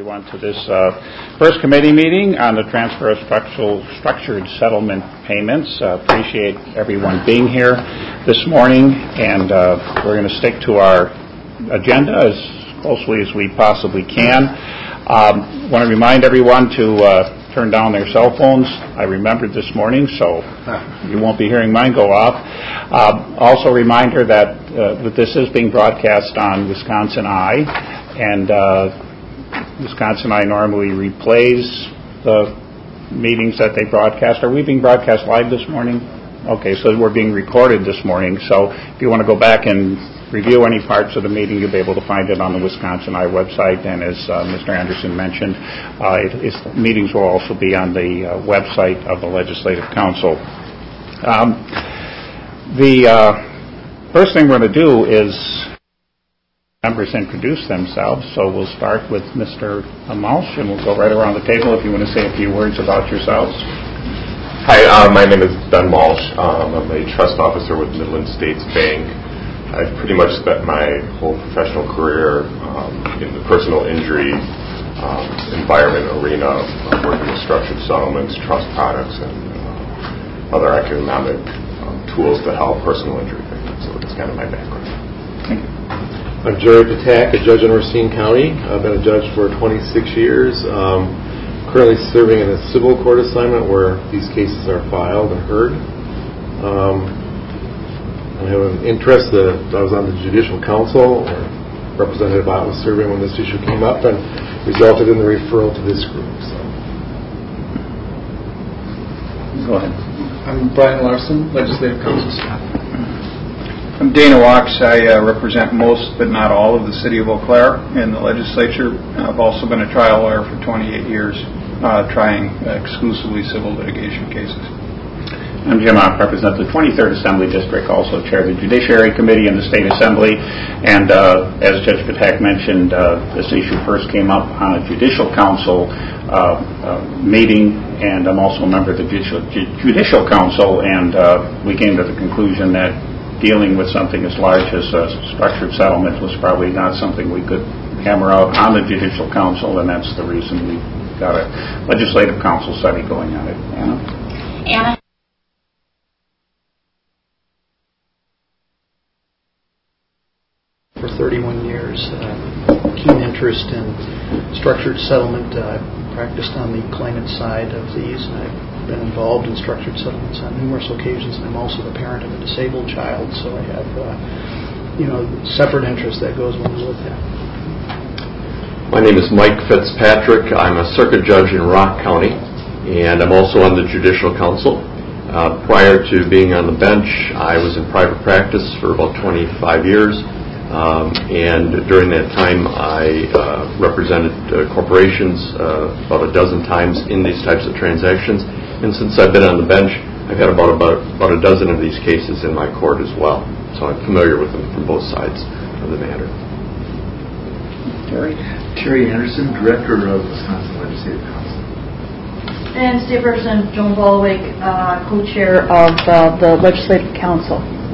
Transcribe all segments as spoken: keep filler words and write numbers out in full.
everyone to this uh, first committee meeting on the transfer of structural, structured settlement payments. Uh, appreciate everyone being here this morning, and uh, we're going to stick to our agenda as closely as we possibly can. Um, want to remind everyone to uh, turn down their cell phones. I remembered this morning, so you won't be hearing mine go off. Uh, also, a reminder that, uh, that this is being broadcast on Wisconsin Eye, and uh, Wisconsin Eye normally replays the meetings that they broadcast. Are we being broadcast live this morning? Okay, so we're being recorded this morning. So if you want to go back and review any parts of the meeting, you'll be able to find it on the Wisconsin Eye website. And as uh, Mister Anderson mentioned, uh, it, it's, meetings will also be on the uh, website of the Legislative Council. Um, the uh, first thing we're going to do is members introduce themselves. So we'll start with Mister Malsh, and we'll go right around the table if you want to say a few words about yourselves. Hi, uh, my name is Ben Malsh. Um, I'm a trust officer with Midland States Bank. I've pretty much spent my whole professional career um, in the personal injury um, environment arena, uh, working with structured settlements, trust products, and uh, other economic um, tools to help personal injury victims. So that's kind of my background. Thank you. I'm Jerry Patak, a judge in Racine County. I've been a judge for twenty-six years, um, currently serving in a civil court assignment where these cases are filed and heard. Um, I have an interest that I was on the Judicial Council, or Representative Ott was serving when this issue came up, and resulted in the referral to this group. So, go ahead. I'm Brian Larson, Legislative Council staff. I'm Dana Wachs. I uh, represent most, but not all, of the City of Eau Claire in the legislature. I've also been a trial lawyer for twenty-eight years, uh, trying uh, exclusively civil litigation cases. I'm Jim Ott, represent the twenty-third Assembly District, also chair of the Judiciary Committee in the State Assembly. And uh, as Judge Patak mentioned, uh, this issue first came up on a Judicial Council uh, uh, meeting, and I'm also a member of the Judicial, Judicial Council, and uh, we came to the conclusion that dealing with something as large as a structured settlement was probably not something we could hammer out on the Judicial Council, and that's the reason we got a Legislative Council study going on it. Anna? Anna? For thirty-one years, uh, keen interest in structured settlement. Uh, I've practiced on the claimant side of these, and I've been involved in structured settlements on numerous occasions. And I'm also the parent of a disabled child, so I have, uh, you know, separate interest that goes along with that. My name is Mike Fitzpatrick. I'm a circuit judge in Rock County, and I'm also on the Judicial Council. Uh, prior to being on the bench, I was in private practice for about twenty-five years. Um, and during that time, I uh, represented uh, corporations uh, about a dozen times in these types of transactions. And since I've been on the bench, I've had about, about, about a dozen of these cases in my court as well. So I'm familiar with them from both sides of the matter. Terry? Terry Anderson, Director of Wisconsin Legislative Council. And State Representative Joan Bolowick, uh, co-chair of uh, the Legislative Council.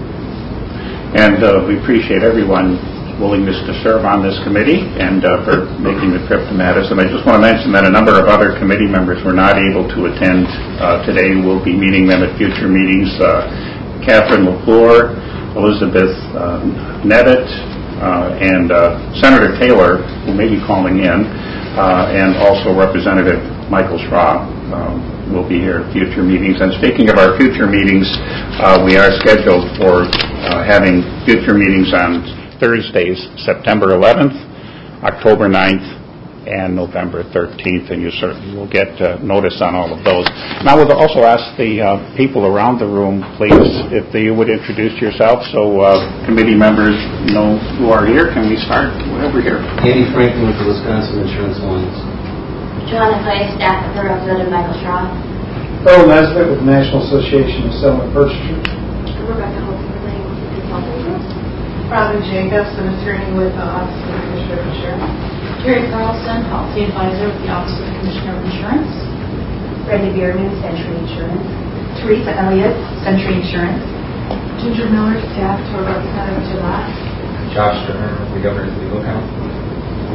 And uh, we appreciate everyone's willingness to serve on this committee and uh, for making the trip to Madison. I just want to mention that a number of other committee members were not able to attend uh, today. We'll be meeting them at future meetings. Uh, Catherine LaFleur, Elizabeth uh, Nevitt, uh, and uh, Senator Taylor, who may be calling in, uh, and also Representative Michael Schraub. Um, will be here at future meetings. And speaking of our future meetings, uh, we are scheduled for uh, having future meetings on Thursdays, September eleventh, October ninth, and November thirteenth, and you certainly will get uh, notice on all of those. And I would also ask the uh, people around the room, please, if they would introduce yourself so uh, committee members know who are here. Can we start over here? Andy Franklin with the Wisconsin Insurance Alliance. Joanna Clay, staff for Representative Michael Schraub. Earl Nesbitt with the National Association of Settlement Purchasers. Rebecca Hope, relating with the consulting group. Robin Jacobs, an attorney with the Office of the Commissioner of Insurance. Terry Carlson, policy advisor with the Office of the Commissioner of Insurance. Randy Bierman, Century Insurance. Teresa Elliott, Century Insurance. Ginger Miller, staff for Representative Gillette. Josh Turner, the Governor's Legal Counsel.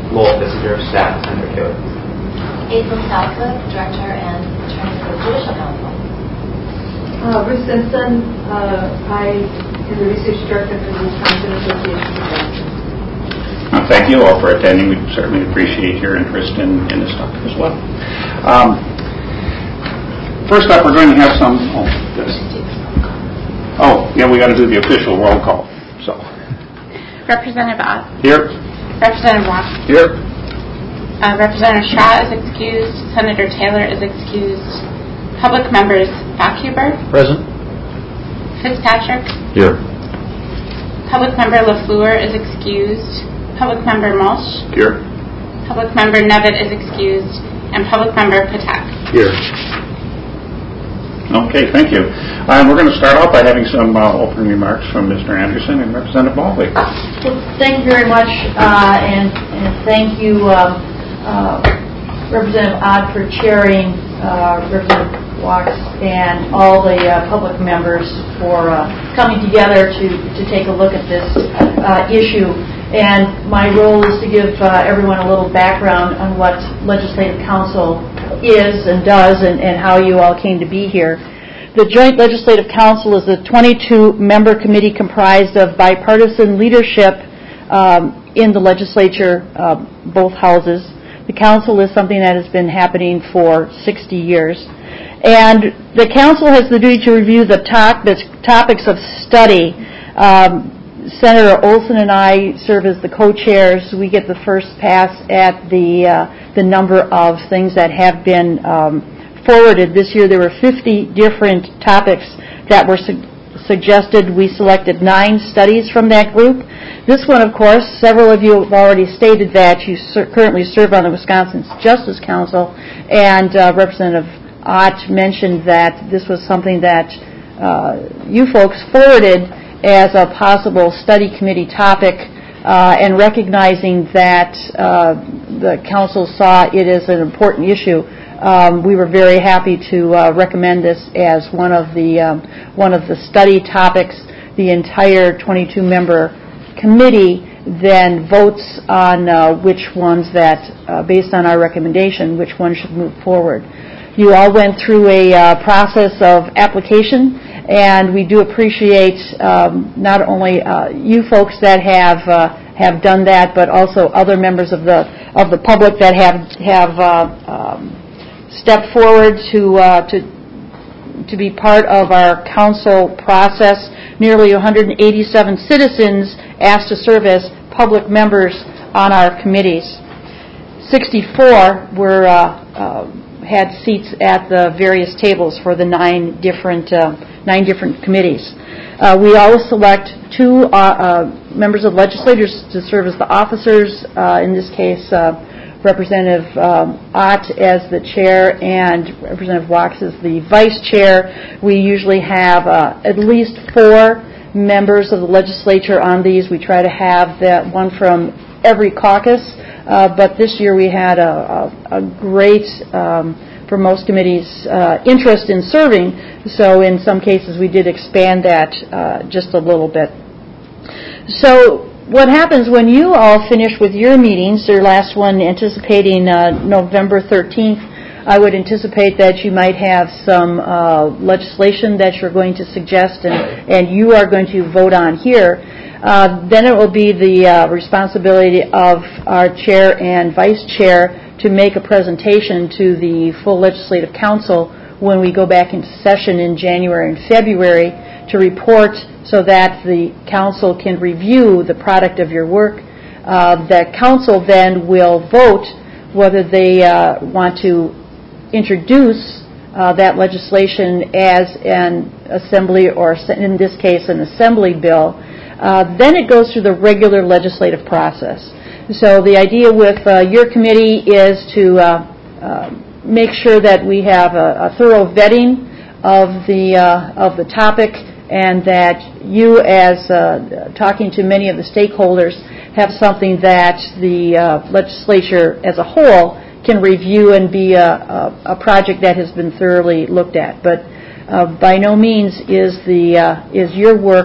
Lowell Kissinger, staff, Senator Taylor. April Southcliffe, Director and Attorney for the Judicial Council. Uh, Ruth Simpson, uh, I am the Research Director for the Wisconsin Association of Doctors. Uh, thank you all for attending. We certainly appreciate your interest in, in this topic as well. Um, first up, we're going to have some... Oh, yes. oh yeah, we got to do the official roll call. So, Representative Ott. Here. Representative Walk. Here. Uh, Representative Shaw is excused. Senator Taylor is excused. Public members Backhuber. Present. Fitzpatrick. Here. Public member LaFleur is excused. Public member Mulch. Here. Public member Nevitt is excused. And public member Patak. Here. Okay, thank you. Um, we're going to start off by having some uh, opening remarks from Mister Anderson and Representative Baldwin. Well, thank you very much, uh, and, and thank you, um, uh, Representative Ott, for chairing uh, Representative Walks and all the uh, public members for uh, coming together to, to take a look at this uh, issue. And my role is to give uh, everyone a little background on what Legislative Council is and does and, and how you all came to be here. The Joint Legislative Council is a twenty-two member committee comprised of bipartisan leadership um, in the legislature, uh, both houses. The council is something that has been happening for sixty years. And the council has the duty to review the topics, topics of study. Um, Senator Olson and I serve as the co-chairs. We get the first pass at the uh, the number of things that have been um, forwarded. This year there were fifty different topics that were su- suggested. We selected nine studies from that group. This one, of course, several of you have already stated that you ser- currently serve on the Wisconsin Justice Council, and uh, Representative Ott mentioned that this was something that uh, you folks forwarded as a possible study committee topic, uh, and recognizing that uh, the council saw it as an important issue. Um, we were very happy to uh, recommend this as one of the um, one of the study topics. The entire twenty-two member committee then votes on uh, which ones that, uh, based on our recommendation, which ones should move forward. You all went through a uh, process of application, and we do appreciate um, not only uh, you folks that have uh, have done that, but also other members of the of the public that have have uh, um, stepped forward to uh, to to be part of our council process. Nearly one hundred eighty-seven citizens asked to serve as public members on our committees. sixty-four were uh, uh, had seats at the various tables for the nine different uh, nine different committees. Uh, we always select two uh, uh, members of legislators to serve as the officers. Uh, in this case, uh, Representative um, Ott as the chair and Representative Walks as the vice chair. We usually have uh, at least four members of the legislature on these. We try to have that one from every caucus, uh, but this year we had a, a, a great, um, for most committees, uh, interest in serving, so in some cases we did expand that uh, just a little bit. So what happens when you all finish with your meetings, your last one anticipating uh, November thirteenth, I would anticipate that you might have some uh, legislation that you're going to suggest and, and you are going to vote on here. Uh, then it will be the uh, responsibility of our chair and vice chair to make a presentation to the full legislative council when we go back into session in January and February to report so that the council can review the product of your work. Uh, the council then will vote whether they uh, want to introduce uh, that legislation as an assembly, or in this case an assembly bill. Uh, then it goes through the regular legislative process. So the idea with uh, your committee is to uh, uh, make sure that we have a, a thorough vetting of the uh, of the topic, and that you, as uh, talking to many of the stakeholders, have something that the uh, legislature as a whole can review and be a, a, a project that has been thoroughly looked at. But uh, by no means is the uh, is your work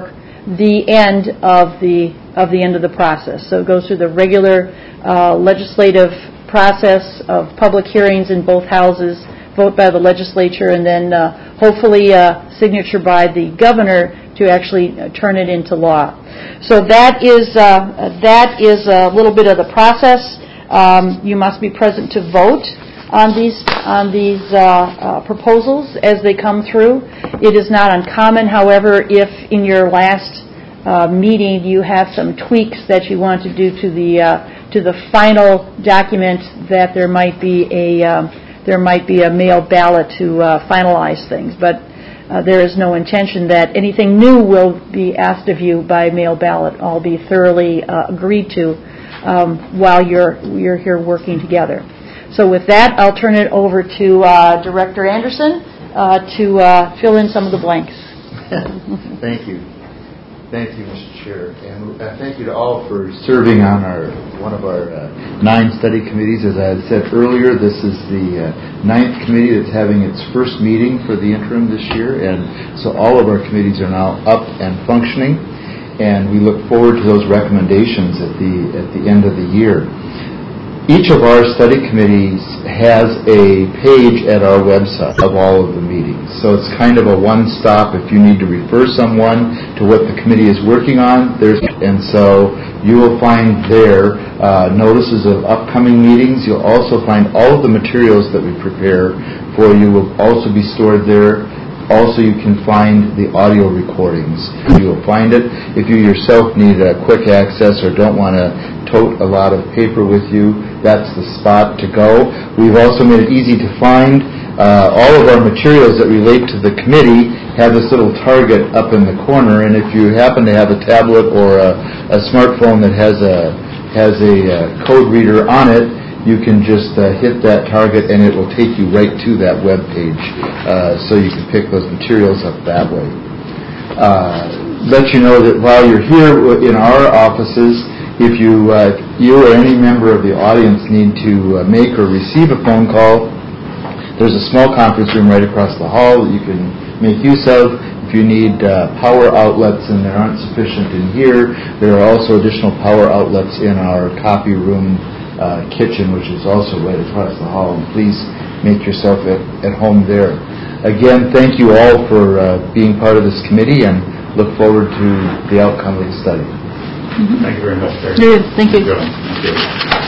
the end of the of the end of the process. So it goes through the regular uh, legislative process of public hearings in both houses, vote by the legislature, and then uh, hopefully a signature by the governor to actually uh, turn it into law. So that is uh, that is a little bit of the process. Um, you must be present to vote on these on these uh, uh, proposals as they come through. It is not uncommon, however, if in your last uh, meeting you have some tweaks that you want to do to the uh, to the final document, that there might be a um, there might be a mail ballot to uh, finalize things, but uh, there is no intention that anything new will be asked of you by mail ballot. All be thoroughly uh, agreed to um, while you're you're here working together. So with that, I'll turn it over to uh, Director Anderson uh, to uh, fill in some of the blanks. Thank you. Thank you, Mister Chair. And uh, thank you to all for serving on our one of our uh, nine study committees. As I had said earlier, this is the uh, ninth committee that's having its first meeting for the interim this year. And so all of our committees are now up and functioning. And we look forward to those recommendations at the at the end of the year. Each of our study committees has a page at our website of all of the meetings. So it's kind of a one-stop if you need to refer someone to what the committee is working on. There's, and so you will find there uh, notices of upcoming meetings. You'll also find all of the materials that we prepare for you will also be stored there. Also, you can find the audio recordings. You will find it. If you yourself need a quick access or don't want to tote a lot of paper with you, that's the spot to go. We've also made it easy to find. Uh, all of our materials that relate to the committee have this little target up in the corner, and if you happen to have a tablet or a, a smartphone that has a has a uh, code reader on it, you can just uh, hit that target and it will take you right to that web page, uh, so you can pick those materials up that way. Uh, let you know that while you're here in our offices, if you uh, you or any member of the audience need to uh, make or receive a phone call, there's a small conference room right across the hall that you can make use of. If you need uh, power outlets and there aren't sufficient in here, there are also additional power outlets in our copy room Uh, kitchen, which is also right across the hall, and please make yourself at, at home there. Again, thank you all for uh, being part of this committee, and look forward to the outcome of the study. Mm-hmm. Thank you very much, Terry. Good. Thank you. Thank you.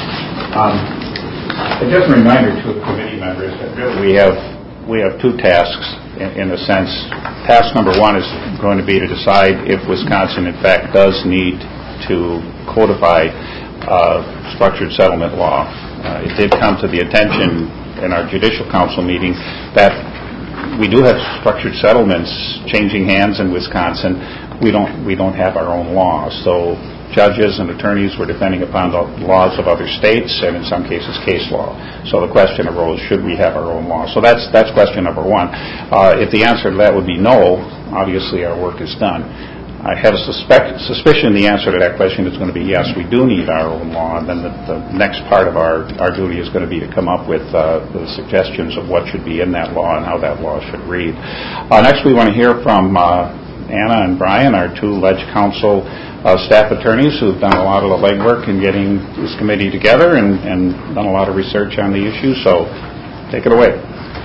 Um, and just a reminder to the committee members that really we have we have two tasks in, in a sense. Task number one is going to be to decide if Wisconsin, in fact, does need to codify Uh, structured settlement law. Uh, it did come to the attention in our Judicial Council meeting that we do have structured settlements changing hands in Wisconsin. We don't we don't have our own law. So judges and attorneys were depending upon the laws of other states and in some cases case law. So the question arose, should we have our own law? So that's that's question number one. Uh, if the answer to that would be no, obviously our work is done. I have a suspect, suspicion the answer to that question is going to be yes, we do need our own law, and then the, the next part of our, our duty is going to be to come up with uh, the suggestions of what should be in that law and how that law should read. Uh, next we want to hear from uh, Anna and Brian, our two Ledge Council uh, staff attorneys who've done a lot of the legwork in getting this committee together and, and done a lot of research on the issue, so take it away.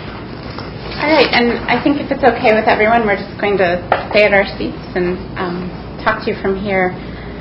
All right, and I think if it's okay with everyone, we're just going to stay at our seats and um, talk to you from here.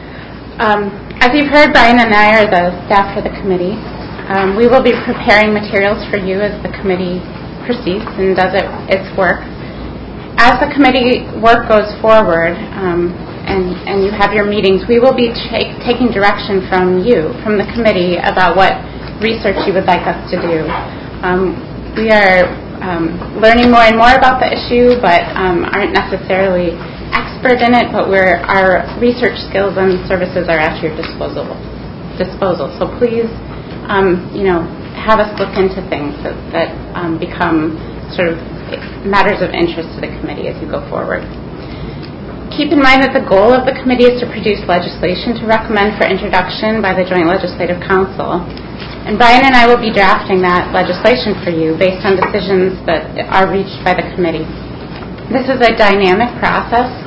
Um, as you've heard, Brian and I are the staff for the committee. Um, we will be preparing materials for you as the committee proceeds and does it, its work. As the committee work goes forward um, and, and you have your meetings, we will be take, taking direction from you, from the committee, about what research you would like us to do. Um, we are Um, learning more and more about the issue, but um, aren't necessarily expert in it, but we're, our research skills and services are at your disposal. disposal. So please, um, you know, have us look into things that, that um, become sort of matters of interest to the committee as you go forward. Keep in mind that the goal of the committee is to produce legislation to recommend for introduction by the Joint Legislative Council. And Brian and I will be drafting that legislation for you based on decisions that are reached by the committee. This is a dynamic process.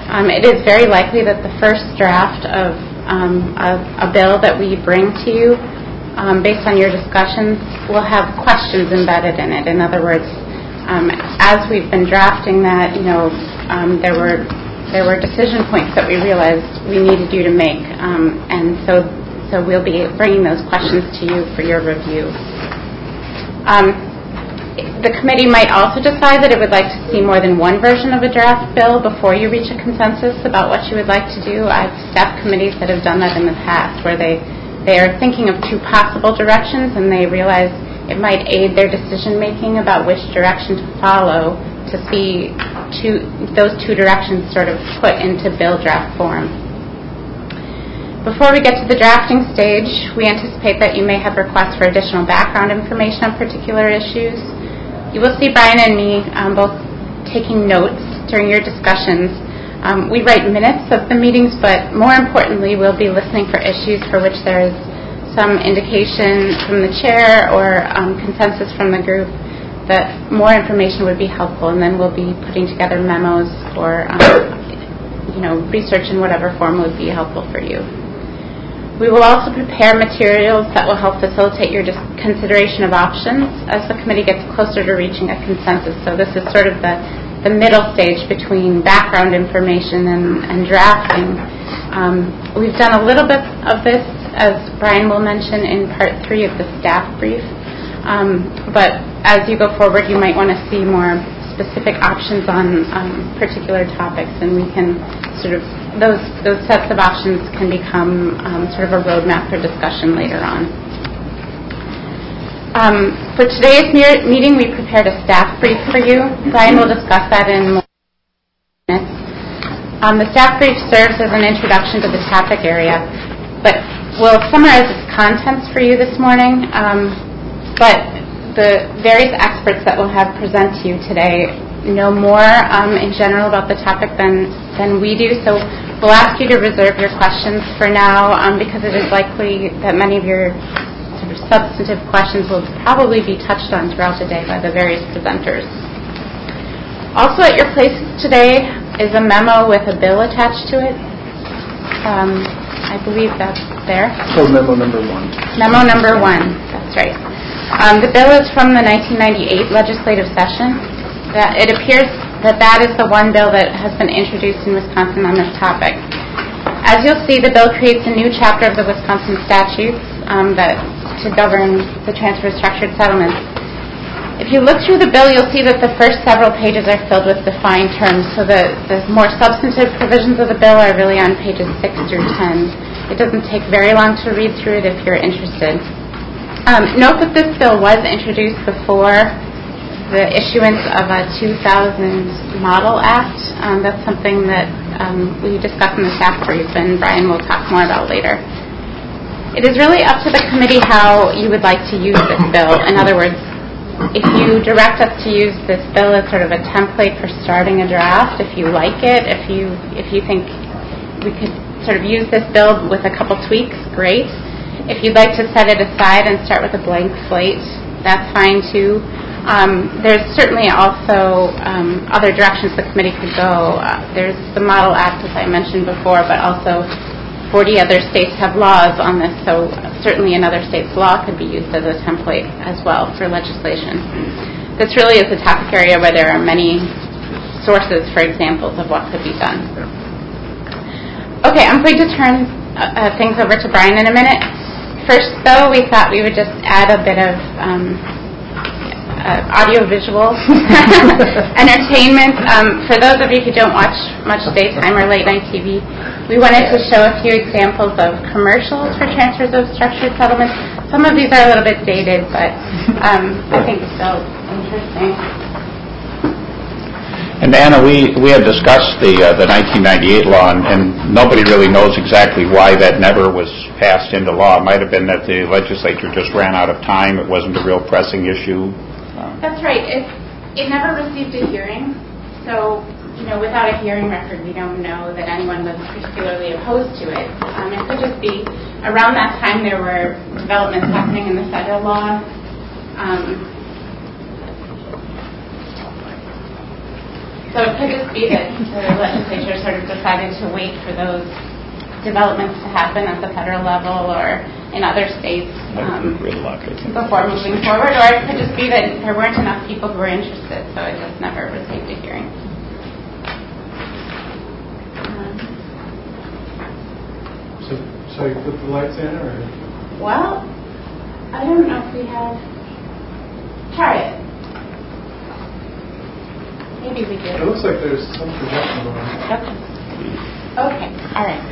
Um, it is very likely that the first draft of um, a, a bill that we bring to you, um, based on your discussions, will have questions embedded in it. In other words, um, as we've been drafting that, you know, um, there were there were decision points that we realized we needed you to make, um, and so so we'll be bringing those questions to you for your review. Um, the committee might also decide that it would like to see more than one version of a draft bill before you reach a consensus about what you would like to do. I have staff committees that have done that in the past, where they they are thinking of two possible directions, and they realize it might aid their decision making about which direction to follow to see two, those two directions sort of put into bill draft form. Before we get to the drafting stage, we anticipate that you may have requests for additional background information on particular issues. You will see Brian and me um, both taking notes during your discussions. Um, we write minutes of the meetings, but more importantly, we'll be listening for issues for which there is some indication from the chair or um, consensus from the group that more information would be helpful, and then we'll be putting together memos or um, you know, research in whatever form would be helpful for you. We will also prepare materials that will help facilitate your dis- consideration of options as the committee gets closer to reaching a consensus. So this is sort of the, the middle stage between background information and, and drafting. Um, we've done a little bit of this, as Brian will mention, in part three of the staff brief. Um, but as you go forward, you might want to see more specific options on um, particular topics, and we can sort of, those those sets of options can become um, sort of a roadmap for discussion later on. Um, for today's me- meeting, we prepared a staff brief for you. Brian will discuss that in more minutes. Um, the staff brief serves as an introduction to the topic area, but we'll summarize its contents for you this morning. Um, But the various experts that we'll have present to you today know more um, in general about the topic than, than we do. So we'll ask you to reserve your questions for now um, because it is likely that many of your sort of substantive questions will probably be touched on throughout the day by the various presenters. Also at your places today is a memo with a bill attached to it. Um, I believe that's there. So memo number one. Memo number one, that's right. Um, the bill is from the nineteen ninety-eight legislative session. That it appears that that is the one bill that has been introduced in Wisconsin on this topic. As you'll see, the bill creates a new chapter of the Wisconsin statutes um, that to govern the transfer of structured settlements. If you look through the bill, you'll see that the first several pages are filled with defined terms, so the, the more substantive provisions of the bill are really on pages six through ten. It doesn't take very long to read through it if you're interested. Um, note that this bill was introduced before the issuance of a two thousand Model Act. Um, that's something that um, we discussed in the staff brief, and Brian will talk more about later. It is really up to the committee how you would like to use this bill. In other words, if you direct us to use this bill as sort of a template for starting a draft, if you like it, if you if you think we could sort of use this bill with a couple tweaks, great. If you'd like to set it aside and start with a blank slate, that's fine too. Um, there's certainly also um, other directions the committee could go. Uh, there's the Model Act, as I mentioned before, but also forty other states have laws on this, so certainly another state's law could be used as a template as well for legislation. This really is a topic area where there are many sources for examples of what could be done. Okay, I'm going to turn uh, things over to Brian in a minute. First, though, we thought we would just add a bit of um, uh, audio-visual entertainment. Um, for those of you who don't watch much daytime or late-night T V, we wanted to show a few examples of commercials for transfers of structured settlements. Some of these are a little bit dated, but um, I think still interesting. And Anna, we, we had discussed the uh, the nineteen ninety-eight law, and, and nobody really knows exactly why that never was passed into law. It might have been that the legislature just ran out of time. It wasn't a real pressing issue. Um, That's right. It, it never received a hearing. So, you know, without a hearing record, we don't know that anyone was particularly opposed to it. Um, it could just be around that time there were developments happening in the federal law. Um, So it could just be that the legislature sort of decided to wait for those developments to happen at the federal level or in other states um, before moving forward, or it could just be that there weren't enough people who were interested, so it just never received a hearing. Um, So, shall you put the lights in, or? well, I don't know if we have. Try it. Maybe we do. It looks like there's some projection going on. Okay. Okay. All right.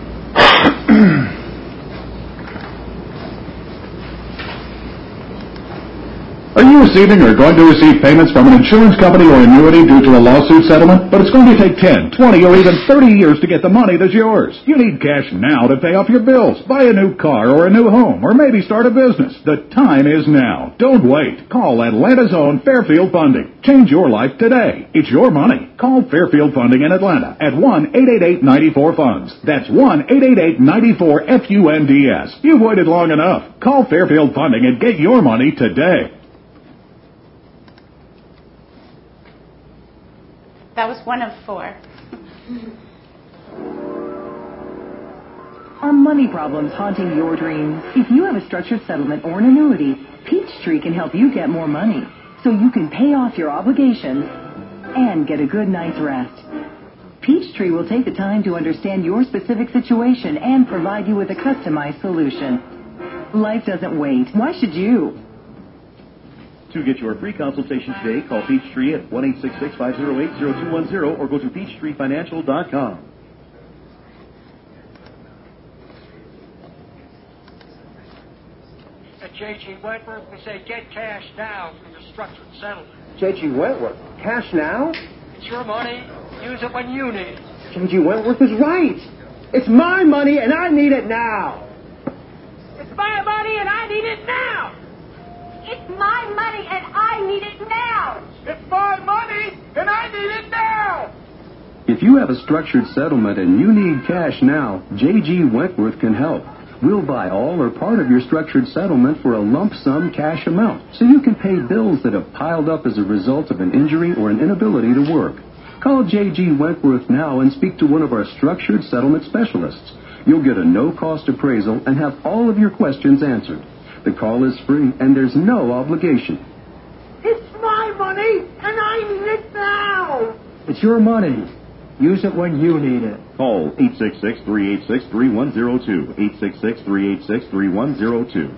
Are you receiving or going to receive payments from an insurance company or annuity due to a lawsuit settlement? But it's going to take ten, twenty, or even thirty years to get the money that's yours. You need cash now to pay off your bills, buy a new car or a new home, or maybe start a business. The time is now. Don't wait. Call Atlanta's own Fairfield Funding. Change your life today. It's your money. Call Fairfield Funding in Atlanta at one eight eight eight, nine four, funds. That's one eight eight eight, nine four, F U N D S. You've waited long enough. Call Fairfield Funding and get your money today. That was one of four. Are money problems haunting your dreams? If you have a structured settlement or an annuity, Peachtree can help you get more money so you can pay off your obligations and get a good night's rest. Peachtree will take the time to understand your specific situation and provide you with a customized solution. Life doesn't wait. Why should you? To get your free consultation today, call Peachtree at one eight six six, five zero eight, zero two one zero or go to peachtree financial dot com. At J G Wentworth, we say get cash now from your structured settlement. J G Wentworth? Cash now? It's your money. Use it when you need it. J G Wentworth is right. It's my money and I need it now. It's my money and I need it now. It's my money and I need it now. It's my money and I need it now. If you have a structured settlement and you need cash now, J G Wentworth can help. We'll buy all or part of your structured settlement for a lump sum cash amount, so you can pay bills that have piled up as a result of an injury or an inability to work. Call J G Wentworth now and speak to one of our structured settlement specialists. You'll get a no-cost appraisal and have all of your questions answered. The call is free and there's no obligation. It's my money and I need it now. It's your money. Use it when you need it. Call eight six six, three eight six, three one zero two, eight six six, three eight six, three one zero two.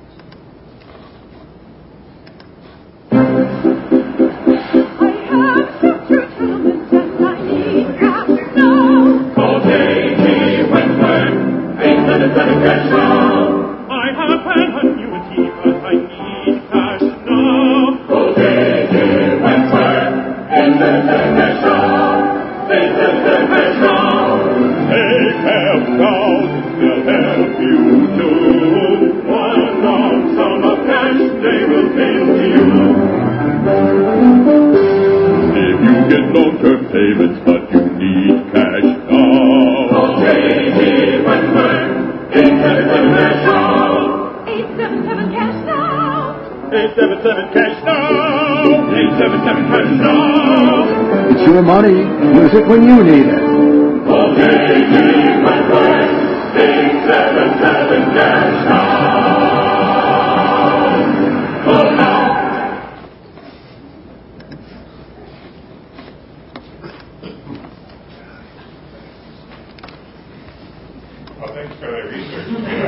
It's your money. Use it when you need it. Well, thanks for that research.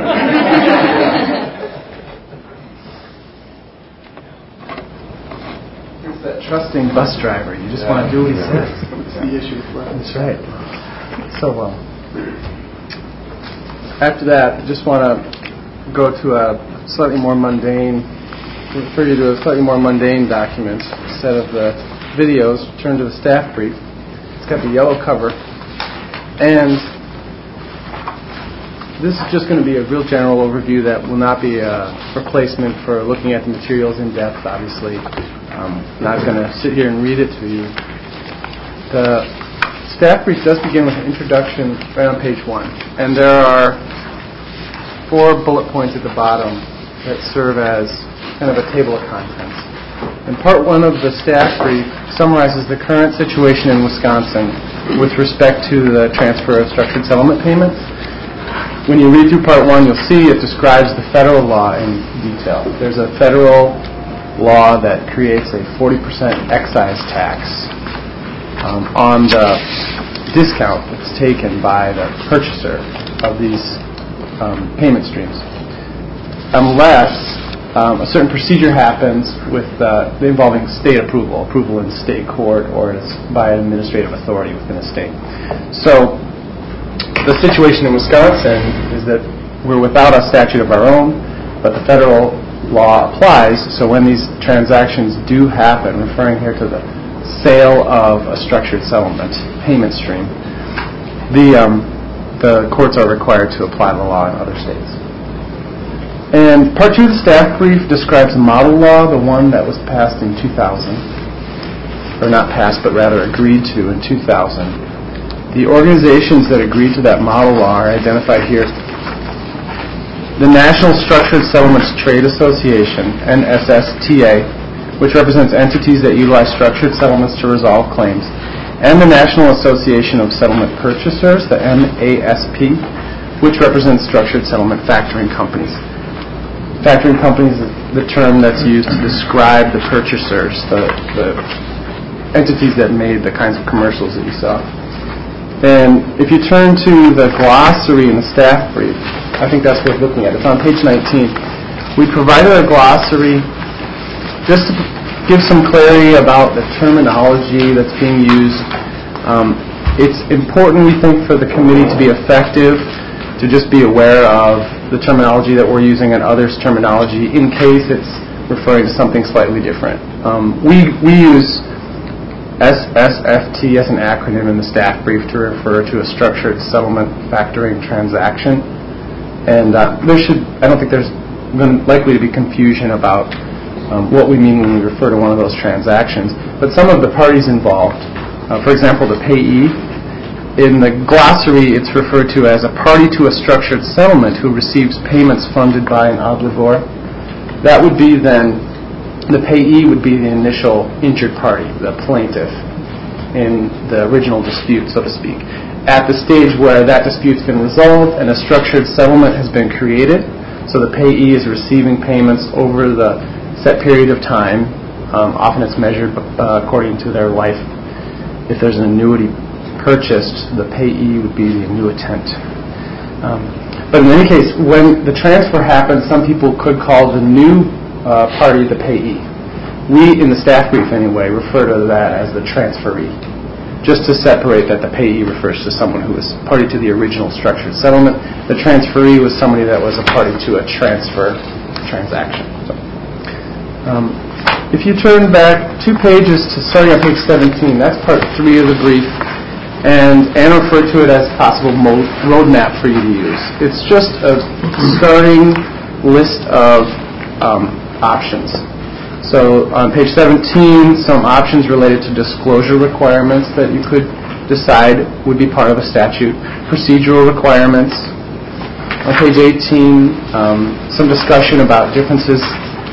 It's that trusting bus driver. You just want to do what he says. That's the issue. That's right. So, um, after that, I just want to go to a slightly more mundane, refer you to a slightly more mundane document. Instead of the videos, turn to the staff brief. It's got the yellow cover. And this is just going to be a real general overview that will not be a replacement for looking at the materials in depth, obviously. I'm not going to sit here and read it to you. The staff brief does begin with an introduction right on page one. And there are four bullet points at the bottom that serve as kind of a table of contents. And Part one of the staff brief summarizes the current situation in Wisconsin with respect to the transfer of structured settlement payments. When you read through Part one, you'll see it describes the federal law in detail. There's a federal law that creates a forty percent excise tax um, on the discount that's taken by the purchaser of these um, payment streams, unless um, a certain procedure happens with uh, involving state approval, approval in state court, or it's by an administrative authority within a state. So the situation in Wisconsin is that we're without a statute of our own, but the federal law applies. So when these transactions do happen, referring here to the sale of a structured settlement payment stream, the um, the courts are required to apply the law in other states. And Part two of the staff brief describes a model law, the one that was passed in two thousand, or not passed, but rather agreed to in two thousand. The organizations that agreed to that model law are identified here. The National Structured Settlements Trade Association, N S S T A, which represents entities that utilize structured settlements to resolve claims, and the National Association of Settlement Purchasers, the N A S P, which represents structured settlement factoring companies. Factoring companies is the term that's used to describe the purchasers, the, the entities that made the kinds of commercials that you saw. And if you turn to the glossary in the staff brief, I think that's worth looking at. It's on page nineteen. We provided a glossary just to give some clarity about the terminology that's being used. Um, it's important, we think, for the committee to be effective, to just be aware of the terminology that we're using and others' terminology in case it's referring to something slightly different. Um, we, we use S S F T as an acronym in the staff brief to refer to a structured settlement factoring transaction. And uh, there should, I don't think there's going likely to be confusion about um, what we mean when we refer to one of those transactions. But some of the parties involved, uh, for example, the payee, in the glossary it's referred to as a party to a structured settlement who receives payments funded by an obligor. That would be then, the payee would be the initial injured party, the plaintiff, in the original dispute, so to speak. At the stage where that dispute's been resolved and a structured settlement has been created, so the payee is receiving payments over the set period of time. Um, often it's measured uh, according to their life. If there's an annuity purchased, the payee would be the annuitant. Um, but in any case, when the transfer happens, some people could call the new uh, party the payee. We, in the staff brief anyway, refer to that as the transferee, just to separate that the payee refers to someone who was party to the original structured settlement. The transferee was somebody that was a party to a transfer transaction. So, um, if you turn back two pages to starting on page seventeen, that's part three of the brief, and Anne referred to it as possible mo- roadmap for you to use. It's just a starting list of um, options. So on page seventeen, some options related to disclosure requirements that you could decide would be part of a statute, procedural requirements. On page eighteen, um, some discussion about differences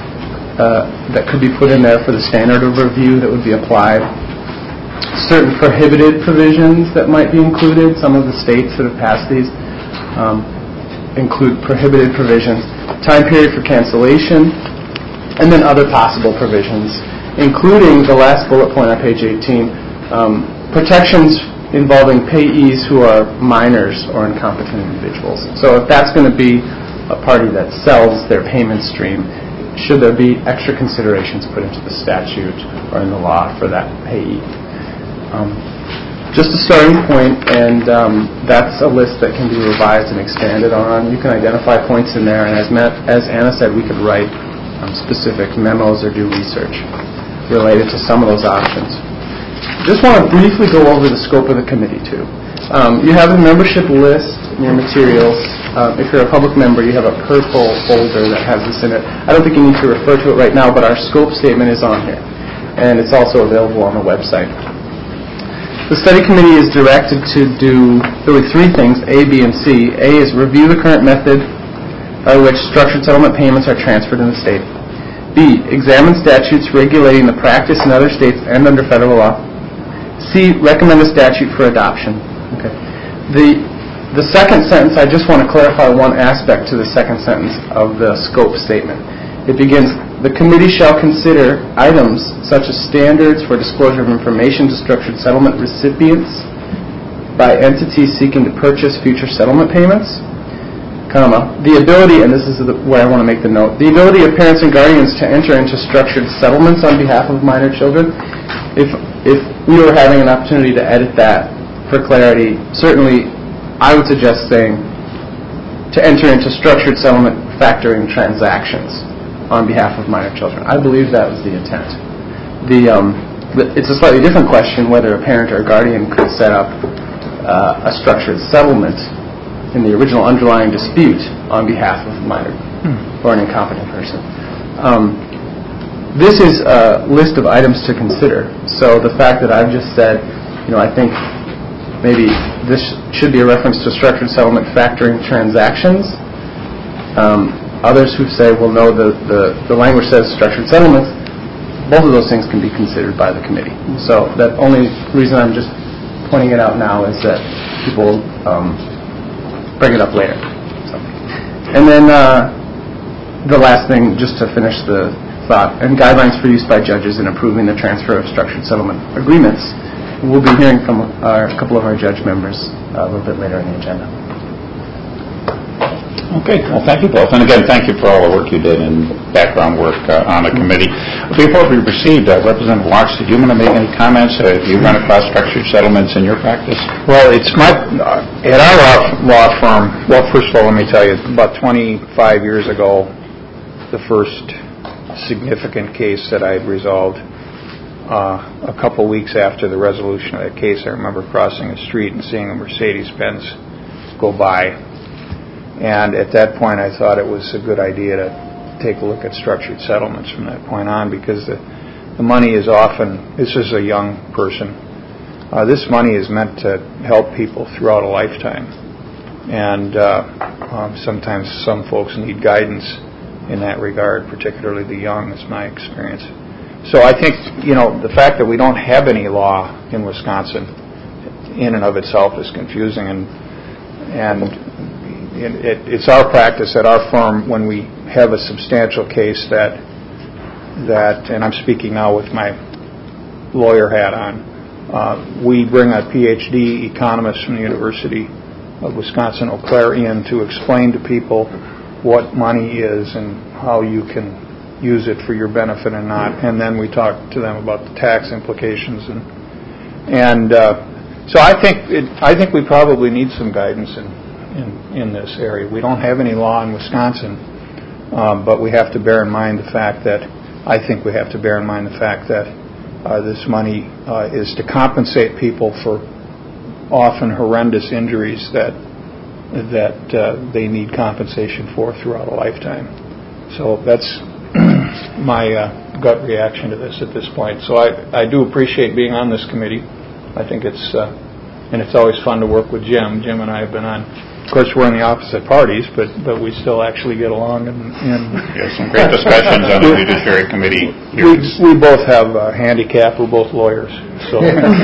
uh, that could be put in there for the standard of review that would be applied. Certain prohibited provisions that might be included. Some of the states that have passed these um, include prohibited provisions. Time period for cancellation, and then other possible provisions, including the last bullet point on page eighteen, um, protections involving payees who are minors or incompetent individuals. So if that's going to be a party that sells their payment stream, should there be extra considerations put into the statute or in the law for that payee? Um, just a starting point, and um, that's a list that can be revised and expanded on. You can identify points in there, and as, Matt, as Anna said, we could write um, specific memos or do research related to some of those options. Just want to briefly go over the scope of the committee, too. Um, you have a membership list in your materials. Um, if you're a public member, you have a purple folder that has this in it. I don't think you need to refer to it right now, but our scope statement is on here, and it's also available on the website. The study committee is directed to do really three things, A, B, and C. A is review the current method by which structured settlement payments are transferred in the state. B, examine statutes regulating the practice in other states and under federal law. C, recommend a statute for adoption. Okay. The the second sentence, I just want to clarify one aspect to the second sentence of the scope statement. It begins, the committee shall consider items such as standards for disclosure of information to structured settlement recipients by entities seeking to purchase future settlement payments, comma, the ability, and this is the, where I want to make the note, the ability of parents and guardians to enter into structured settlements on behalf of minor children. If if we were having an opportunity to edit that for clarity, certainly I would suggest saying to enter into structured settlement factoring transactions on behalf of minor children. I believe that was the intent. The, um, the it's a slightly different question whether a parent or a guardian could set up uh, a structured settlement in the original underlying dispute on behalf of a minor hmm. or an incompetent person. Um, this is a list of items to consider. So the fact that I've just said, you know, I think maybe this should be a reference to structured settlement factoring transactions. Um, others who say, well, no, the, the, the language says structured settlements. Both of those things can be considered by the committee. So the only reason I'm just pointing it out now is that people um, bring it up later. So. And then uh, the last thing, just to finish the thought, and guidelines for use by judges in approving the transfer of structured settlement agreements. We'll be hearing from our, a couple of our judge members uh, a little bit later in the agenda. Okay. Well, thank you both. And again, thank you for all the work you did in background work uh, on the committee. Before we proceed, uh, Representative Walks, did you want to make any comments? Uh, do you run across structured settlements in your practice? Well, it's my, uh, at our law, law firm, well, first of all, let me tell you, about twenty-five years ago, the first significant case that I had resolved, Uh, a couple weeks after the resolution of that case, I remember crossing a street and seeing a Mercedes-Benz go by. And at that point, I thought it was a good idea to take a look at structured settlements from that point on, because the, the money is often, this is a young person, uh, this money is meant to help people throughout a lifetime. And uh, um, sometimes some folks need guidance in that regard, particularly the young, is my experience. So I think, you know, the fact that we don't have any law in Wisconsin in and of itself is confusing, and and it, it, it's our practice at our firm when we have a substantial case that, that and I'm speaking now with my lawyer hat on, uh, we bring a P H D economist from the University of Wisconsin-Eau Claire in to explain to people what money is and how you can use it for your benefit and not, and then we talk to them about the tax implications, and and uh, so I think it, I think we probably need some guidance in, in in this area. We don't have any law in Wisconsin, um, but we have to bear in mind the fact that I think we have to bear in mind the fact that uh, this money uh, is to compensate people for often horrendous injuries that that uh, they need compensation for throughout a lifetime. So that's my uh, gut reaction to this at this point. So I, I do appreciate being on this committee. I think it's uh, and it's always fun to work with Jim. Jim and I have been on. Of course, we're in the opposite parties, but, but we still actually get along. And, and yeah, some great discussions on the Judiciary Committee hearings. We, we both have a handicap. We're both lawyers. So.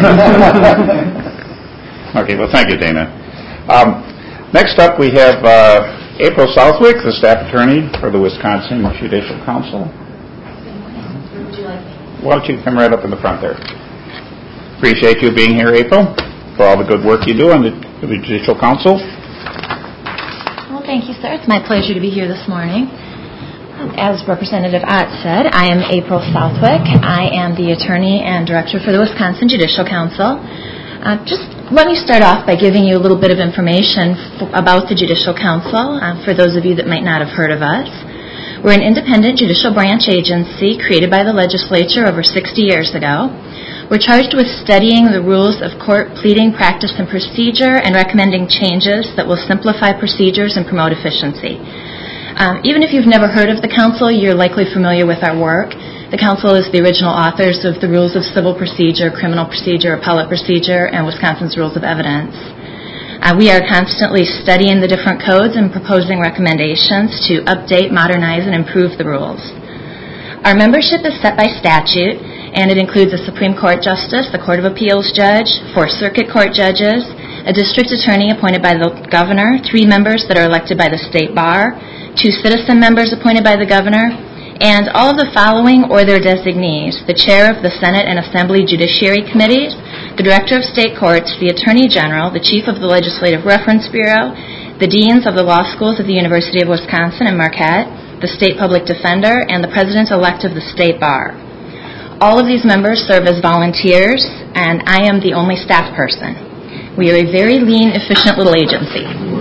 Okay. Well, thank you, Dana. Um, next up, we have. Uh, April Southwick, the staff attorney for the Wisconsin Judicial Council. Would you like me? Why don't you come right up in the front there? Appreciate you being here, April, for all the good work you do on the, the Judicial Council. Well, thank you, sir. It's my pleasure to be here this morning. As Representative Ott said, I am April Southwick. I am the attorney and director for the Wisconsin Judicial Council. Uh, just let me start off by giving you a little bit of information f- about the Judicial Council, uh, for those of you that might not have heard of us. We're an independent judicial branch agency created by the legislature over sixty years ago. We're charged with studying the rules of court pleading, practice, and procedure, and recommending changes that will simplify procedures and promote efficiency. Um, even if you've never heard of the Council, you're likely familiar with our work. The Council is the original authors of the Rules of Civil Procedure, Criminal Procedure, Appellate Procedure, and Wisconsin's Rules of Evidence. Uh, we are constantly studying the different codes and proposing recommendations to update, modernize, and improve the rules. Our membership is set by statute, and it includes a Supreme Court justice, a Court of Appeals judge, four circuit court judges, a district attorney appointed by the governor, three members that are elected by the state bar, two citizen members appointed by the governor, and all of the following or their designees: the chair of the Senate and Assembly Judiciary Committees, the director of state courts, the attorney general, the chief of the Legislative Reference Bureau, the deans of the law schools of the University of Wisconsin and Marquette, the state public defender, and the president-elect of the state bar. All of these members serve as volunteers, and I am the only staff person. We are a very lean, efficient little agency.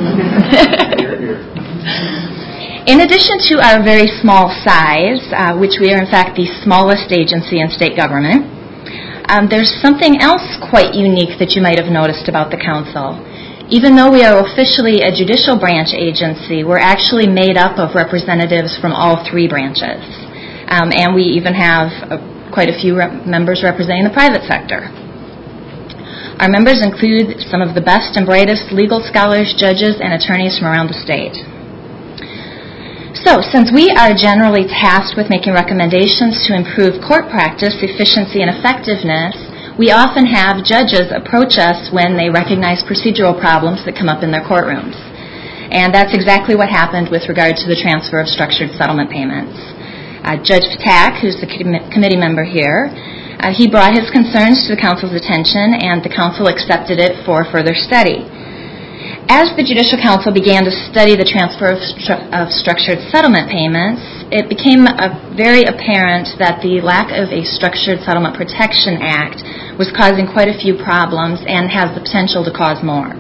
In addition to our very small size, uh, which we are in fact the smallest agency in state government, um, there's something else quite unique that you might have noticed about the council. Even though we are officially a judicial branch agency, we're actually made up of representatives from all three branches. Um, and we even have uh, quite a few rep- members representing the private sector. Our members include some of the best and brightest legal scholars, judges, and attorneys from around the state. So, since we are generally tasked with making recommendations to improve court practice, efficiency, and effectiveness, we often have judges approach us when they recognize procedural problems that come up in their courtrooms. And that's exactly what happened with regard to the transfer of structured settlement payments. Uh, Judge Patak, who's the com- committee member here, uh, he brought his concerns to the council's attention, and the council accepted it for further study. As the Judicial Council began to study the transfer of, stru- of structured settlement payments, it became a very apparent that the lack of a Structured Settlement Protection Act was causing quite a few problems and has the potential to cause more.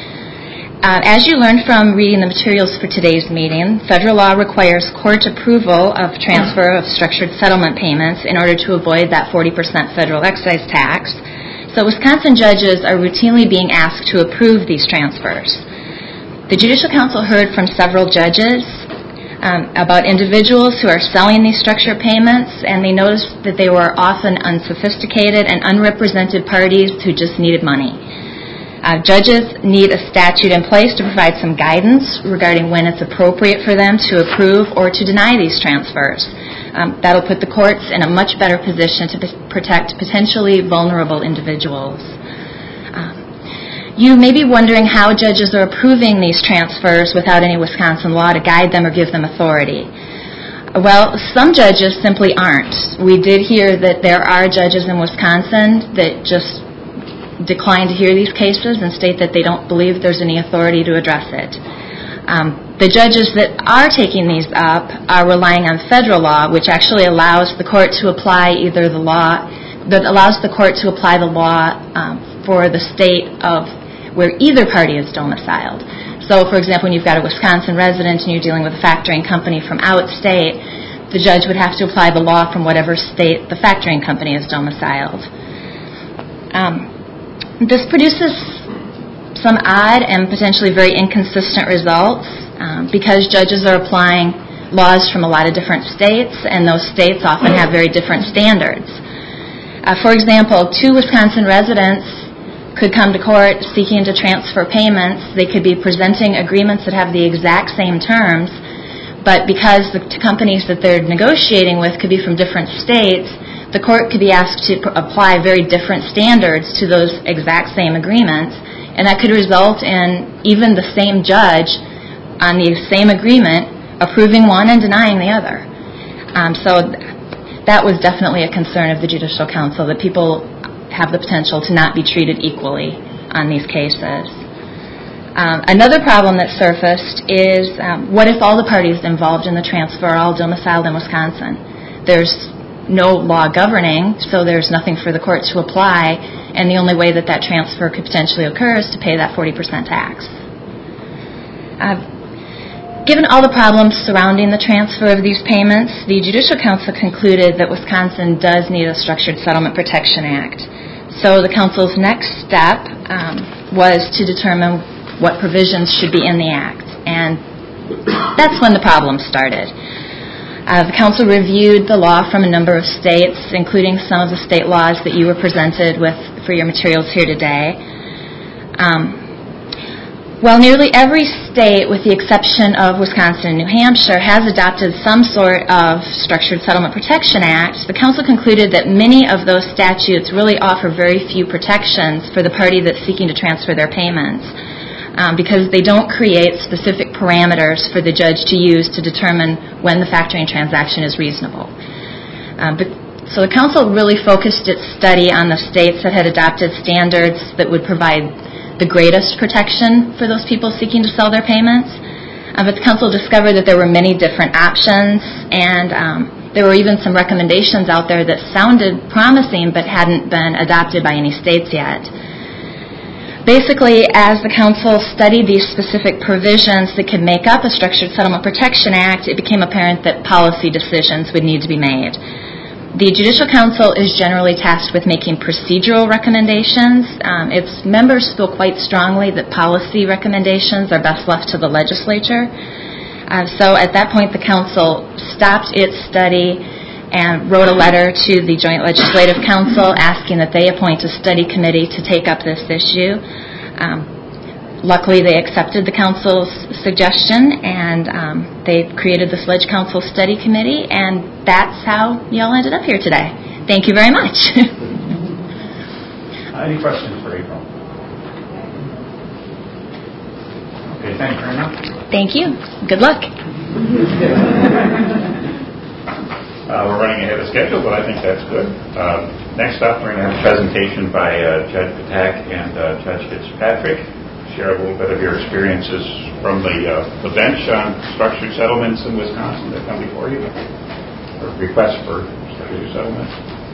Uh, as you learned from reading the materials for today's meeting, federal law requires court approval of transfer of structured settlement payments in order to avoid that forty percent federal excise tax. So Wisconsin judges are routinely being asked to approve these transfers. The Judicial Council heard from several judges um, about individuals who are selling these structured payments, and they noticed that they were often unsophisticated and unrepresented parties who just needed money. Uh, judges need a statute in place to provide some guidance regarding when it's appropriate for them to approve or to deny these transfers. Um, that'll put the courts in a much better position to p- protect potentially vulnerable individuals. Um, you may be wondering how judges are approving these transfers without any Wisconsin law to guide them or give them authority. Well, some judges simply aren't. We did hear that there are judges in Wisconsin that just decline to hear these cases and state that they don't believe there's any authority to address it. Um, the judges that are taking these up are relying on federal law, which actually allows the court to apply either the law, that allows the court to apply the law um, for the state of where either party is domiciled. So, for example, when you've got a Wisconsin resident and you're dealing with a factoring company from out state, the judge would have to apply the law from whatever state the factoring company is domiciled. Um, this produces some odd and potentially very inconsistent results um, because judges are applying laws from a lot of different states, and those states often have very different standards. Uh, for example, two Wisconsin residents could come to court seeking to transfer payments. They could be presenting agreements that have the exact same terms, but because the t- companies that they're negotiating with could be from different states, the court could be asked to pr- apply very different standards to those exact same agreements. And that could result in even the same judge on the same agreement approving one and denying the other. Um, so th- that was definitely a concern of the Judicial Council, that people have the potential to not be treated equally on these cases. Um, another problem that surfaced is um, what if all the parties involved in the transfer are all domiciled in Wisconsin? There's no law governing, so there's nothing for the court to apply, and the only way that that transfer could potentially occur is to pay that forty percent tax. Uh, given all the problems surrounding the transfer of these payments, the Judicial Council concluded that Wisconsin does need a Structured Settlement Protection Act. So the Council's next step um, was to determine what provisions should be in the Act, and that's when the problem started. Uh, the Council reviewed the law from a number of states, including some of the state laws that you were presented with for your materials here today. Um, While nearly every state, with the exception of Wisconsin and New Hampshire, has adopted some sort of Structured Settlement Protection Act, the Council concluded that many of those statutes really offer very few protections for the party that's seeking to transfer their payments, um, because they don't create specific parameters for the judge to use to determine when the factoring transaction is reasonable. Um, but, so the Council really focused its study on the states that had adopted standards that would provide the greatest protection for those people seeking to sell their payments. Uh, but the Council discovered that there were many different options, and um, there were even some recommendations out there that sounded promising but hadn't been adopted by any states yet. Basically, as the Council studied these specific provisions that could make up a Structured Settlement Protection Act, it became apparent that policy decisions would need to be made. The Judicial Council is generally tasked with making procedural recommendations. Um, its members feel quite strongly that policy recommendations are best left to the legislature. Uh, so at that point, the Council stopped its study and wrote a letter to the Joint Legislative Council asking that they appoint a study committee to take up this issue. Um, luckily, they accepted the Council's suggestion, and um, they created this Leg Council Study Committee, and that's how y'all ended up here today. Thank you very much. uh, any questions for April? Okay, thank you very much. Thank you. Good luck. Uh, we're running ahead of schedule, but I think that's good. Uh, next up, we're going to have a presentation by uh, Judge Patak and uh, Judge Fitzpatrick. Share a little bit of your experiences from the uh, the bench on structured settlements in Wisconsin that come before you, or requests for structured settlements.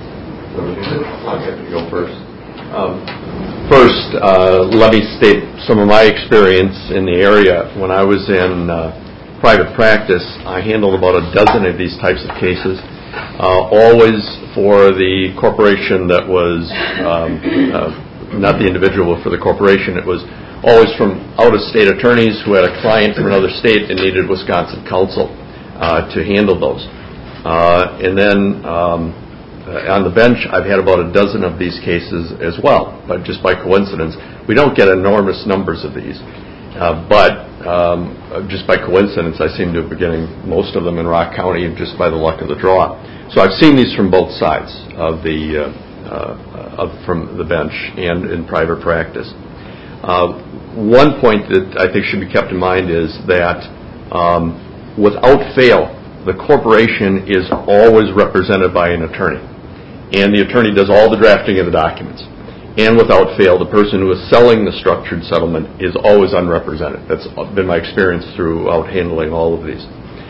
I'll get to go first. Um, first, uh, let me state some of my experience in the area. When I was in uh, private practice, I handled about a dozen of these types of cases, uh, always for the corporation that was, um, uh, not the individual, but for the corporation. It was always from out-of-state attorneys who had a client from another state and needed Wisconsin counsel uh, to handle those. Uh, and then um, uh, on the bench, I've had about a dozen of these cases as well, but just by coincidence. We don't get enormous numbers of these, uh, but um, just by coincidence, I seem to be getting most of them in Rock County just by the luck of the draw. So I've seen these from both sides of the uh, uh, of, from the bench and in private practice. Uh, one point that I think should be kept in mind is that um, without fail, the corporation is always represented by an attorney, and the attorney does all the drafting of the documents. And without fail, the person who is selling the structured settlement is always unrepresented. That's been my experience throughout handling all of these.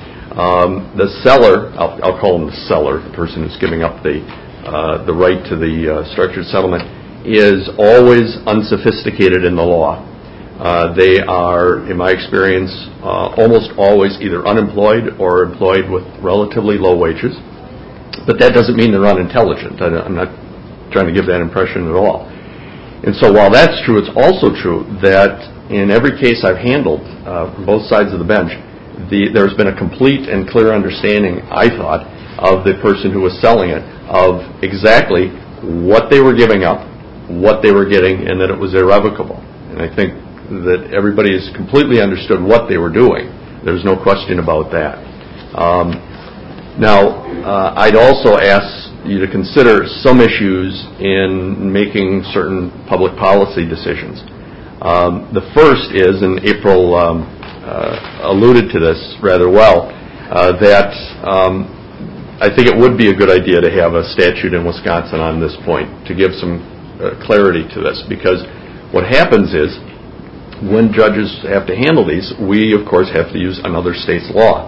Um, the seller, I'll, I'll call him the seller, the person who's giving up the uh, the right to the uh, structured settlement, is always unsophisticated in the law. Uh, they are, in my experience, uh, almost always either unemployed or employed with relatively low wages. But that doesn't mean they're unintelligent. I, I'm not trying to give that impression at all. And so while that's true, it's also true that in every case I've handled uh, from both sides of the bench, the, there's been a complete and clear understanding, I thought, of the person who was selling it, of exactly what they were giving up, what they were getting, and that it was irrevocable. And I think that everybody has completely understood what they were doing. There's no question about that. Um, now, uh, I'd also ask you to consider some issues in making certain public policy decisions. Um, the first is, and April um, uh, alluded to this rather well, uh, that um, I think it would be a good idea to have a statute in Wisconsin on this point to give some uh, clarity to this, because what happens is when judges have to handle these, we, of course, have to use another state's law.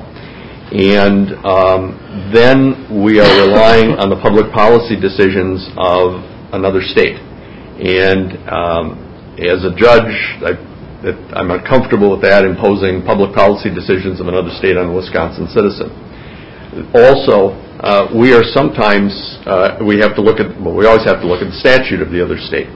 And um, then we are relying on the public policy decisions of another state. And um, as a judge, I, that I'm uncomfortable with that, imposing public policy decisions of another state on a Wisconsin citizen. Also, uh, we are sometimes, uh, we have to look at, well, we always have to look at the statute of the other state.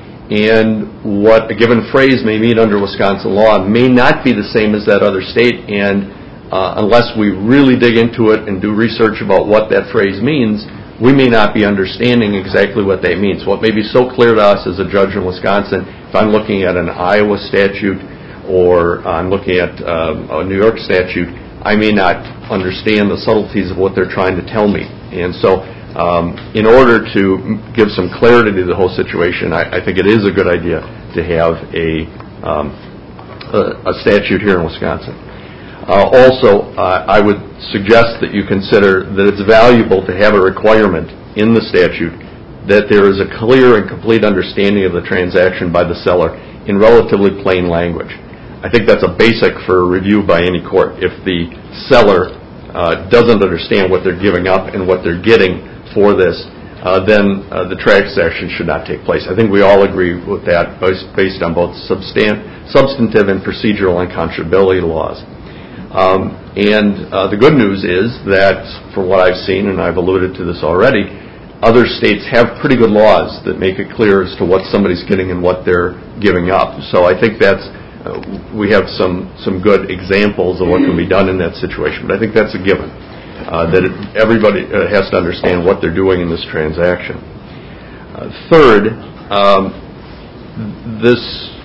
And what a given phrase may mean under Wisconsin law may not be the same as that other state, and uh, unless we really dig into it and do research about what that phrase means, we may not be understanding exactly what that means. What may be so clear to us as a judge in Wisconsin, if I'm looking at an Iowa statute or I'm looking at um, a New York statute, I may not understand the subtleties of what they're trying to tell me. And so um, in order to give some clarity to the whole situation, I, I think it is a good idea to have a, um, a, a statute here in Wisconsin. Uh, also, uh, I would suggest that you consider that it's valuable to have a requirement in the statute that there is a clear and complete understanding of the transaction by the seller in relatively plain language. I think that's a basic for review by any court. If the seller uh, doesn't understand what they're giving up and what they're getting for this, uh, then uh, the transaction should not take place. I think we all agree with that based on both substan- substantive and procedural unconscionability laws. Um, and uh, the good news is that, from what I've seen, and I've alluded to this already, other states have pretty good laws that make it clear as to what somebody's getting and what they're giving up. So I think that's Uh, we have some, some good examples of what can be done in that situation. But I think that's a given, uh, that it, everybody uh, has to understand what they're doing in this transaction. Uh, third, um, this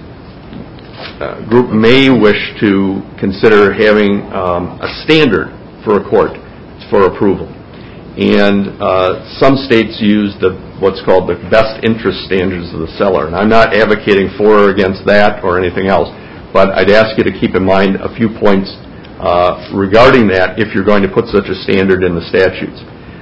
uh, group may wish to consider having um, a standard for a court for approval. And uh, some states use the what's called the best interest standards of the seller. And I'm not advocating for or against that or anything else. But I'd ask you to keep in mind a few points uh, regarding that if you're going to put such a standard in the statutes.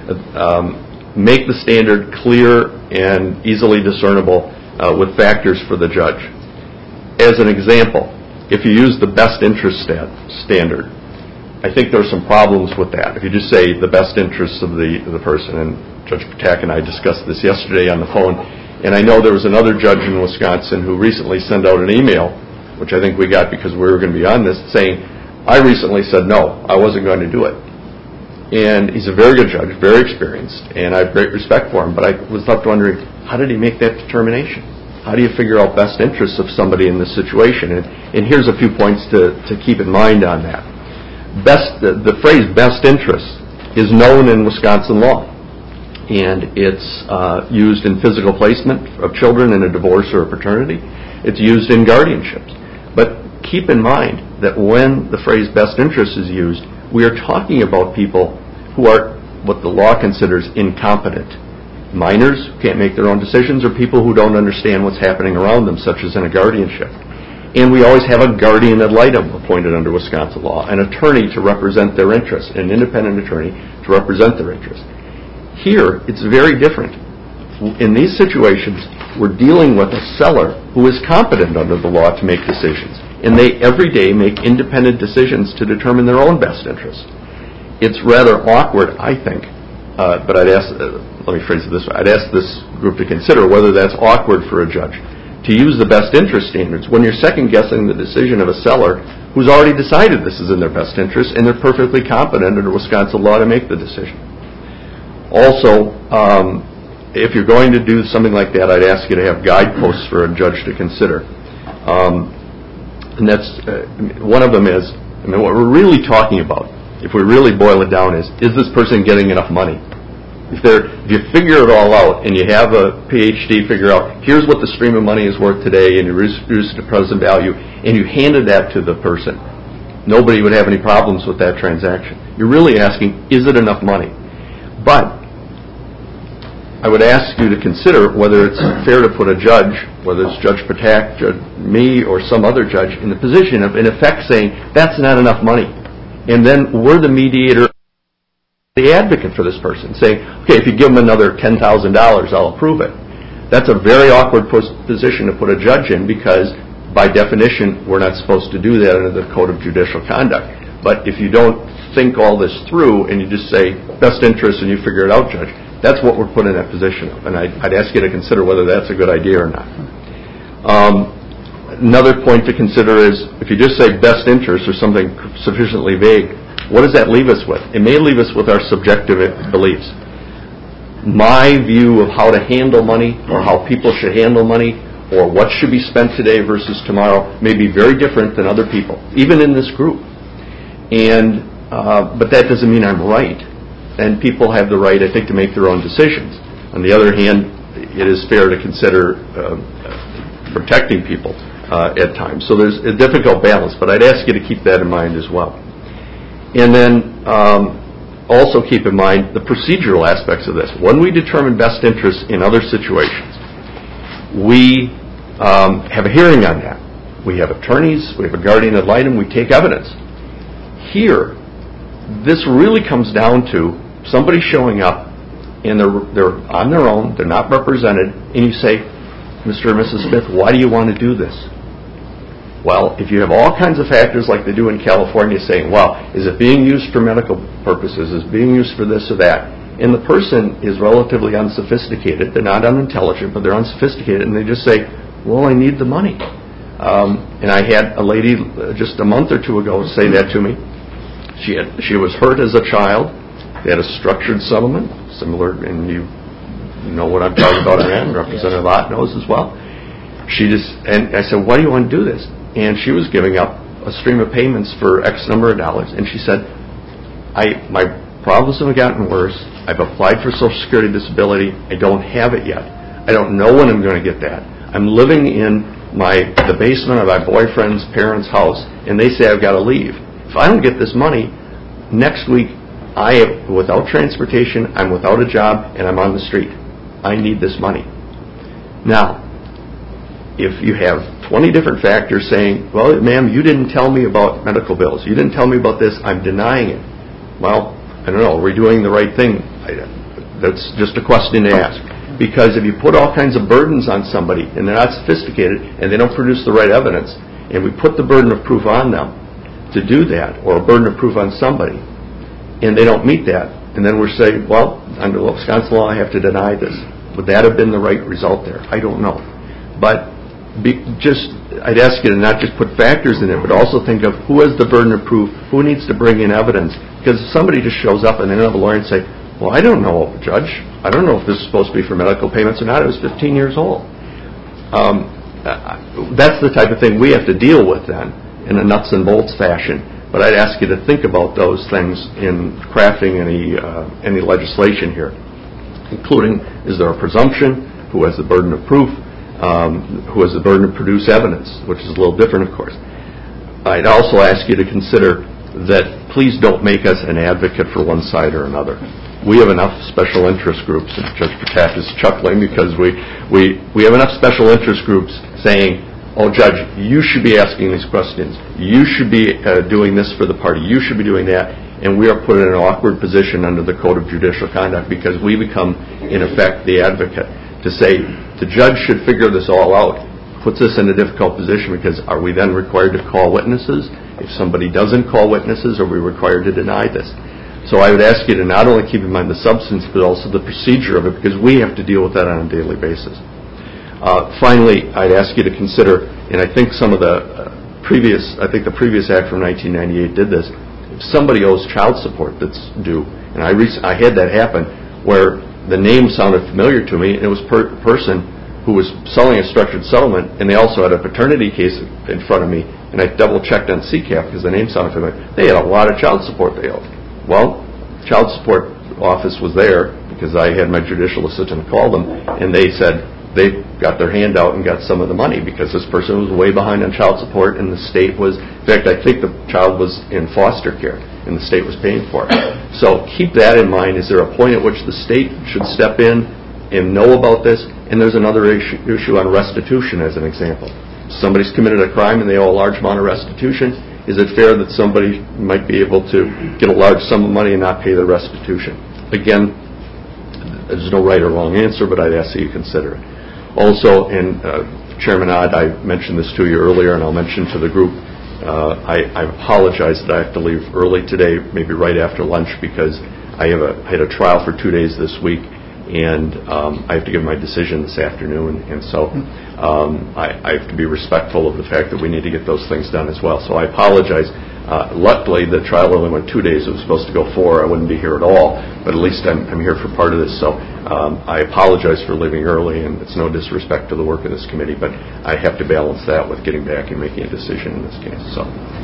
Um, make the standard clear and easily discernible uh, with factors for the judge. As an example, if you use the best interest stat- standard, I think there are some problems with that. If you just say the best interests of the, of the person, and Judge Patak and I discussed this yesterday on the phone, and I know there was another judge in Wisconsin who recently sent out an email, which I think we got because we were going to be on this, saying, I recently said no, I wasn't going to do it. And he's a very good judge, very experienced, and I have great respect for him, but I was left wondering, how did he make that determination? How do you figure out best interests of somebody in this situation? And, and here's a few points to, to keep in mind on that. Best, the, the phrase best interests is known in Wisconsin law, and it's uh, used in physical placement of children in a divorce or a paternity. It's used in guardianships. But keep in mind that when the phrase best interest is used, we are talking about people who are what the law considers incompetent. Minors who can't make their own decisions, or people who don't understand what's happening around them, such as in a guardianship. And we always have a guardian ad litem appointed under Wisconsin law, an attorney to represent their interests, an independent attorney to represent their interests. Here, it's very different. In these situations, we're dealing with a seller who is competent under the law to make decisions, and they every day make independent decisions to determine their own best interests. It's rather awkward, I think, uh, but I'd ask, uh, let me phrase it this way, I'd ask this group to consider whether that's awkward for a judge to use the best interest standards when you're second-guessing the decision of a seller who's already decided this is in their best interest, and they're perfectly competent under Wisconsin law to make the decision. Also, um, if you're going to do something like that, I'd ask you to have guideposts for a judge to consider. Um, and that's, uh, one of them is, I mean, what we're really talking about, if we really boil it down, is, is this person getting enough money? If, they're, if you figure it all out and you have a P H D figure out, here's what the stream of money is worth today, and you reduce it to present value, and you handed that to the person, nobody would have any problems with that transaction. You're really asking, is it enough money? But I would ask you to consider whether it's fair to put a judge, whether it's Judge Patak, Judge me, or some other judge, in the position of, in effect, saying, that's not enough money. And then we're the mediator, the advocate for this person, saying, okay, if you give them another ten thousand dollars, I'll approve it. That's a very awkward position to put a judge in because, by definition, we're not supposed to do that under the Code of Judicial Conduct. But if you don't think all this through and you just say, best interest, and you figure it out, Judge, that's what we're put in that position of, and I'd, I'd ask you to consider whether that's a good idea or not. Um, another point to consider is, if you just say best interest or something sufficiently vague, what does that leave us with? It may leave us with our subjective beliefs. My view of how to handle money, or how people should handle money, or what should be spent today versus tomorrow may be very different than other people, even in this group. And uh, but that doesn't mean I'm right. And people have the right, I think, to make their own decisions. On the other hand, it is fair to consider uh, protecting people uh, at times. So there's a difficult balance, but I'd ask you to keep that in mind as well. And then um, also keep in mind the procedural aspects of this. When we determine best interests in other situations, we um, have a hearing on that. We have attorneys, we have a guardian ad litem, we take evidence. Here, this really comes down to somebody showing up and they're, they're on their own, they're not represented, and you say, Mister and Missus Smith, why do you want to do this? Well, if you have all kinds of factors like they do in California saying, well, is it being used for medical purposes? Is it being used for this or that? And the person is relatively unsophisticated. They're not unintelligent, but they're unsophisticated, and they just say, well, I need the money. Um, and I had a lady just a month or two ago say that to me. She had, she was hurt as a child. They had a structured settlement, similar, and you know what I'm talking about, and Representative Ott knows as well. She just, and I said, why do you want to do this? And she was giving up a stream of payments for X number of dollars, and she said, I my problems have gotten worse. I've applied for Social Security Disability. I don't have it yet. I don't know when I'm going to get that. I'm living in my the basement of my boyfriend's parents' house, and they say I've got to leave. If I don't get this money, next week I am without transportation, I'm without a job, and I'm on the street. I need this money. Now, if you have twenty different factors saying, well, ma'am, you didn't tell me about medical bills. You didn't tell me about this. I'm denying it. Well, I don't know. Are we doing the right thing? I, that's just a question to ask. Because if you put all kinds of burdens on somebody and they're not sophisticated and they don't produce the right evidence, and we put the burden of proof on them to do that, or a burden of proof on somebody, and they don't meet that, and then we're saying, well, under Wisconsin law, I have to deny this. Would that have been the right result there? I don't know. But be, just, I'd ask you to not just put factors in it, but also think of who has the burden of proof, who needs to bring in evidence. Because if somebody just shows up and they don't have a lawyer and say, well, I don't know, Judge. I don't know if this is supposed to be for medical payments or not. I was fifteen years old. Um, that's the type of thing we have to deal with then in a nuts and bolts fashion. But I'd ask you to think about those things in crafting any uh, any legislation here, including, is there a presumption? Who has the burden of proof? Um, who has the burden to produce evidence, which is a little different, of course. I'd also ask you to consider that please don't make us an advocate for one side or another. We have enough special interest groups, and Judge Patak is chuckling because we, we, we have enough special interest groups saying, oh, Judge, you should be asking these questions. You should be uh, doing this for the party. You should be doing that. And we are put in an awkward position under the Code of Judicial Conduct because we become, in effect, the advocate. To say the judge should figure this all out puts us in a difficult position because are we then required to call witnesses? If somebody doesn't call witnesses, are we required to deny this? So I would ask you to not only keep in mind the substance, but also the procedure of it, because we have to deal with that on a daily basis. Uh, finally, I'd ask you to consider, and I think some of the uh, previous, I think the previous act from nineteen ninety-eight did this. If somebody owes child support that's due, and I rec- I had that happen, where the name sounded familiar to me, and it was per- a person who was selling a structured settlement, and they also had a paternity case in front of me, and I double-checked on C C A P because the name sounded familiar. They had a lot of child support they owed. Well, child support office was there because I had my judicial assistant call them, and they said they got their hand out and got some of the money because this person was way behind on child support, and the state was, in fact, I think the child was in foster care, and the state was paying for it. So keep that in mind. Is there a point at which the state should step in and know about this? And there's another issue, issue on restitution as an example. Somebody's committed a crime and they owe a large amount of restitution. Is it fair that somebody might be able to get a large sum of money and not pay the restitution? Again, there's no right or wrong answer, but I'd ask that you consider it. Also, and uh, Chairman Ott, I mentioned this to you earlier, and I'll mention to the group, uh, I, I apologize that I have to leave early today, maybe right after lunch, because I have a, I had a trial for two days this week, and um, I have to give my decision this afternoon, and so um, I, I have to be respectful of the fact that we need to get those things done as well. So I apologize. Uh, luckily, the trial only went two days. It was supposed to go four. I wouldn't be here at all, but at least I'm, I'm here for part of this. So um, I apologize for leaving early, and it's no disrespect to the work of this committee, but I have to balance that with getting back and making a decision in this case. So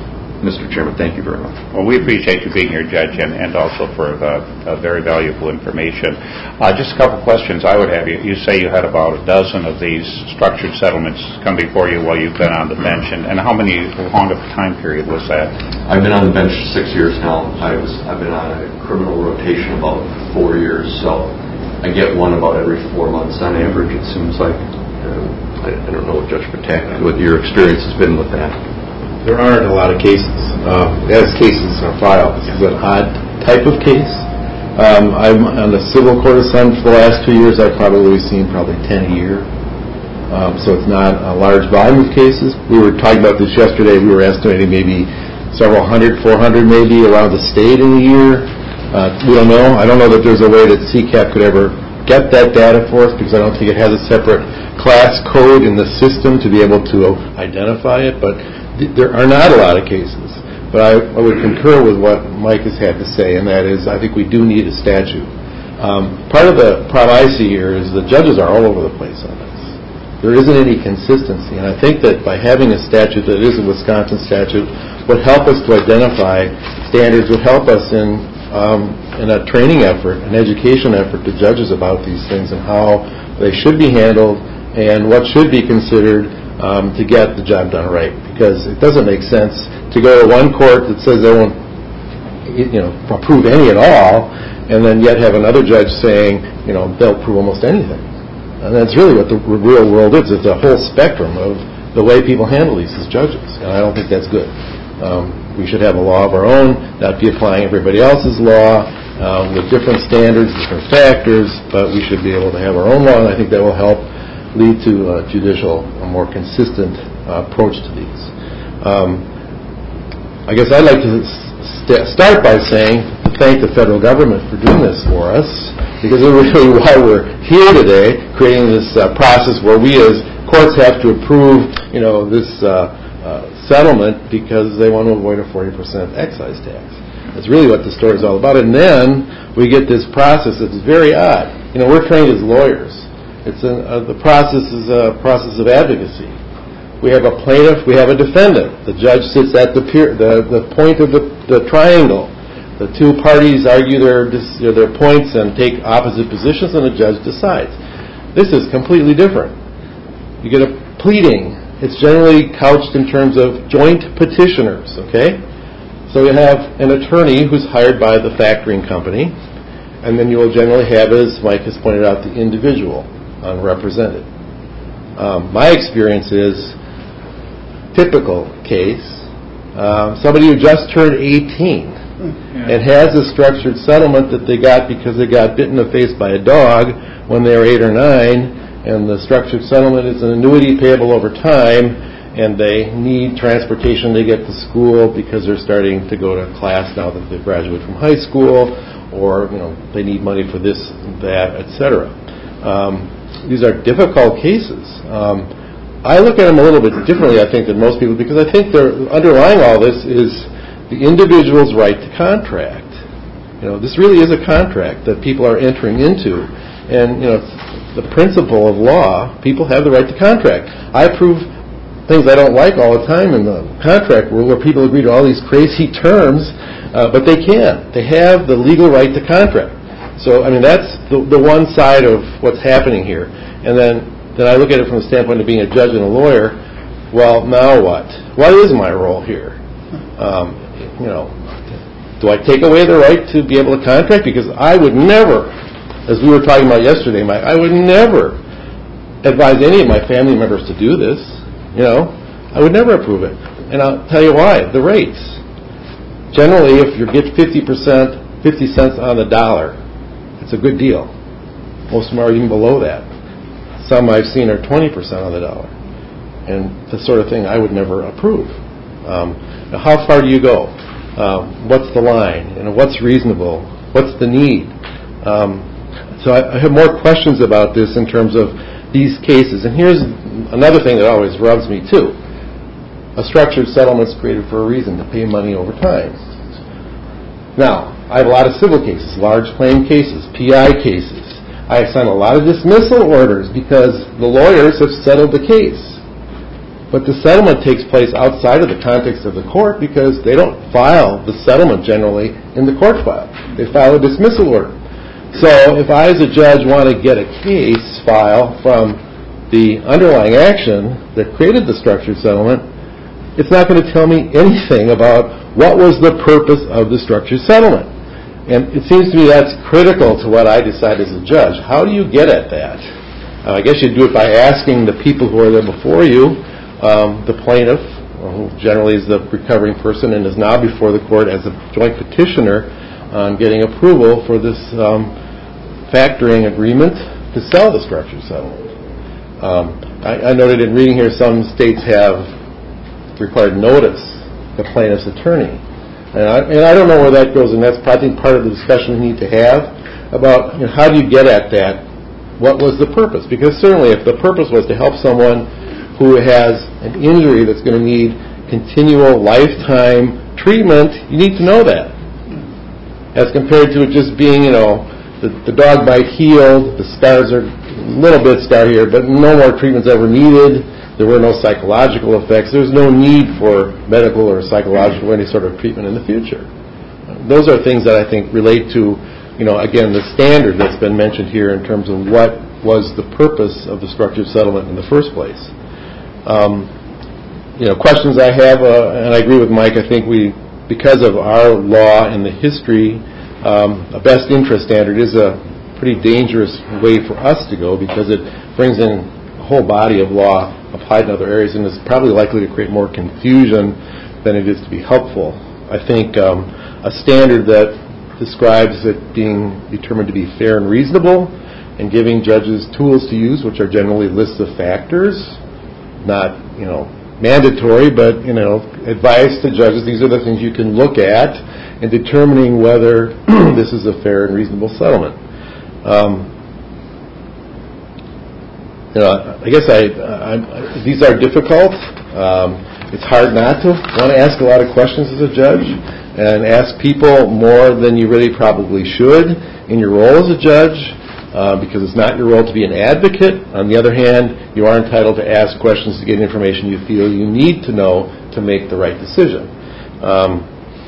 Mister Chairman, thank you very much. Well, we appreciate you being here, Judge, and, and also for the uh, very valuable information. Uh, just a couple questions I would have. You, you say you had about a dozen of these structured settlements come before you while you've been on the bench, and, and how many, how long of a time period was that? I've been on the bench six years now. I was, I've been on a criminal rotation about four years, so I get one about every four months on average, it seems like. Uh, I, I don't know what Judge Patak, what your experience has been with that. There aren't a lot of cases. Uh, as cases are filed, this is an odd type of case. Um, I'm on the civil court assignment for the last two years. I've probably seen probably ten a year. Um, so it's not a large volume of cases. We were talking about this yesterday. We were estimating maybe several hundred, four hundred maybe around the state in a year. Uh, we don't know. I don't know that there's a way that C CAP could ever get that data for us because I don't think it has a separate class code in the system to be able to identify it. But there are not a lot of cases, but I, I would concur with what Mike has had to say, and that is I think we do need a statute. Um, part of the problem I see here is the judges are all over the place on this. There isn't any consistency, and I think that by having a statute that is a Wisconsin statute would help us to identify standards, would help us in, um, in a training effort, an education effort to judges about these things and how they should be handled and what should be considered um, to get the job done right. Because it doesn't make sense to go to one court that says they won't, you know, approve any at all, and then yet have another judge saying, you know, they'll approve almost anything. And that's really what the real world is. It's a whole spectrum of the way people handle these as judges, and I don't think that's good. Um, we should have a law of our own, not be applying everybody else's law uh, with different standards, different factors, but we should be able to have our own law, and I think that will help lead to a judicial, a more consistent uh, approach to these. Um, I guess I'd like to st- start by saying to thank the federal government for doing this for us, because it's really why we're here today, creating this uh, process where we as courts have to approve, you know, this uh, uh, settlement because they want to avoid a forty percent excise tax. That's really what the story is all about. And then we get this process that's very odd. You know, we're trained as lawyers. It's a, uh, the process is a process of advocacy. We have a plaintiff, we have a defendant. The judge sits at the peer, the, the point of the, the triangle. The two parties argue their, their points and take opposite positions, and the judge decides. This is completely different. You get a pleading. It's generally couched in terms of joint petitioners, okay? So you have an attorney who's hired by the factoring company, and then you will generally have, as Mike has pointed out, the individual unrepresented. Um, my experience is typical case, um, somebody who just turned eighteen yeah. and has a structured settlement that they got because they got bitten in the face by a dog when they were eight or nine, and the structured settlement is an annuity payable over time, and they need transportation to get to school because they're starting to go to class now that they've graduated from high school, or you know they need money for this, that, et cetera. Um, these are difficult cases. Um, I look at them a little bit differently, I think, than most people, because I think they're, underlying all this is the individual's right to contract. You know, this really is a contract that people are entering into, and you know, the principle of law, people have the right to contract. I approve things I don't like all the time in the contract world, where people agree to all these crazy terms, uh, but they can. They have the legal right to contract. So, I mean, that's the, the one side of what's happening here. And then Then I look at it from the standpoint of being a judge and a lawyer. Well, now what? What is my role here? Um, you know, do I take away the right to be able to contract? Because I would never, as we were talking about yesterday, Mike, I would never advise any of my family members to do this. You know, I would never approve it. And I'll tell you why. The rates. Generally, if you get fifty percent, fifty cents on the dollar, it's a good deal. Most of them are even below that. Some I've seen are twenty percent on the dollar. And the sort of thing I would never approve. Um, now how far do you go? Um, what's the line? You know, what's reasonable? What's the need? Um, so I, I have more questions about this in terms of these cases. And here's another thing that always rubs me too. A structured settlement is created for a reason, to pay money over time. Now, I have a lot of civil cases, large claim cases, P I cases. I have signed a lot of dismissal orders because the lawyers have settled the case. But the settlement takes place outside of the context of the court because they don't file the settlement generally in the court file. They file a dismissal order. So if I as a judge want to get a case file from the underlying action that created the structured settlement, it's not going to tell me anything about what was the purpose of the structured settlement. And it seems to me that's critical to what I decide as a judge. How do you get at that? Uh, I guess you do it by asking the people who are there before you, um, the plaintiff, who generally is the recovering person and is now before the court as a joint petitioner on getting approval for this um, factoring agreement to sell the structured settlement. Um, I, I noted in reading here some states have required notice the plaintiff's attorney. And I, and I don't know where that goes, and that's probably part of the discussion we need to have about, you know, how do you get at that? What was the purpose? Because certainly if the purpose was to help someone who has an injury that's going to need continual lifetime treatment, you need to know that. As compared to it just being, you know, the, the dog bite healed, the scars are a little bit scar here, but no more treatments ever needed. There were no psychological effects. There's no need for medical or psychological or any sort of treatment in the future. Those are things that I think relate to, you know, again, the standard that's been mentioned here in terms of what was the purpose of the structured settlement in the first place. Um, you know, questions I have, uh, and I agree with Mike, I think we, because of our law and the history, um, a best interest standard is a pretty dangerous way for us to go because it brings in a whole body of law applied in other areas and is probably likely to create more confusion than it is to be helpful. I think um, a standard that describes it being determined to be fair and reasonable and giving judges tools to use, which are generally lists of factors, not, you know, mandatory, but, you know, advice to judges. These are the things you can look at in determining whether this is a fair and reasonable settlement. Um, You know, I guess I, I, I these are difficult. Um, it's hard not to want to ask a lot of questions as a judge and ask people more than you really probably should in your role as a judge uh, because it's not your role to be an advocate. On the other hand, you are entitled to ask questions to get information you feel you need to know to make the right decision. Um,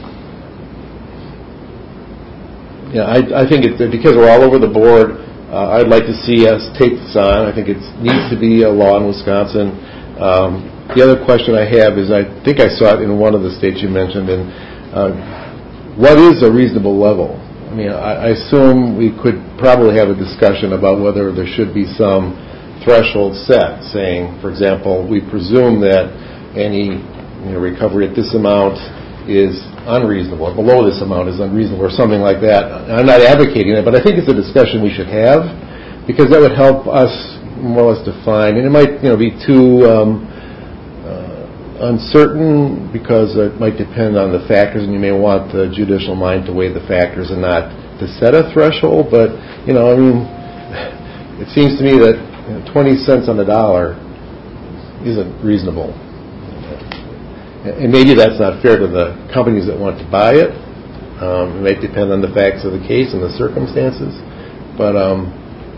yeah, I, I think it, because we're all over the board, Uh, I'd like to see us take this on. I think it needs to be a law in Wisconsin. Um, the other question I have is, I think I saw it in one of the states you mentioned, and uh, what is a reasonable level? I mean, I, I assume we could probably have a discussion about whether there should be some threshold set, saying, for example, we presume that any, you know, recovery at this amount is unreasonable, or below this amount is unreasonable, or something like that. I'm not advocating it, but I think it's a discussion we should have, because that would help us more or less define, and it might, you know, be too um, uh, uncertain, because it might depend on the factors, and you may want the judicial mind to weigh the factors and not to set a threshold, but, you know, I mean, it seems to me that, you know, twenty cents on the dollar isn't reasonable. And maybe that's not fair to the companies that want to buy it. Um, it might depend on the facts of the case and the circumstances. But um,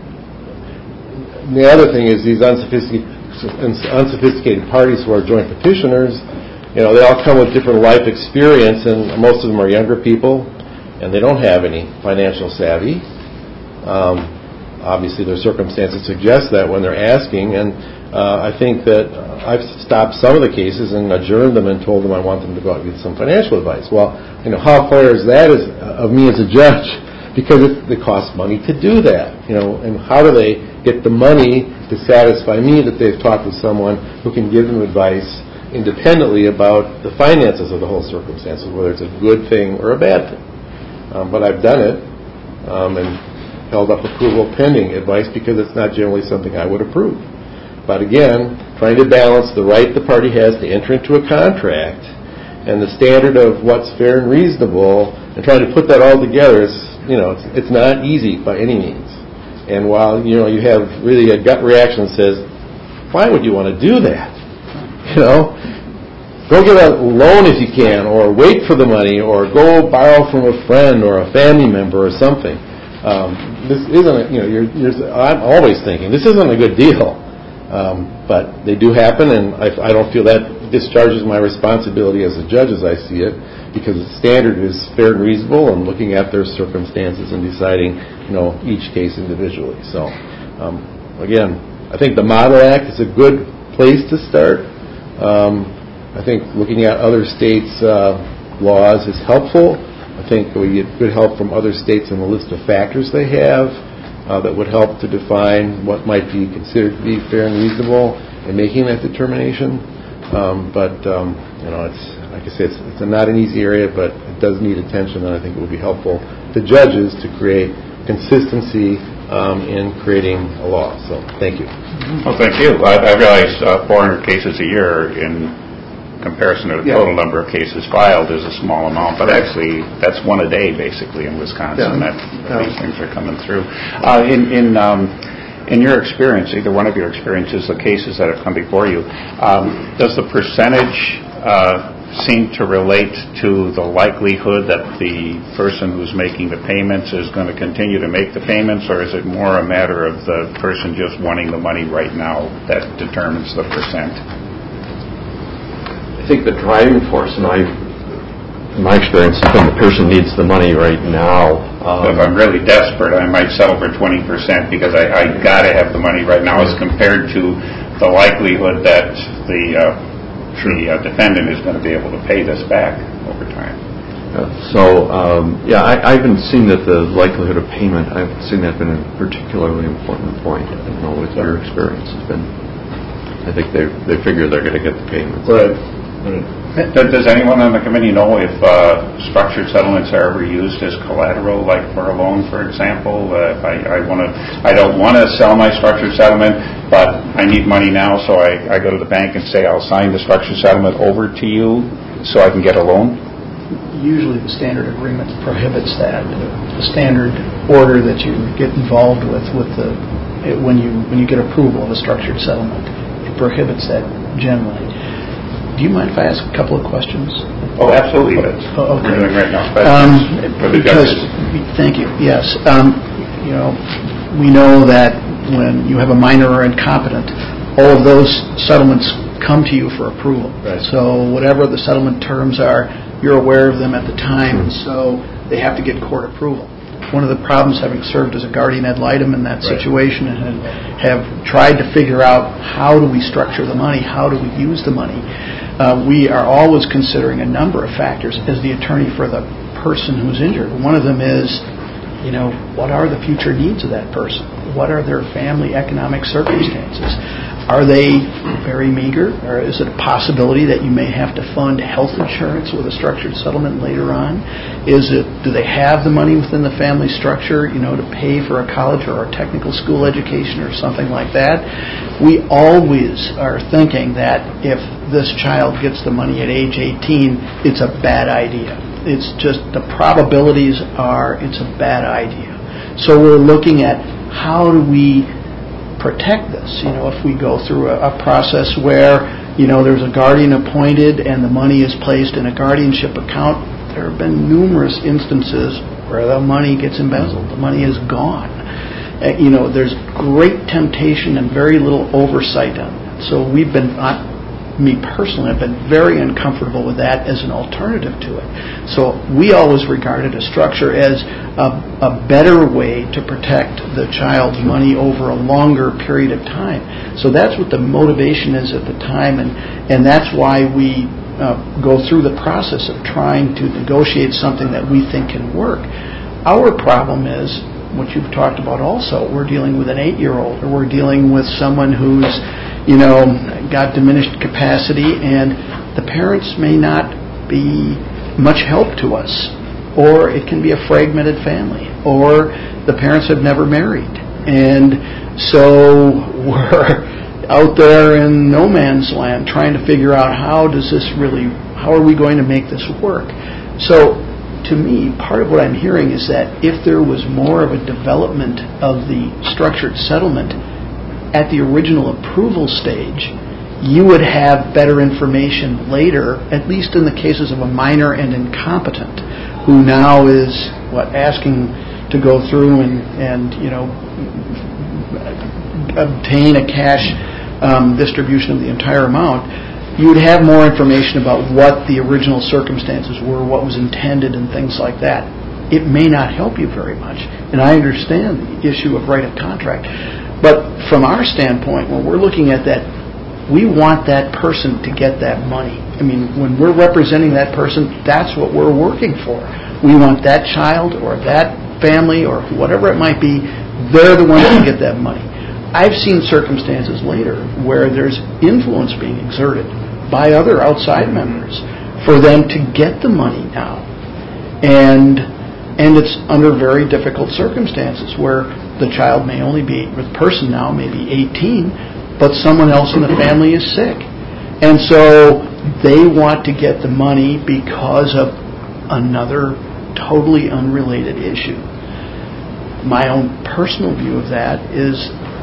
the other thing is these unsophisticated, unsophisticated parties who are joint petitioners, you know, they all come with different life experience, and most of them are younger people, and they don't have any financial savvy. Um, obviously, their circumstances suggest that when they're asking, and uh, I think that I've stopped some of the cases and adjourned them and told them I want them to go out and get some financial advice. Well, you know, how fair is that as, uh, of me as a judge? Because it, it costs money to do that, you know, and how do they get the money to satisfy me that they've talked with someone who can give them advice independently about the finances of the whole circumstances, whether it's a good thing or a bad thing. Um, but I've done it um, and held up approval pending advice because it's not generally something I would approve. But again, trying to balance the right the party has to enter into a contract and the standard of what's fair and reasonable, and trying to put that all together is, you know, it's, it's not easy by any means. And while, you know, you have really a gut reaction that says, why would you want to do that? You know, go get a loan if you can, or wait for the money, or go borrow from a friend or a family member or something. Um, this isn't, a, you know, you're, you're, I'm always thinking, this isn't a good deal. Um, but they do happen, and I, I don't feel that discharges my responsibility as a judge as I see it, because the standard is fair and reasonable and looking at their circumstances and deciding, you know, each case individually. So, um, again, I think the Model Act is a good place to start. Um, I think looking at other states' uh, laws is helpful. I think we get good help from other states in the list of factors they have uh, that would help to define what might be considered to be fair and reasonable in making that determination. Um, but, um, you know, it's like I say, it's, it's a not an easy area, but it does need attention, and I think it would be helpful to judges to create consistency um, in creating a law. So, thank you. Well, thank you. I, I realize uh, four hundred cases a year in comparison to the yeah. total number of cases filed is a small amount, but actually that's one a day basically in Wisconsin yeah. that yeah. these things are coming through. Uh, in in, um, in your experience, either one of your experiences, the cases that have come before you, um, does the percentage uh, seem to relate to the likelihood that the person who's making the payments is going to continue to make the payments, or is it more a matter of the person just wanting the money right now that determines the percent? I think the driving force, in my, in my experience, is when the person needs the money right now. Um, if I'm really desperate, I might settle for twenty percent because I, I got to have the money right now, as compared to the likelihood that the uh, the uh, defendant is going to be able to pay this back over time. Uh, so, um, yeah, I, I haven't seen that the likelihood of payment, I haven't seen that been a particularly important point. I don't know what your experience has been. I think they they figure they're going to get the payments. Right. Does anyone on the committee know if uh, structured settlements are ever used as collateral, like for a loan, for example? Uh, if I, I want to, I don't want to sell my structured settlement, but I need money now, so I, I go to the bank and say I'll sign the structured settlement over to you so I can get a loan? Usually the standard agreement prohibits that. The standard order that you get involved with, with the when you when you get approval of a structured settlement, it prohibits that generally. Do you mind if I ask a couple of questions? Oh, absolutely. That's oh, okay. We're doing right now. Um, because, thank you. Yes. Um, you know, we know that when you have a minor or incompetent, all of those settlements come to you for approval. Right. So whatever the settlement terms are, you're aware of them at the time, mm-hmm. so they have to get court approval. One of the problems, having served as a guardian ad litem in that right. situation, and have tried to figure out how do we structure the money, how do we use the money, uh, we are always considering a number of factors as the attorney for the person who's injured. One of them is, you know, what are the future needs of that person? What are their family economic circumstances? Are they very meager, or is it a possibility that you may have to fund health insurance with a structured settlement later on? Is it, do they have the money within the family structure, you know, to pay for a college or a technical school education or something like that? We always are thinking that if this child gets the money at age eighteen, it's a bad idea. It's just the probabilities are it's a bad idea. So we're looking at how do we protect this, you know, if we go through a, a process where, you know, there's a guardian appointed and the money is placed in a guardianship account. There have been numerous instances where the money gets embezzled, the money is gone. Uh, you know, there's great temptation and very little oversight on that. So we've been, uh, me personally, I've been very uncomfortable with that as an alternative to it. So we always regarded a structure as a, a better way to protect the child's money over a longer period of time. So that's what the motivation is at the time, and, and that's why we uh, go through the process of trying to negotiate something that we think can work. Our problem is what you've talked about also. We're dealing with an eight-year-old, or we're dealing with someone who's, you know, got diminished capacity, and the parents may not be much help to us, or it can be a fragmented family, or the parents have never married, and so we're out there in no man's land trying to figure out how does this really, how are we going to make this work? So to me, part of what I'm hearing is that if there was more of a development of the structured settlement at the original approval stage, you would have better information later, at least in the cases of a minor and incompetent, who now is, what, asking to go through and, and you know, obtain a cash um, distribution of the entire amount, you would have more information about what the original circumstances were, what was intended, and things like that. It may not help you very much, and I understand the issue of right of contract. But from our standpoint, when we're looking at that, we want that person to get that money. I mean, when we're representing that person, that's what we're working for. We want that child or that family or whatever it might be, they're the ones who get that money. I've seen circumstances later where there's influence being exerted by other outside members for them to get the money now. And and it's under very difficult circumstances where the child may only be, or the person now may be eighteen, but someone else in the family is sick. And so they want to get the money because of another totally unrelated issue. My own personal view of that is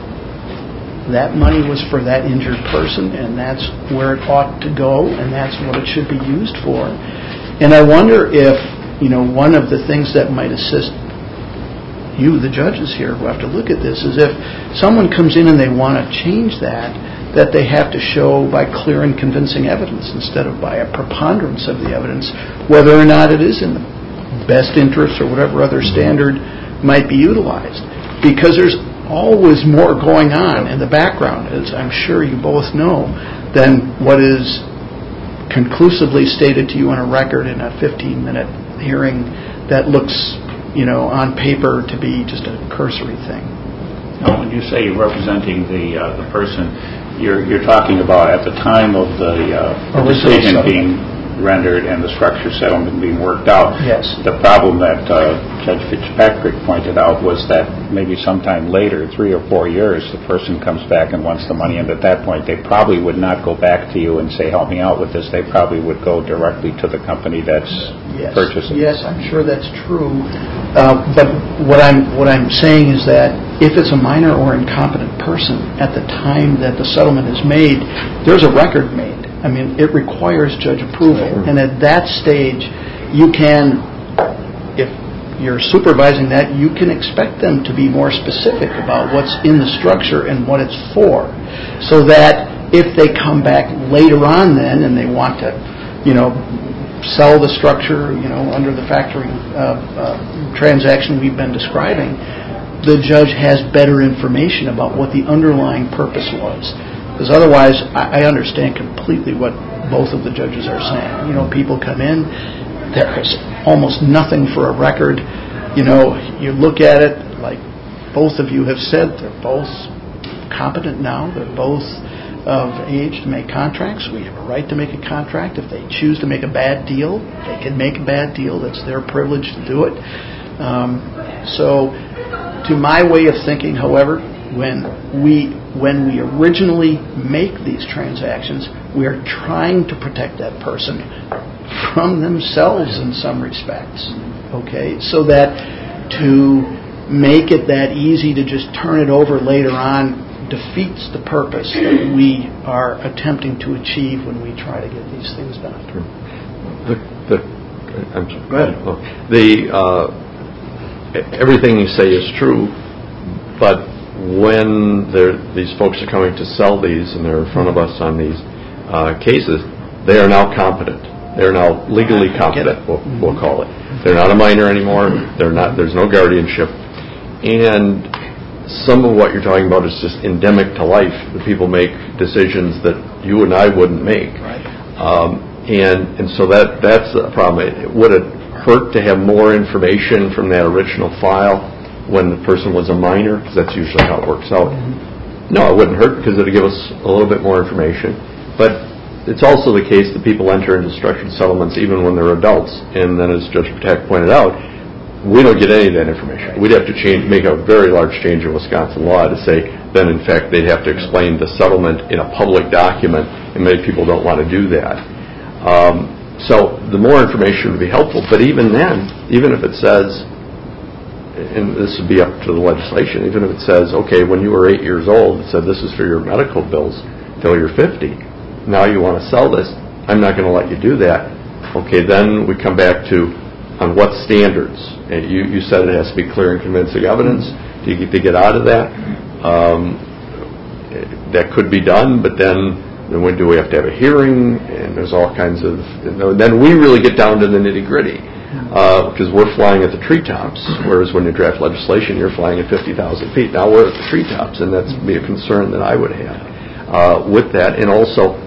that money was for that injured person, and that's where it ought to go, and that's what it should be used for. And I wonder if, you know, one of the things that might assist you, the judges here, who have to look at this, is if someone comes in and they want to change that, that they have to show by clear and convincing evidence instead of by a preponderance of the evidence, whether or not it is in the best interest or whatever other standard might be utilized. Because there's always more going on in the background, as I'm sure you both know, than what is conclusively stated to you on a record in a fifteen-minute hearing that looks, you know, on paper to be just a cursory thing. Now, when you say you're representing the uh, the person, you're you're talking about at the time of the uh, decision being rendered and the structure settlement being worked out. Yes. The problem that uh, Judge Fitzpatrick pointed out was that maybe sometime later, three or four years, the person comes back and wants the money, and at that point they probably would not go back to you and say, help me out with this. They probably would go directly to the company that's yes. purchasing. Yes, I'm sure that's true. Uh, but what I'm what I'm saying is that if it's a minor or incompetent person at the time that the settlement is made, there's a record made. I mean, it requires judge approval. And at that stage, you can, if you're supervising that, you can expect them to be more specific about what's in the structure and what it's for. So that if they come back later on then and they want to, you know, sell the structure, you know, under the factoring uh, uh, transaction we've been describing, the judge has better information about what the underlying purpose was. Because otherwise, I, I understand completely what both of the judges are saying. You know, people come in, there is almost nothing for a record. You know, you look at it, like both of you have said, they're both competent now. They're both of age to make contracts. We have a right to make a contract. If they choose to make a bad deal, they can make a bad deal. That's their privilege to do it. Um, so, to my way of thinking, however, when we when we originally make these transactions, we are trying to protect that person from themselves in some respects. Okay, so that to make it that easy to just turn it over later on defeats the purpose that we are attempting to achieve when we try to get these things done. The, the, I'm sorry. Go ahead. The uh, everything you say is true, but when these folks are coming to sell these and they're in front of us on these uh, cases, they are now competent. They're now legally competent, we'll, we'll call it. They're not a minor anymore. They're not. There's no guardianship. And some of what you're talking about is just endemic to life. The people make decisions that you and I wouldn't make. Right. Um, and, and so that that's a problem. It, would it hurt to have more information from that original file when the person was a minor? Because that's usually how it works out. Mm-hmm. No, it wouldn't hurt because it would give us a little bit more information. But it's also the case that people enter into structured settlements even when they're adults. And then as Judge Patak pointed out, we don't get any of that information. We'd have to change, make a very large change in Wisconsin law to say then in fact they'd have to explain the settlement in a public document, and many people don't want to do that. Um, so the more information would be helpful. But even then, even if it says, and this would be up to the legislation, even if it says, okay, when you were eight years old, it said this is for your medical bills till you're fifty. Now you want to sell this, I'm not going to let you do that. Okay, then we come back to on what standards. And you, you said it has to be clear and convincing evidence to get, to get out of that. Um, that could be done, but then, then when do we have to have a hearing? And there's all kinds of, you know, then we really get down to the nitty-gritty, because uh, we're flying at the treetops, whereas when you draft legislation, you're flying at fifty thousand feet. Now we're at the treetops, and that's be a concern that I would have uh, with that. And also,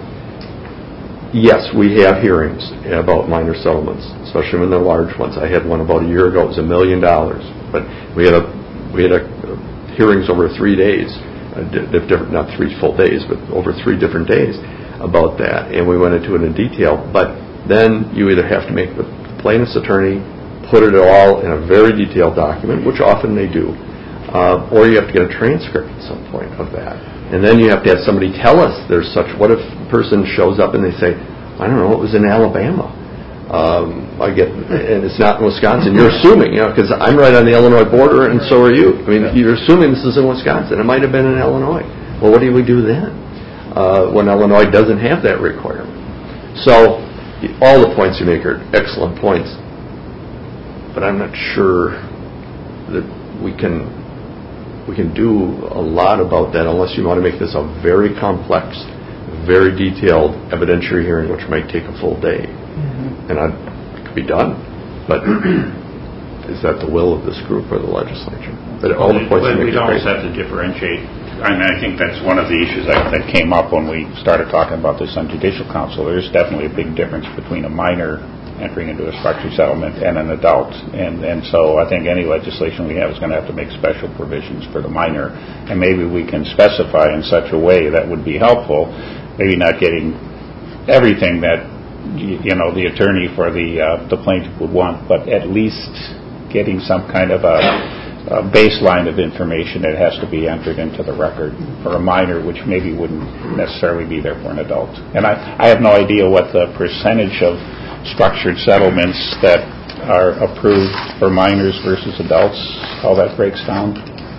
yes, we have hearings about minor settlements, especially when they're large ones. I had one about a year ago. It was a million dollars, but we had a we had a, uh, hearings over three days, uh, di- different not three full days, but over three different days about that, and we went into it in detail. But then you either have to make the plaintiff's attorney put it all in a very detailed document, which often they do, uh, or you have to get a transcript at some point of that. And then you have to have somebody tell us there's such, what if a person shows up and they say, I don't know, it was in Alabama. Um, I get, and it's not in Wisconsin. You're assuming, you know, because I'm right on the Illinois border and so are you. I mean, you're assuming this is in Wisconsin. It might have been in Illinois. Well, what do we do then uh, when Illinois doesn't have that requirement? So all the points you make are excellent points, but I'm not sure that we can we can do a lot about that unless you want to make this a very complex, very detailed evidentiary hearing, which might take a full day. Mm-hmm. And I, it could be done, but is that the will of this group or the legislature? But all the points well, you make we'd are always great. have to differentiate. I mean, I think that's one of the issues that, that came up when we started talking about this on Judicial Council. There's definitely a big difference between a minor entering into a structured settlement and an adult. And, and so I think any legislation we have is going to have to make special provisions for the minor. And maybe we can specify in such a way that would be helpful, maybe not getting everything that, you know, the attorney for the, uh, the plaintiff would want, but at least getting some kind of a A baseline of information that has to be entered into the record for a minor, which maybe wouldn't necessarily be there for an adult. And I, I have no idea what the percentage of structured settlements that are approved for minors versus adults, how that breaks down.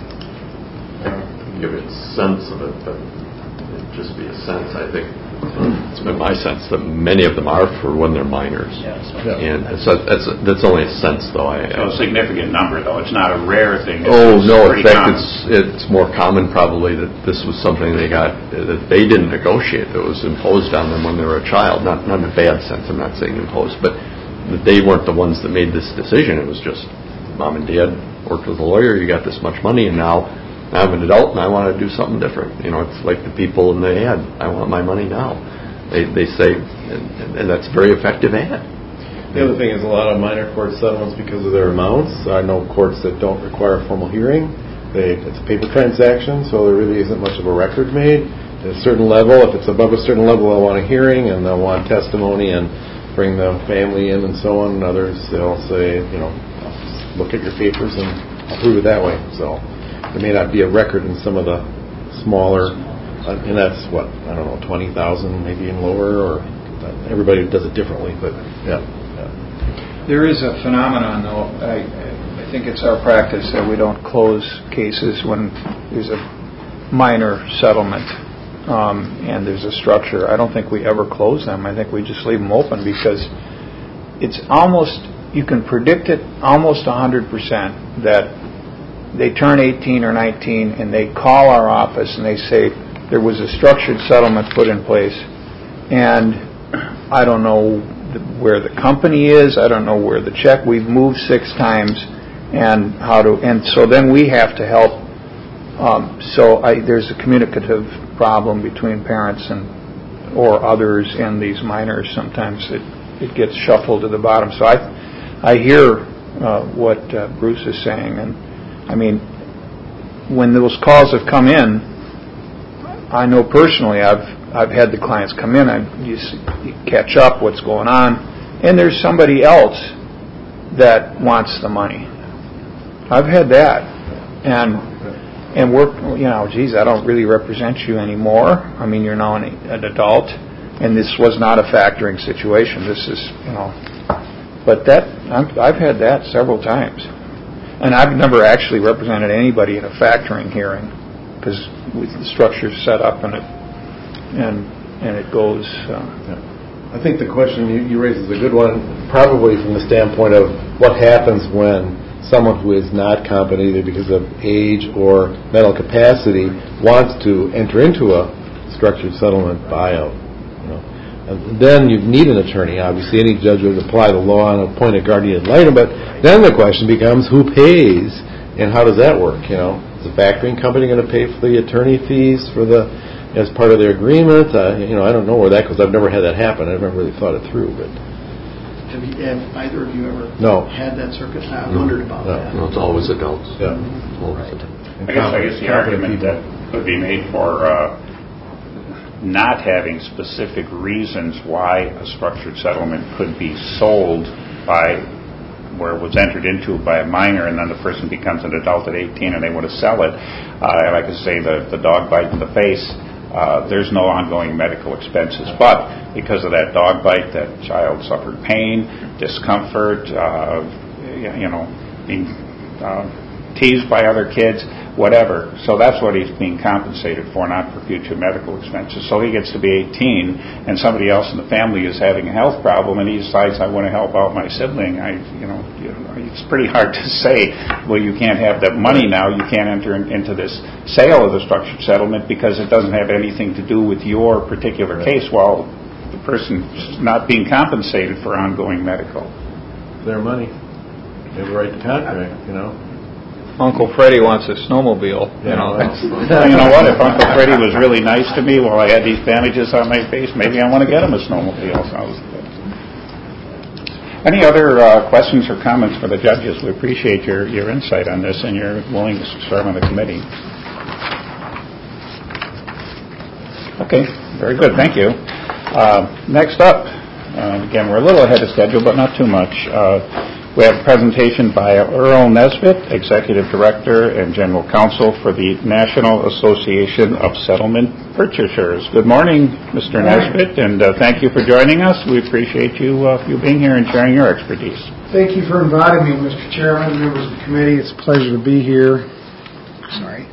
Give it a sense of it, but it'd just be a sense. I think it's been my sense that many of them are for when they're minors. Yes. And so that's that's only a sense, though. I, so a significant number, though. It's not a rare thing. It's, oh it's no! In fact, common. it's it's more common probably that this was something they got that they didn't negotiate. That was imposed on them when they were a child. Not not in a bad sense. I'm not saying imposed, but that they weren't the ones that made this decision. It was just mom and dad worked with a lawyer. You got this much money, and now I'm an adult and I want to do something different. You know, it's like the people in the ad. I want my money now. They they say, and, and that's a very effective ad. The other thing is a lot of minor court settlements because of their amounts. I know courts that don't require a formal hearing. They, it's a paper transaction, so there really isn't much of a record made. At a certain level, if it's above a certain level, they'll want a hearing and they'll want testimony and bring the family in and so on. And others, they'll say, you know, look at your papers and approve it that way. So there may not be a record in some of the smaller. Uh, and that's what, I don't know, twenty thousand, maybe even lower, or uh, everybody does it differently, but yeah, yeah. There is a phenomenon, though. I, I think it's our practice that we don't close cases when there's a minor settlement um, and there's a structure. I don't think we ever close them. I think we just leave them open because it's almost, you can predict it almost one hundred percent that they turn eighteen or nineteen and they call our office and they say, there was a structured settlement put in place, and I don't know where the company is. I don't know where the check. We've moved six times, and how to. And so then we have to help. Um, so I, there's a communicative problem between parents and or others and these minors. Sometimes it it gets shuffled to the bottom. So I I hear uh, what uh, Bruce is saying, and I mean when those calls have come in. I know personally I've I've had the clients come in, I you, you catch up what's going on, and there's somebody else that wants the money. I've had that, and and we're, you know, geez, I don't really represent you anymore. I mean, you're now an, an adult, and this was not a factoring situation. This is, you know, but that I'm, I've had that several times, and I've never actually represented anybody in a factoring hearing. Because the structure's set up and it and and it goes. Uh, yeah. I think the question you, you raise is a good one, probably from the standpoint of what happens when someone who is not competent either because of age or mental capacity wants to enter into a structured settlement buyout. You know, and then you need an attorney. Obviously, any judge would apply the law and appoint a guardian ad litem. But then the question becomes, who pays and how does that work? You know, is the factoring company going to pay for the attorney fees for the as part of their agreement? Uh, you know, I don't know where that goes. I've never had that happen. I've never really thought it through, but. Have, you, have either of you ever no. had that circuit? I wondered about no. that. No, it's always adults. Yeah. Always right. adults. I guess, I guess the argument that could be made for uh, not having specific reasons why a structured settlement could be sold by where it was entered into by a minor and then the person becomes an adult at eighteen and they want to sell it. Uh, like I say, the, the dog bite in the face, uh, there's no ongoing medical expenses. But because of that dog bite, that child suffered pain, discomfort, uh, you know, being uh, teased by other kids, whatever. So that's what he's being compensated for, not for future medical expenses. So he gets to be eighteen, and somebody else in the family is having a health problem, and he decides, I want to help out my sibling. I, you know, it's pretty hard to say, well, you can't have that money now. You can't enter in, into this sale of the structured settlement because it doesn't have anything to do with your particular case. Well, the person's not being compensated for ongoing medical. Their money. They have the right to contract, you know. Uncle Freddie wants a snowmobile. You know, well, you know what? If Uncle Freddie was really nice to me while I had these bandages on my face, maybe I want to get him a snowmobile. Any other uh, questions or comments for the judges? We appreciate your, your insight on this and your willingness to serve on the committee. Okay, very good. Thank you. Uh, next up, uh, again, we're a little ahead of schedule, but not too much. Uh, We have a presentation by Earl Nesbitt, Executive Director and General Counsel for the National Association of Settlement Purchasers. Good morning, Mister Nesbitt, and uh, thank you for joining us. We appreciate you uh, you being here and sharing your expertise. Thank you for inviting me, Mister Chairman, members of the committee. It's a pleasure to be here. Sorry.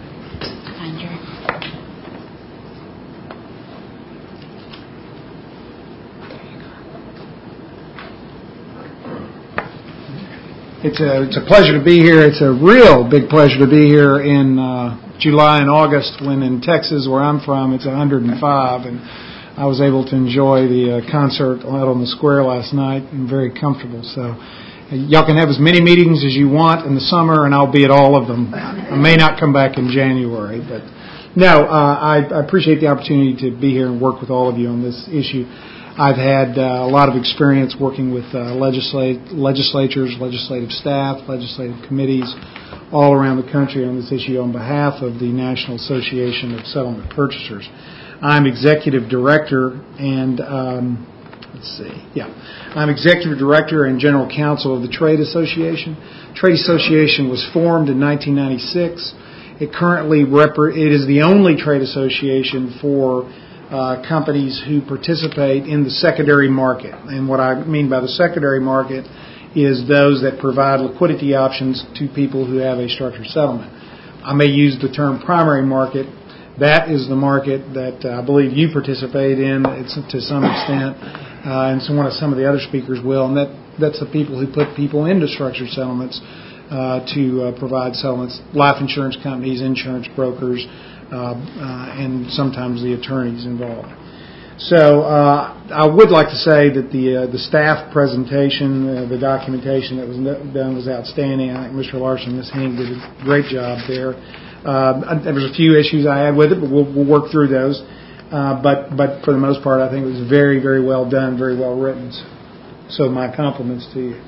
It's a, it's a pleasure to be here. It's a real big pleasure to be here in uh, July and August when in Texas, where I'm from, it's one hundred five. And I was able to enjoy the uh, concert out on the square last night and very comfortable. So uh, y'all can have as many meetings as you want in the summer, and I'll be at all of them. I may not come back in January. But no, uh, I, I appreciate the opportunity to be here and work with all of you on this issue. I've had uh, a lot of experience working with uh, legislat- legislatures, legislative staff, legislative committees all around the country on this issue on behalf of the National Association of Settlement Purchasers. I'm executive director and, um, let's see, yeah, I'm executive director and general counsel of the Trade Association. Trade Association was formed in nineteen ninety-six. It currently rep- it is the only trade association for Uh, companies who participate in the secondary market. And what I mean by the secondary market is those that provide liquidity options to people who have a structured settlement. I may use the term primary market. That is the market that uh, I believe you participate in it's, to some extent, uh, and so one of some of the other speakers will, and that, that's the people who put people into structured settlements uh, to uh, provide settlements, life insurance companies, insurance brokers, Uh, uh, and sometimes the attorneys involved. So uh, I would like to say that the uh, the staff presentation, uh, the documentation that was done was outstanding. I think Mister Larson, Miz Henning did a great job there. Uh, there was a few issues I had with it, but we'll, we'll work through those. Uh, but but for the most part, I think it was very, very well done, very well written. So my compliments to you.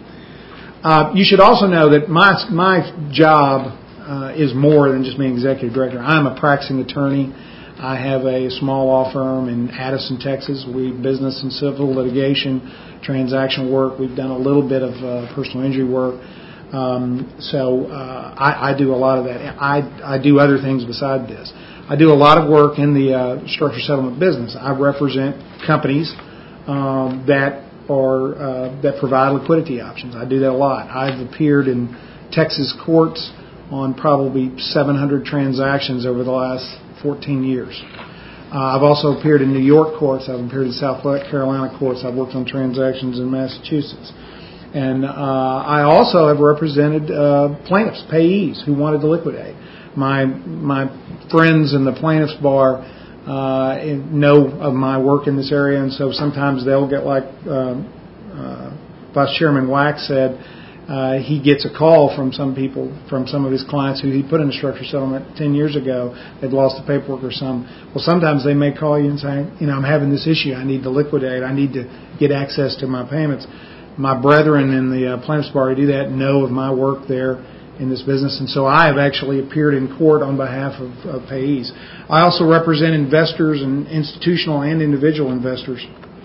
Uh, you should also know that my my job Uh, is more than just being executive director. I'm a practicing attorney. I have a small law firm in Addison, Texas. We business and civil litigation, transaction work. We've done a little bit of uh, personal injury work. Um, so uh, I, I do a lot of that. I, I do other things beside this. I do a lot of work in the uh, structured settlement business. I represent companies um, that are uh, that provide liquidity options. I do that a lot. I've appeared in Texas courts on probably seven hundred transactions over the last fourteen years. Uh, I've also appeared in New York courts. I've appeared in South Carolina courts. I've worked on transactions in Massachusetts. And uh, I also have represented uh, plaintiffs, payees, who wanted to liquidate. My my friends in the plaintiffs bar uh, know of my work in this area, and so sometimes they'll get like uh, uh, Vice Chairman Wax said, uh, he gets a call from some people, from some of his clients who he put in a structured settlement ten years ago. They'd lost the paperwork or some. Well, sometimes they may call you and say, you know, I'm having this issue. I need to liquidate. I need to get access to my payments. My brethren in the uh, plaintiffs bar who do that know of my work there in this business, and so I have actually appeared in court on behalf of, of payees. I also represent investors and institutional and individual investors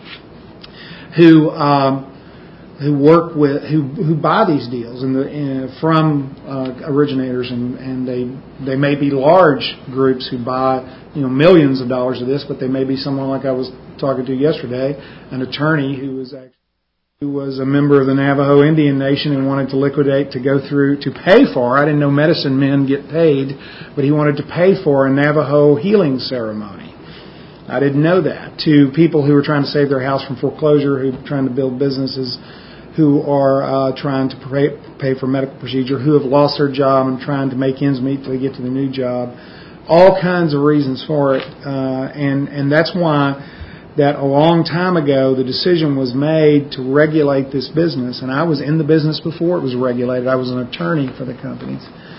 who um, who work with who who buy these deals in the, in, from uh, originators, and, and they they may be large groups who buy you know millions of dollars of this, but they may be someone like I was talking to yesterday, an attorney who was actually. who was a member of the Navajo Indian Nation and wanted to liquidate to go through, to pay for, I didn't know medicine men get paid, but he wanted to pay for a Navajo healing ceremony. I didn't know that. To people who are trying to save their house from foreclosure, who are trying to build businesses, who are uh, trying to pay, pay for medical procedure, who have lost their job and trying to make ends meet till they get to the new job. All kinds of reasons for it, uh, and, and that's why that a long time ago the decision was made to regulate this business, and I was in the business before it was regulated. I was an attorney for the companies,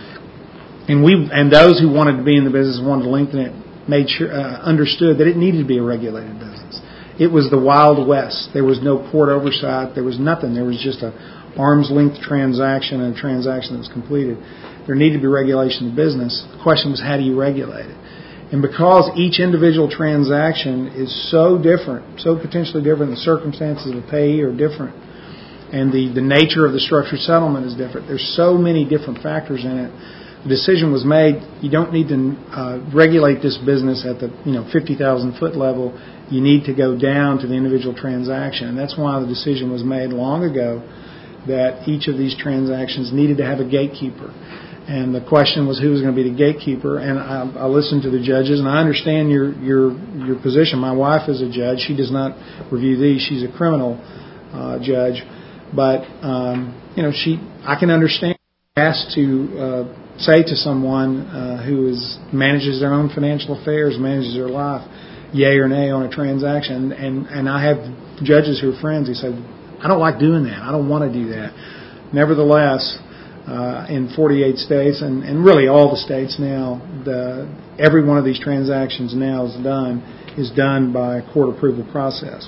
and we and those who wanted to be in the business, wanted to lengthen it, made sure uh, understood that it needed to be a regulated business. It was the Wild West. There was no court oversight. There was nothing. There was just a arm's length transaction and a transaction that was completed. There needed to be regulation of the business. The question was, how do you regulate it? And because each individual transaction is so different, so potentially different, the circumstances of the payee are different, and the, the nature of the structured settlement is different. There's so many different factors in it. The decision was made, you don't need to uh, regulate this business at the you know fifty thousand foot level. You need to go down to the individual transaction. And that's why the decision was made long ago that each of these transactions needed to have a gatekeeper. And the question was who was going to be the gatekeeper. And I, I listened to the judges, and I understand your your your position. My wife is a judge. She does not review these. She's a criminal uh, judge. But um, you know, she I can understand asked to uh, say to someone uh, who is manages their own financial affairs, manages their life, yay or nay on a transaction. And and I have judges who are friends who say, I don't like doing that. I don't want to do that. Nevertheless, Uh, in forty-eight states, and, and really all the states now, the, every one of these transactions now is done is done by a court approval process.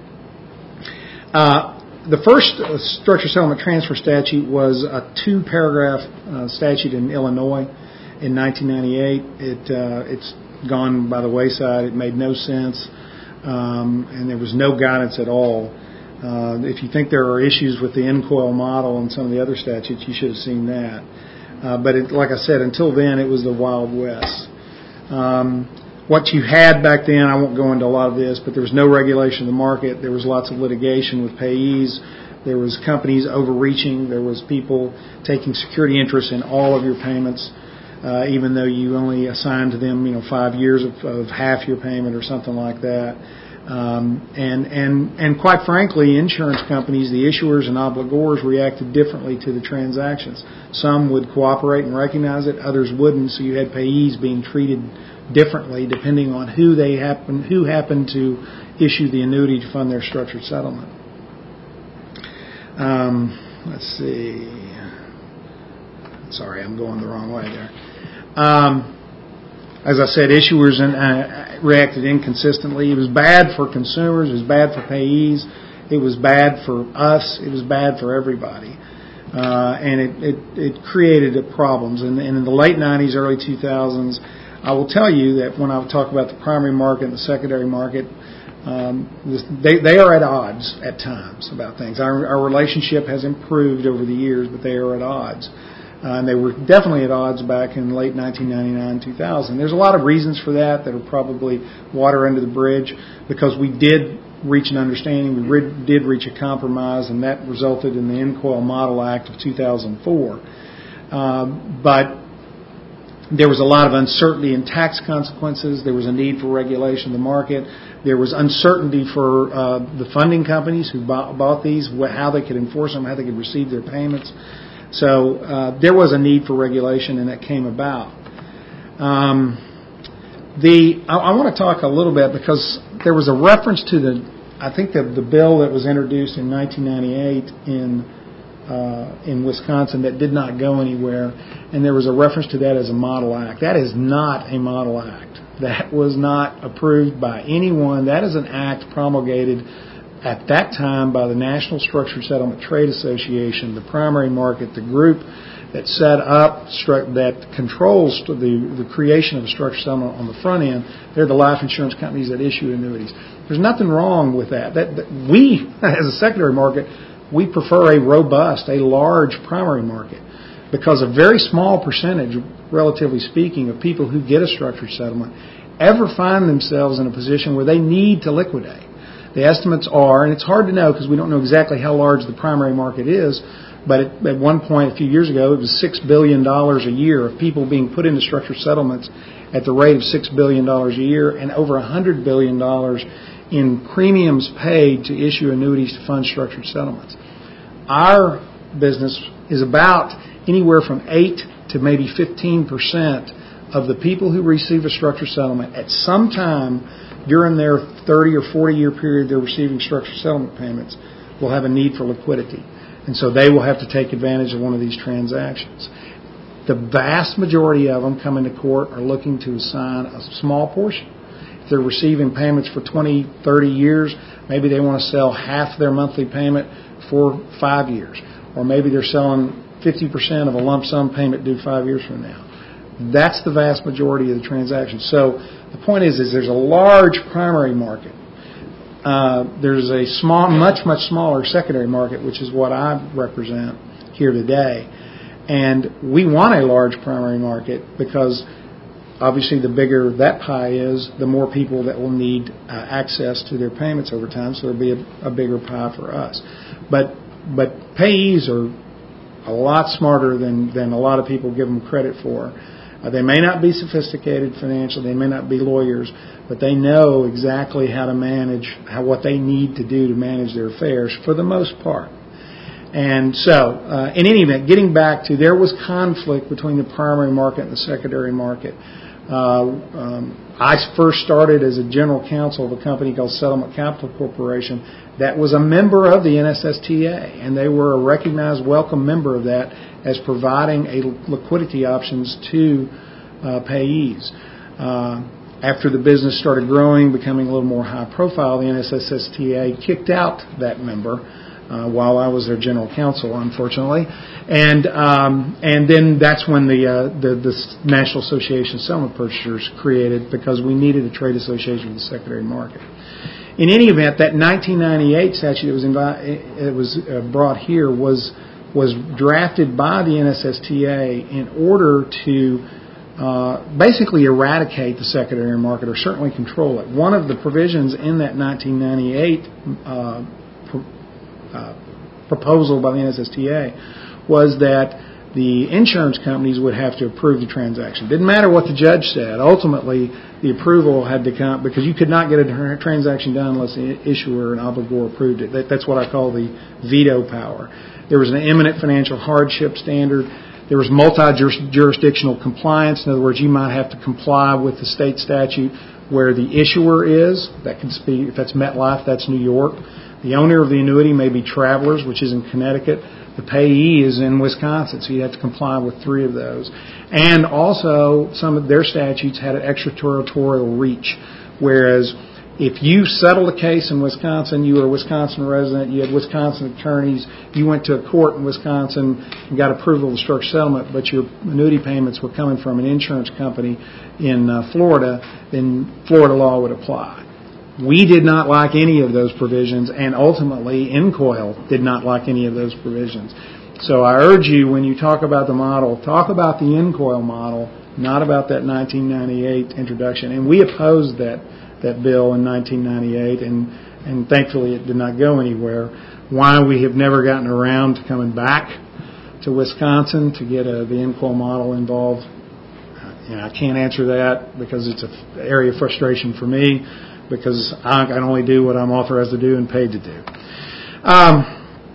Uh, the first uh, structured settlement transfer statute was a two-paragraph uh, statute in Illinois in nineteen ninety-eight. It uh, it's gone by the wayside. It made no sense, um, and there was no guidance at all. Uh, if you think there are issues with the N-coil model and some of the other statutes, you should have seen that. Uh, but it, like I said, until then, it was the Wild West. Um, what you had back then, I won't go into a lot of this, but there was no regulation of the market. There was lots of litigation with payees. There was companies overreaching. There was people taking security interest in all of your payments, uh, even though you only assigned to them, you know, five years of, of half your payment or something like that. Um, and, and, and quite frankly, insurance companies, the issuers and obligors reacted differently to the transactions. Some would cooperate and recognize it, others wouldn't, so you had payees being treated differently depending on who they happen, who happened to issue the annuity to fund their structured settlement. Um, let's see. Sorry, I'm going the wrong way there. Um, As I said, issuers and, uh, reacted inconsistently. It was bad for consumers. It was bad for payees. It was bad for us. It was bad for everybody. Uh, and it, it, it created problems. And, and in the late nineties, early two thousands, I will tell you that when I talk about the primary market and the secondary market, um, they, they are at odds at times about things. Our, our relationship has improved over the years, but they are at odds. Uh, and they were definitely at odds back in late nineteen ninety-nine, two thousand. There's a lot of reasons for that that are probably water under the bridge, because we did reach an understanding, we re- did reach a compromise, and that resulted in the N-coil Model Act of two thousand four. Uh, but There was a lot of uncertainty in tax consequences. There was a need for regulation of the market. There was uncertainty for uh, the funding companies who bought, bought these, what, how they could enforce them, how they could receive their payments. So uh, there was a need for regulation, and that came about. Um, the I, I want to talk a little bit because there was a reference to the, I think the, the bill that was introduced in nineteen ninety-eight in uh, in Wisconsin that did not go anywhere, and there was a reference to that as a model act. That is not a model act. That was not approved by anyone. That is an act promulgated at that time by the National Structured Settlement Trade Association, the primary market, the group that set up, that controls the, the creation of a structured settlement on the front end. They're the life insurance companies that issue annuities. There's nothing wrong with that. That, that we, as a secondary market, we prefer a robust, a large primary market because a very small percentage, relatively speaking, of people who get a structured settlement ever find themselves in a position where they need to liquidate. The estimates are, and it's hard to know because we don't know exactly how large the primary market is, but at, at one point a few years ago it was six billion dollars a year of people being put into structured settlements at the rate of six billion dollars a year and over one hundred billion dollars in premiums paid to issue annuities to fund structured settlements. Our business is about anywhere from eight to maybe fifteen percent of the people who receive a structured settlement at some time during their thirty or forty year period they're receiving structured settlement payments will have a need for liquidity. And so they will have to take advantage of one of these transactions. The vast majority of them come into court are looking to assign a small portion. If they're receiving payments for twenty, thirty years, maybe they want to sell half their monthly payment for five years. Or maybe they're selling fifty percent of a lump sum payment due five years from now. That's the vast majority of the transactions. So the point is, is there's a large primary market. Uh, there's a small, much, much smaller secondary market, which is what I represent here today. And we want a large primary market because obviously the bigger that pie is, the more people that will need uh, access to their payments over time, so there'll be a, a bigger pie for us. But but payees are a lot smarter than, than a lot of people give them credit for. Uh, they may not be sophisticated financially, they may not be lawyers, but they know exactly how to manage, how what they need to do to manage their affairs for the most part. And so, uh, in any event, getting back to, there was conflict between the primary market and the secondary market. Uh, um, I first started as a general counsel of a company called Settlement Capital Corporation that was a member of the N S S T A, and they were a recognized, welcome member of that as providing a liquidity options to uh, payees. Uh, after the business started growing, becoming a little more high profile, the N S S T A kicked out that member uh, while I was their general counsel, unfortunately. And um, and then that's when the, uh, the the National Association of Settlement Purchasers created, because we needed a trade association with the secondary market. In any event, that nineteen ninety-eight statute that was invi- it was uh, brought here was was drafted by the N S S T A in order to uh, basically eradicate the secondary market, or certainly control it. One of the provisions in that nineteen ninety-eight uh, pr- uh, proposal by the N S S T A was that the insurance companies would have to approve the transaction. Didn't matter what the judge said. Ultimately, the approval had to come, because you could not get a transaction done unless the issuer and obligor approved it. That, that's what I call the veto power. There was an imminent financial hardship standard. There was multi-jurisdictional compliance. In other words, you might have to comply with the state statute where the issuer is. That could be, if that's MetLife, that's New York. The owner of the annuity may be Travelers, which is in Connecticut. The payee is in Wisconsin, so you have to comply with three of those. And also, some of their statutes had an extraterritorial reach, whereas if you settled a case in Wisconsin, you were a Wisconsin resident, you had Wisconsin attorneys, you went to a court in Wisconsin and got approval of the structured settlement, but your annuity payments were coming from an insurance company in uh, Florida, then Florida law would apply. We did not like any of those provisions, and ultimately, N C O I L did not like any of those provisions. So I urge you, when you talk about the model, talk about the N C O I L model, not about that nineteen ninety-eight introduction. And we opposed that that bill in nineteen ninety-eight, and, and thankfully it did not go anywhere. Why we have never gotten around to coming back to Wisconsin to get a, the N C O I L model involved You know, I can't answer that because it's an area of frustration for me because I can only do what I'm authorized to do and paid to do. Um,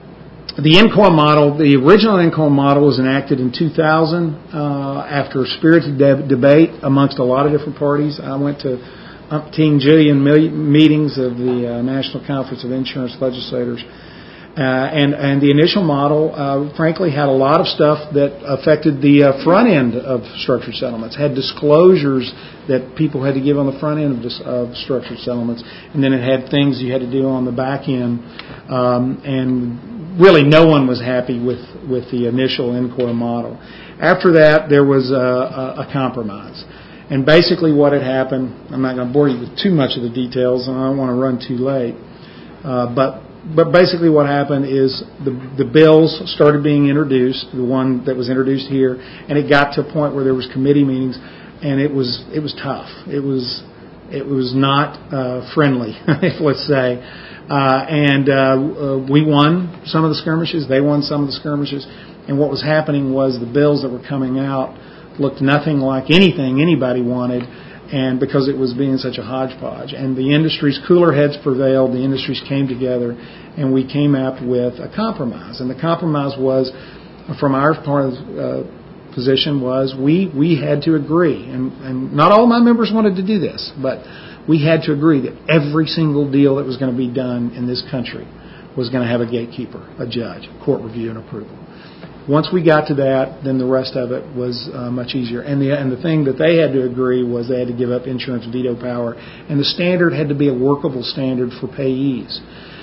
the N C O A model, the original N C O A model was enacted in two thousand uh, after a spirited de- debate amongst a lot of different parties. I went to umpteen jillion meetings of the uh, National Conference of Insurance Legislators. Uh, and, and the initial model, uh, frankly, had a lot of stuff that affected the uh, front end of structured settlements, had disclosures that people had to give on the front end of, dis- of structured settlements, and then it had things you had to do on the back end. Um, and really no one was happy with, with the initial N C O A model. After that, there was a, a, a compromise. And basically what had happened, I'm not going to bore you with too much of the details, and I don't want to run too late, uh, but But basically what happened is the the bills started being introduced, the one that was introduced here, and it got to a point where there was committee meetings, and it was it was tough. It was it was not uh, friendly, let's say. Uh, and uh, uh, we won some of the skirmishes. They won some of the skirmishes. And what was happening was the bills that were coming out looked nothing like anything anybody wanted, and because it was being such a hodgepodge. And the industry's cooler heads prevailed, the industries came together, and we came up with a compromise. And the compromise was, from our part of the uh, position, was we, we had to agree. And, and not all my members wanted to do this, but we had to agree that every single deal that was going to be done in this country was going to have a gatekeeper, a judge, court review and approval. Once we got to that, then the rest of it was uh, much easier. And the and the thing that they had to agree was they had to give up insurance veto power, and the standard had to be a workable standard for payees.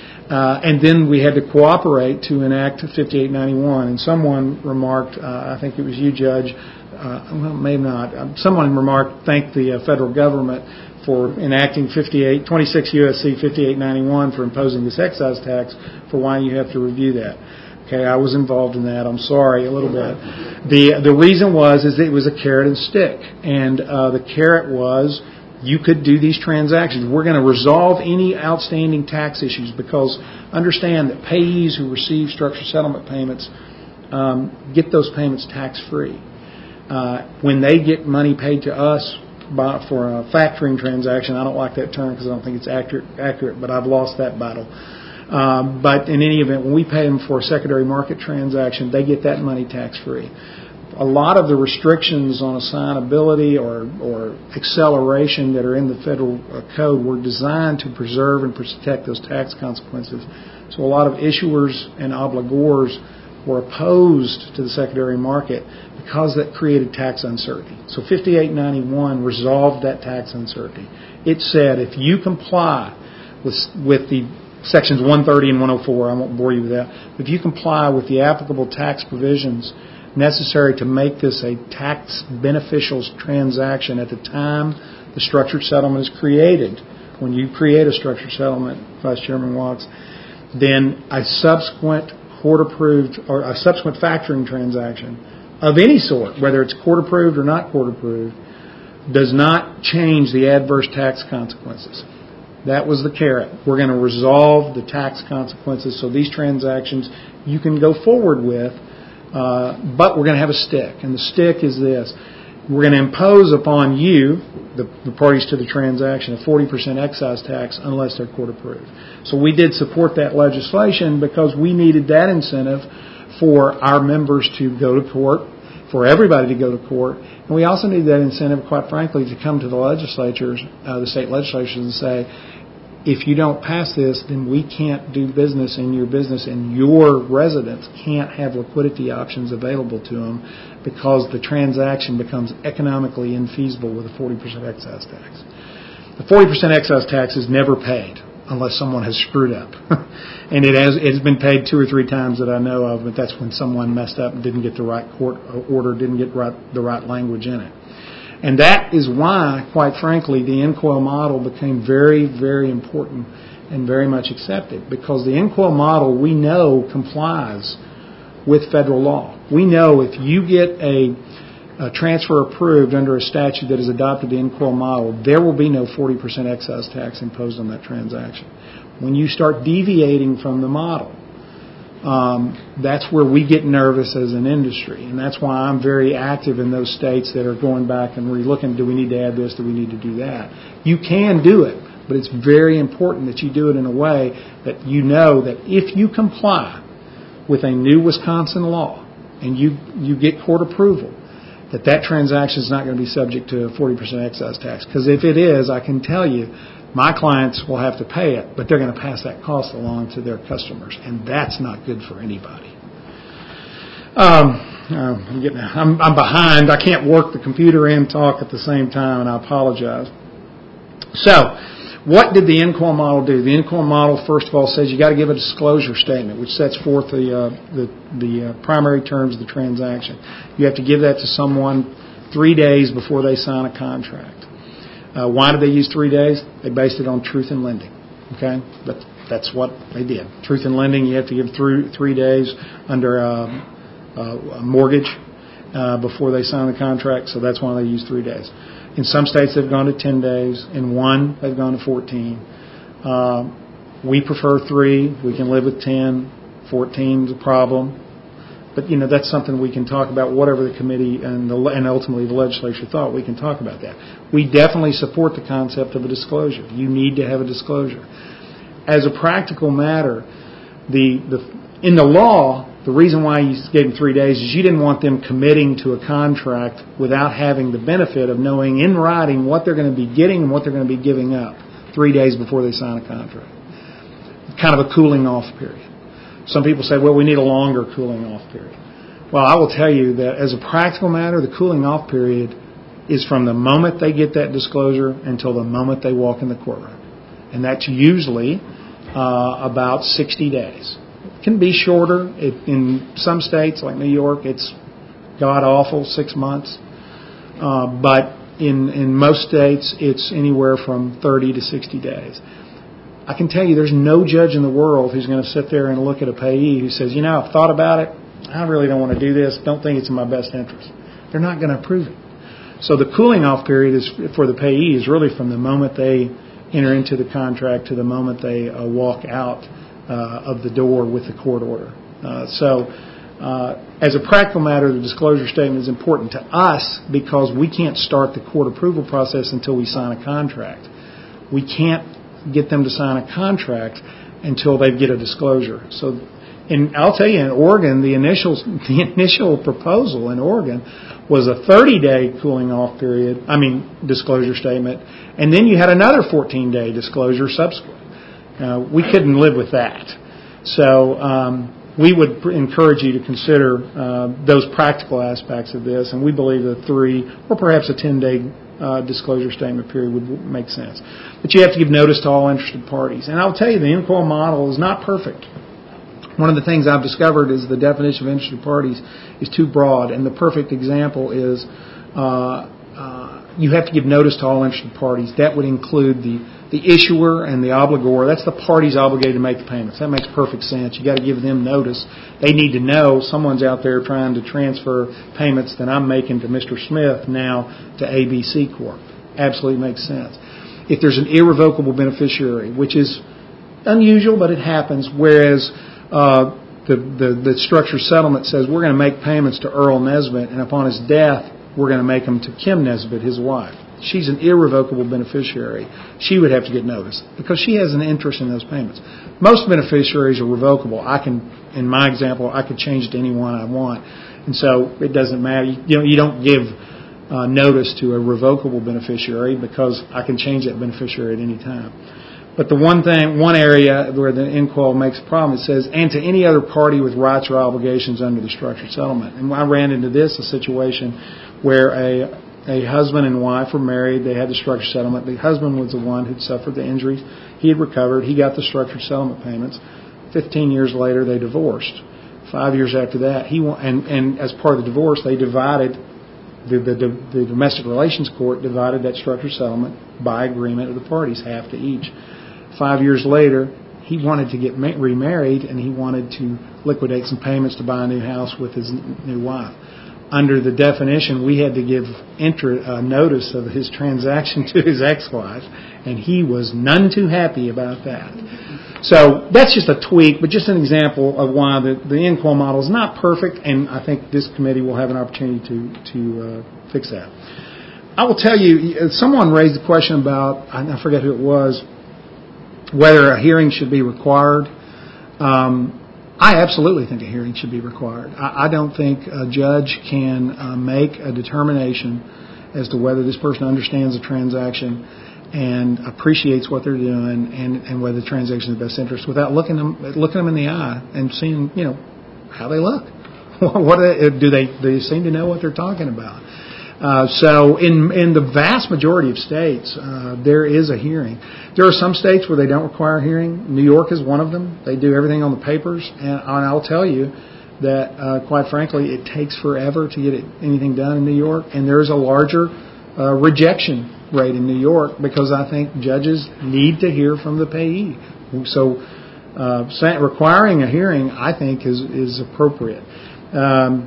Uh, and then we had to cooperate to enact fifty-eight ninety-one. And someone remarked, uh, I think it was you, Judge, uh, well, maybe not. Um, someone remarked, thanked the uh, federal government for enacting fifty-eight, twenty-six U S C fifty-eight ninety-one for imposing this excise tax, for why you have to review that. Okay, I was involved in that. I'm sorry, a little bit. The the reason was is it was a carrot and stick, and uh, the carrot was you could do these transactions. We're going to resolve any outstanding tax issues because understand that payees who receive structured settlement payments um, get those payments tax free. Uh, when they get money paid to us by, for a factoring transaction, I don't like that term because I don't think it's accurate. Accurate, but I've lost that battle. Um, but in any event, when we pay them for a secondary market transaction, they get that money tax-free. A lot of the restrictions on assignability or, or acceleration that are in the federal code were designed to preserve and protect those tax consequences. So a lot of issuers and obligors were opposed to the secondary market because that created tax uncertainty. So fifty-eight ninety-one resolved that tax uncertainty. It said if you comply with, with the Sections one thirty and one oh four, I won't bore you with that. If you comply with the applicable tax provisions necessary to make this a tax beneficial transaction at the time the structured settlement is created, when you create a structured settlement, Vice Chairman Watts, then a subsequent court-approved or a subsequent factoring transaction of any sort, whether it's court-approved or not court-approved, does not change the adverse tax consequences. That was the carrot. We're going to resolve the tax consequences so these transactions you can go forward with, uh, but we're going to have a stick. And the stick is this. We're going to impose upon you, the, the parties to the transaction, a forty percent excise tax unless they're court approved. So we did support that legislation because we needed that incentive for our members to go to court, for everybody to go to court. And we also need that incentive, quite frankly, to come to the legislatures, uh, the state legislatures, and say, if you don't pass this, then we can't do business in your business, and your residents can't have liquidity options available to them because the transaction becomes economically infeasible with a forty percent excise tax. The forty percent excise tax is never paid unless someone has screwed up. And it has it's been paid two or three times that I know of, but that's when someone messed up and didn't get the right court order, didn't get right, the right language in it. And that is why, quite frankly, the N C O A model became very, very important and very much accepted, because the N C O A model, we know, complies with federal law. We know if you get a, a transfer approved under a statute that has adopted the N C O A model, there will be no forty percent excise tax imposed on that transaction. When you start deviating from the model, um, that's where we get nervous as an industry. And that's why I'm very active in those states that are going back and re-looking, do we need to add this, do we need to do that? You can do it, but it's very important that you do it in a way that you know that if you comply with a new Wisconsin law and you, you get court approval, that that transaction is not going to be subject to a forty percent excise tax. Because if it is, I can tell you, my clients will have to pay it, but they're going to pass that cost along to their customers, and that's not good for anybody. Um, uh, I'm, getting, I'm, I'm behind. I can't work the computer and talk at the same time, and I apologize. So, what did the N C O R model do? The N C O R model, first of all, says you got to give a disclosure statement, which sets forth the uh, the, the uh, primary terms of the transaction. You have to give that to someone three days before they sign a contract. Uh, why did they use three days? They based it on truth in lending. Okay, but that's what they did. Truth in lending, you have to give three three days under uh, uh, a mortgage uh, before they sign the contract. So that's why they use three days. In some states, they've gone to ten days. In one, they've gone to fourteen. Uh, we prefer three. We can live with ten. fourteen is a problem. But, you know, that's something we can talk about, whatever the committee and, the, and ultimately the legislature thought. We can talk about that. We definitely support the concept of a disclosure. You need to have a disclosure. As a practical matter, the, the in the law, the reason why you gave them three days is you didn't want them committing to a contract without having the benefit of knowing in writing what they're going to be getting and what they're going to be giving up three days before they sign a contract. Kind of a cooling off period. Some people say, well, we need a longer cooling off period. Well, I will tell you that as a practical matter, the cooling off period is from the moment they get that disclosure until the moment they walk in the courtroom. And that's usually uh, about sixty days. It can be shorter. It, in some states, like New York, it's god-awful, six months. Uh, but in, in most states, it's anywhere from thirty to sixty days. I can tell you there's no judge in the world who's going to sit there and look at a payee who says, you know, I've thought about it. I really don't want to do this. Don't think it's in my best interest. They're not going to approve it. So the cooling off period is for the payee is really from the moment they enter into the contract to the moment they uh, walk out uh, of the door with the court order. Uh, so uh, as a practical matter, the disclosure statement is important to us because we can't start the court approval process until we sign a contract. We can't get them to sign a contract until they get a disclosure. So, and I'll tell you, in Oregon, the initial the initial proposal in Oregon was a thirty-day cooling off period. I mean, disclosure statement, and then you had another fourteen-day disclosure subsequent. Uh, we couldn't live with that. So um, we would pr- encourage you to consider uh, those practical aspects of this, and we believe that three or perhaps a ten-day Uh, disclosure statement period would make sense. But you have to give notice to all interested parties. And I'll tell you, the N C O R model is not perfect. One of the things I've discovered is the definition of interested parties is too broad. And the perfect example is uh, uh, you have to give notice to all interested parties. That would include the, the issuer and the obligor. That's the parties obligated to make the payments. That makes perfect sense. You've got to give them notice. They need to know someone's out there trying to transfer payments that I'm making to Mister Smith now to A B C Corp. Absolutely makes sense. If there's an irrevocable beneficiary, which is unusual, but it happens, whereas uh, the, the, the structured settlement says we're going to make payments to Earl Nesbitt, and upon his death, we're going to make them to Kim Nesbitt, his wife. She's an irrevocable beneficiary. She would have to get notice because she has an interest in those payments. Most beneficiaries are revocable. I can, in my example, I could change it to anyone I want, and so it doesn't matter. You know, you don't give uh, notice to a revocable beneficiary because I can change that beneficiary at any time. But the one thing, one area where the N C O R makes a problem, it says, and to any other party with rights or obligations under the structured settlement. And I ran into this, a situation where a A husband and wife were married. They had the structured settlement. The husband was the one who'd suffered the injuries. He had recovered. He got the structured settlement payments. Fifteen years later, they divorced. Five years after that, he and and as part of the divorce, they divided the the, the, the domestic relations court divided that structured settlement by agreement of the parties, half to each. Five years later, he wanted to get remarried and he wanted to liquidate some payments to buy a new house with his new wife. Under the definition, we had to give enter, uh, notice of his transaction to his ex-wife, and he was none too happy about that. So that's just a tweak, but just an example of why the, the N Q U A L model is not perfect, and I think this committee will have an opportunity to, to uh, fix that. I will tell you, someone raised the question about, I forget who it was, whether a hearing should be required. Um, I absolutely think a hearing should be required. I, I don't think a judge can uh, make a determination as to whether this person understands the transaction and appreciates what they're doing, and, and whether the transaction is in the best interest, without looking them looking them in the eye and seeing, you know, how they look. What do they, do they do they seem to know what they're talking about? Uh, so in in the vast majority of states, uh, there is a hearing. There are some states where they don't require a hearing. New York is one of them. They do everything on the papers, and, and I'll tell you that, uh, quite frankly, it takes forever to get it, anything done in New York, and there is a larger uh, rejection rate in New York because I think judges need to hear from the payee. So uh, requiring a hearing, I think, is is appropriate. Um,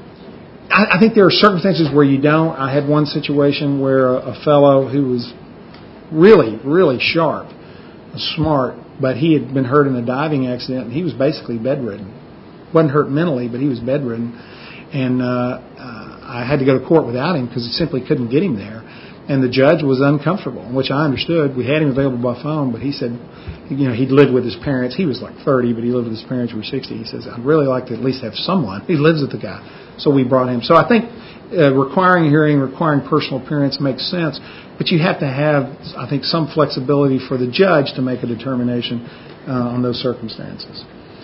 I, I think there are circumstances where you don't. I had one situation where a, a fellow who was really, really sharp, smart, but he had been hurt in a diving accident, and he was basically bedridden. Wasn't hurt mentally, but he was bedridden. And uh, uh, I had to go to court without him because I simply couldn't get him there. And the judge was uncomfortable, which I understood. We had him available by phone, but he said, you know, he'd lived with his parents. He was like thirty, but he lived with his parents who were sixty. He says, I'd really like to at least have someone. He lives with the guy. So we brought him. So I think uh, requiring a hearing, requiring personal appearance makes sense, but you have to have, I think, some flexibility for the judge to make a determination uh, on those circumstances.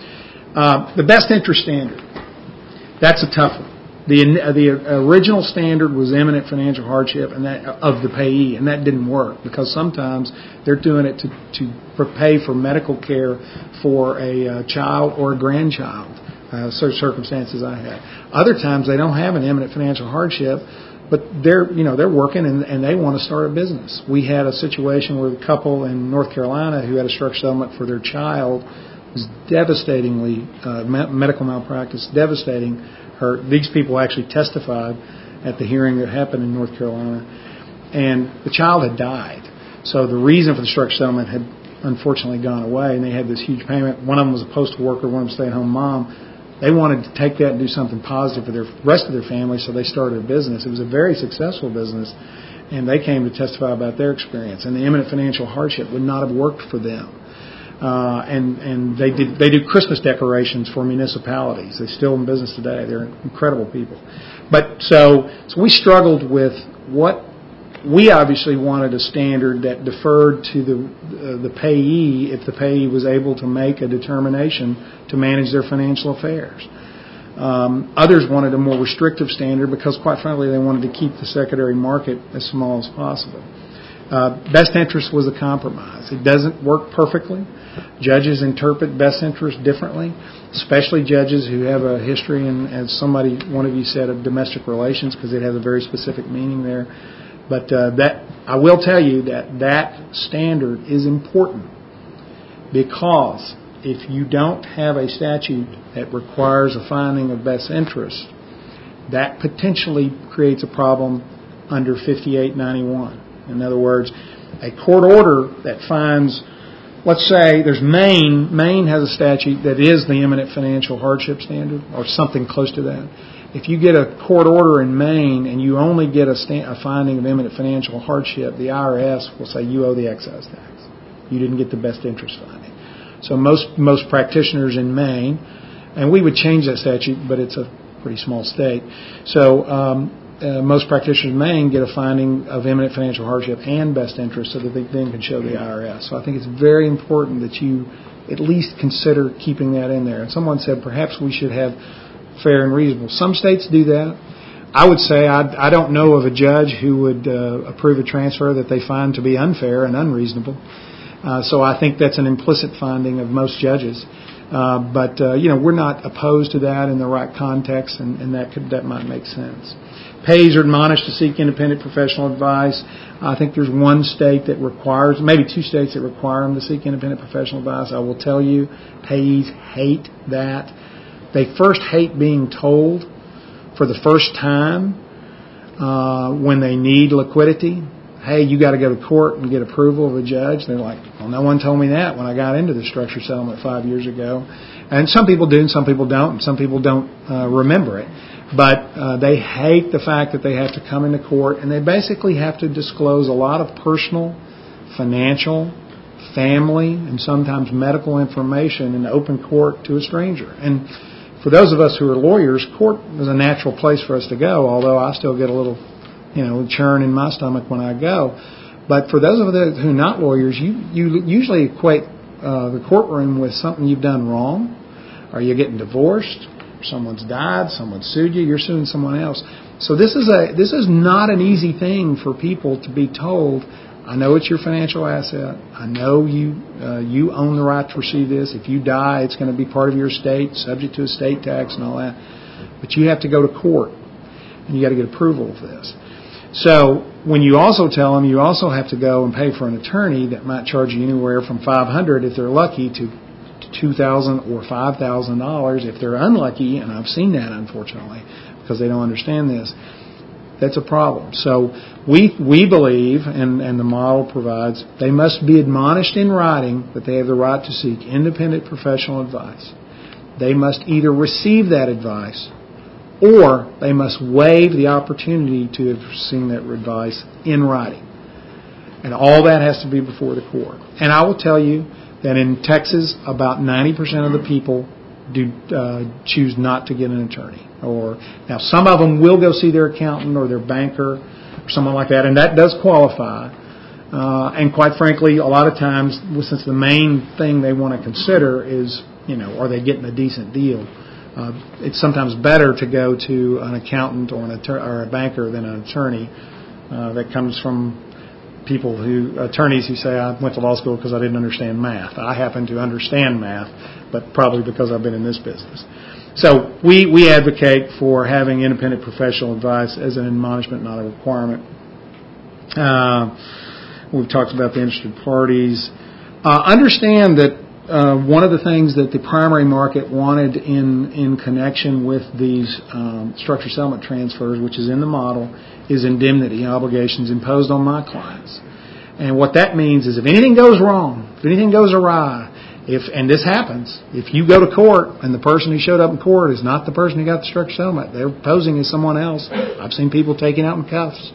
Uh, the best interest standard, that's a tough one. The the original standard was imminent financial hardship and that of the payee, and that didn't work because sometimes they're doing it to, to pay for medical care for a uh, child or a grandchild. Uh, such circumstances I had. Other times they don't have an imminent financial hardship, but they're you know they're working and, and they want to start a business. We had a situation where a couple in North Carolina who had a structured settlement for their child was devastatingly uh, medical malpractice, devastating her. These people actually testified at the hearing that happened in North Carolina, and the child had died. So the reason for the structured settlement had unfortunately gone away, and they had this huge payment. One of them was a postal worker, one of them a stay-at-home mom. They wanted to take that and do something positive for the rest of their family, so they started a business. It was a very successful business, and they came to testify about their experience. And the imminent financial hardship would not have worked for them. Uh, and and they did they do Christmas decorations for municipalities. They're still in business today. They're incredible people. But so so we struggled with what we obviously wanted a standard that deferred to the uh, the payee if the payee was able to make a determination to manage their financial affairs. Um, others wanted a more restrictive standard because, quite frankly, they wanted to keep the secondary market as small as possible. Uh, best interest was a compromise. It doesn't work perfectly. Judges interpret best interest differently, especially judges who have a history, and as somebody, one of you said, of domestic relations, because it has a very specific meaning there. But uh, that I will tell you that that standard is important because if you don't have a statute that requires a finding of best interest, that potentially creates a problem under fifty-eight ninety-one. In other words, a court order that finds, let's say there's Maine. Maine has a statute that is the imminent financial hardship standard or something close to that. If you get a court order in Maine and you only get a, sta- a finding of imminent financial hardship, the I R S will say you owe the excise tax. You didn't get the best interest finding. So most most practitioners in Maine, and we would change that statute, but it's a pretty small state. So um, uh, most practitioners in Maine get a finding of imminent financial hardship and best interest so that they then can show the I R S. So I think it's very important that you at least consider keeping that in there. And someone said perhaps we should have fair and reasonable. Some states do that. I would say I, I don't know of a judge who would uh, approve a transfer that they find to be unfair and unreasonable. Uh, so I think that's an implicit finding of most judges. Uh, but, uh, you know, we're not opposed to that in the right context, and, and that could, that might make sense. Payees are admonished to seek independent professional advice. I think there's one state that requires, maybe two states that require them to seek independent professional advice. I will tell you, payees hate that. They first hate being told for the first time uh, when they need liquidity hey, you got to go to court and get approval of a judge. They're like, well, no one told me that when I got into the structured settlement five years ago. And some people do and some people don't, and some people don't uh, remember it. But uh, they hate the fact that they have to come into court, and they basically have to disclose a lot of personal, financial, family, and sometimes medical information in open court to a stranger. And for those of us who are lawyers, court is a natural place for us to go, although I still get a little, you know, churn in my stomach when I go. But for those of us who are not lawyers, you, you usually equate uh, the courtroom with something you've done wrong, or you're getting divorced, someone's died, someone sued you, you're suing someone else. So this is a this is not an easy thing for people to be told, I know it's your financial asset. I know you uh, you own the right to receive this. If you die, it's going to be part of your estate, subject to estate tax and all that. But you have to go to court, and you got to get approval of this. So when you also tell them you also have to go and pay for an attorney that might charge you anywhere from five hundred dollars if they're lucky to two thousand dollars or five thousand dollars if they're unlucky, and I've seen that, unfortunately, because they don't understand this. That's a problem. So we we believe, and, and the model provides, they must be admonished in writing that they have the right to seek independent professional advice. They must either receive that advice or they must waive the opportunity to have seen that advice in writing. And all that has to be before the court. And I will tell you that in Texas, about ninety percent of the people do uh, choose not to get an attorney. Or now, some of them will go see their accountant or their banker or someone like that, and that does qualify. Uh, and quite frankly, a lot of times, since the main thing they want to consider is, you know, are they getting a decent deal? Uh, it's sometimes better to go to an accountant or an attor- or a banker than an attorney. Uh, that comes from people who, attorneys who say, I went to law school because I didn't understand math. I happen to understand math, but probably because I've been in this business. So we, we advocate for having independent professional advice as an admonishment, not a requirement. Uh, we've talked about the interested parties. Uh, understand that uh, one of the things that the primary market wanted in, in connection with these um, structured settlement transfers, which is in the model, is indemnity obligations imposed on my clients. And what that means is if anything goes wrong, if anything goes awry, if and this happens, if you go to court and the person who showed up in court is not the person who got the structured settlement, they're posing as someone else. I've seen people taken out in cuffs.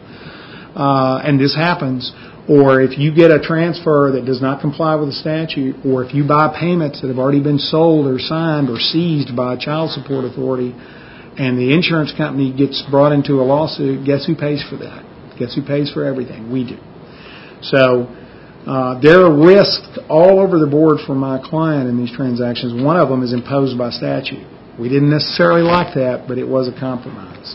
Uh, and this happens. Or if you get a transfer that does not comply with the statute, or if you buy payments that have already been sold or signed or seized by a child support authority, and the insurance company gets brought into a lawsuit, guess who pays for that? Guess who pays for everything? We do. So uh, there are risks all over the board for my client in these transactions. One of them is imposed by statute. We didn't necessarily like that, but it was a compromise.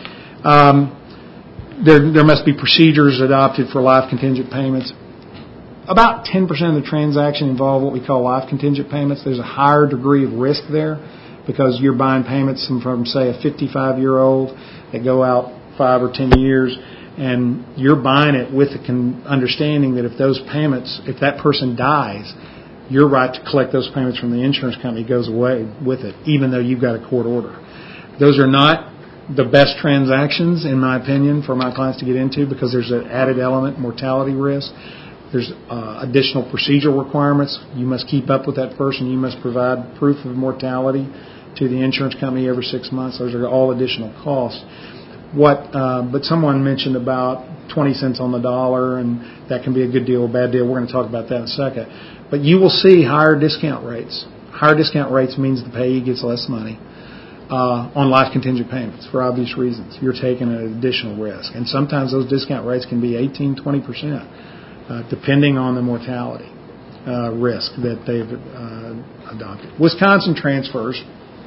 Um, there, there must be procedures adopted for life contingent payments. About ten percent of the transaction involve what we call life contingent payments. There's a higher degree of risk there because you're buying payments from, from say, a fifty-five-year-old that go out five or ten years, and you're buying it with the con- understanding that if those payments, if that person dies, your right to collect those payments from the insurance company goes away with it, even though you've got a court order. Those are not the best transactions, in my opinion, for my clients to get into because there's an added element, mortality risk. There's uh, additional procedural requirements. You must keep up with that person. You must provide proof of mortality to the insurance company every six months. Those are all additional costs. What, uh, but someone mentioned about twenty cents on the dollar, and that can be a good deal or bad deal. We're going to talk about that in a second. But you will see higher discount rates. Higher discount rates means the payee gets less money uh, on life contingent payments for obvious reasons. You're taking an additional risk. And sometimes those discount rates can be eighteen, twenty percent, uh, depending on the mortality uh, risk that they've uh, adopted. Wisconsin transfers.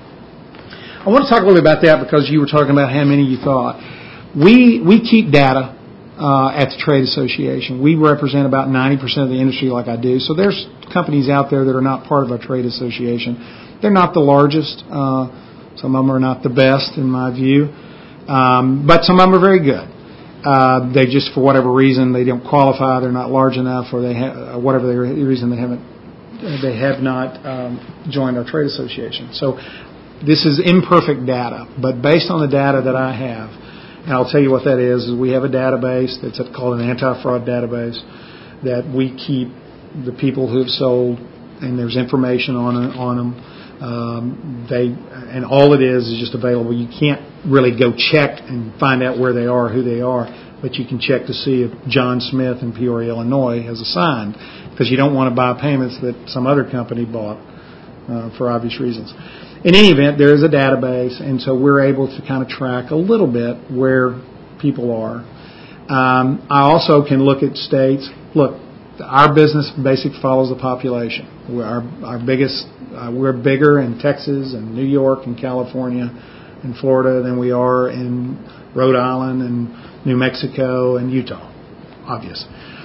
I want to talk a little bit about that because you were talking about how many you thought. We we keep data uh, at the trade association. We represent about ninety percent of the industry like I do. So there's companies out there that are not part of our trade association. They're not the largest. Uh, some of them are not the best in my view. Um, but some of them are very good. Uh, they just, for whatever reason, they don't qualify. They're not large enough, or they ha- whatever the reason they haven't, they have not um, joined our trade association. So this is imperfect data, but based on the data that I have, And I'll tell you what that is, is we have a database that's called an anti-fraud database that we keep the people who have sold, and there's information on on them. Um, they and all it is is just available. You can't really go check and find out where they are, who they are, but you can check to see if John Smith in Peoria, Illinois, has assigned, because you don't want to buy payments that some other company bought uh, for obvious reasons. In any event, there is a database, and so we're able to kind of track a little bit where people are. Um, I also can look at states. Look, our business basically follows the population. We're our, our biggest, uh, we're bigger in Texas and New York and California and Florida than we are in Rhode Island and New Mexico and Utah, obvious.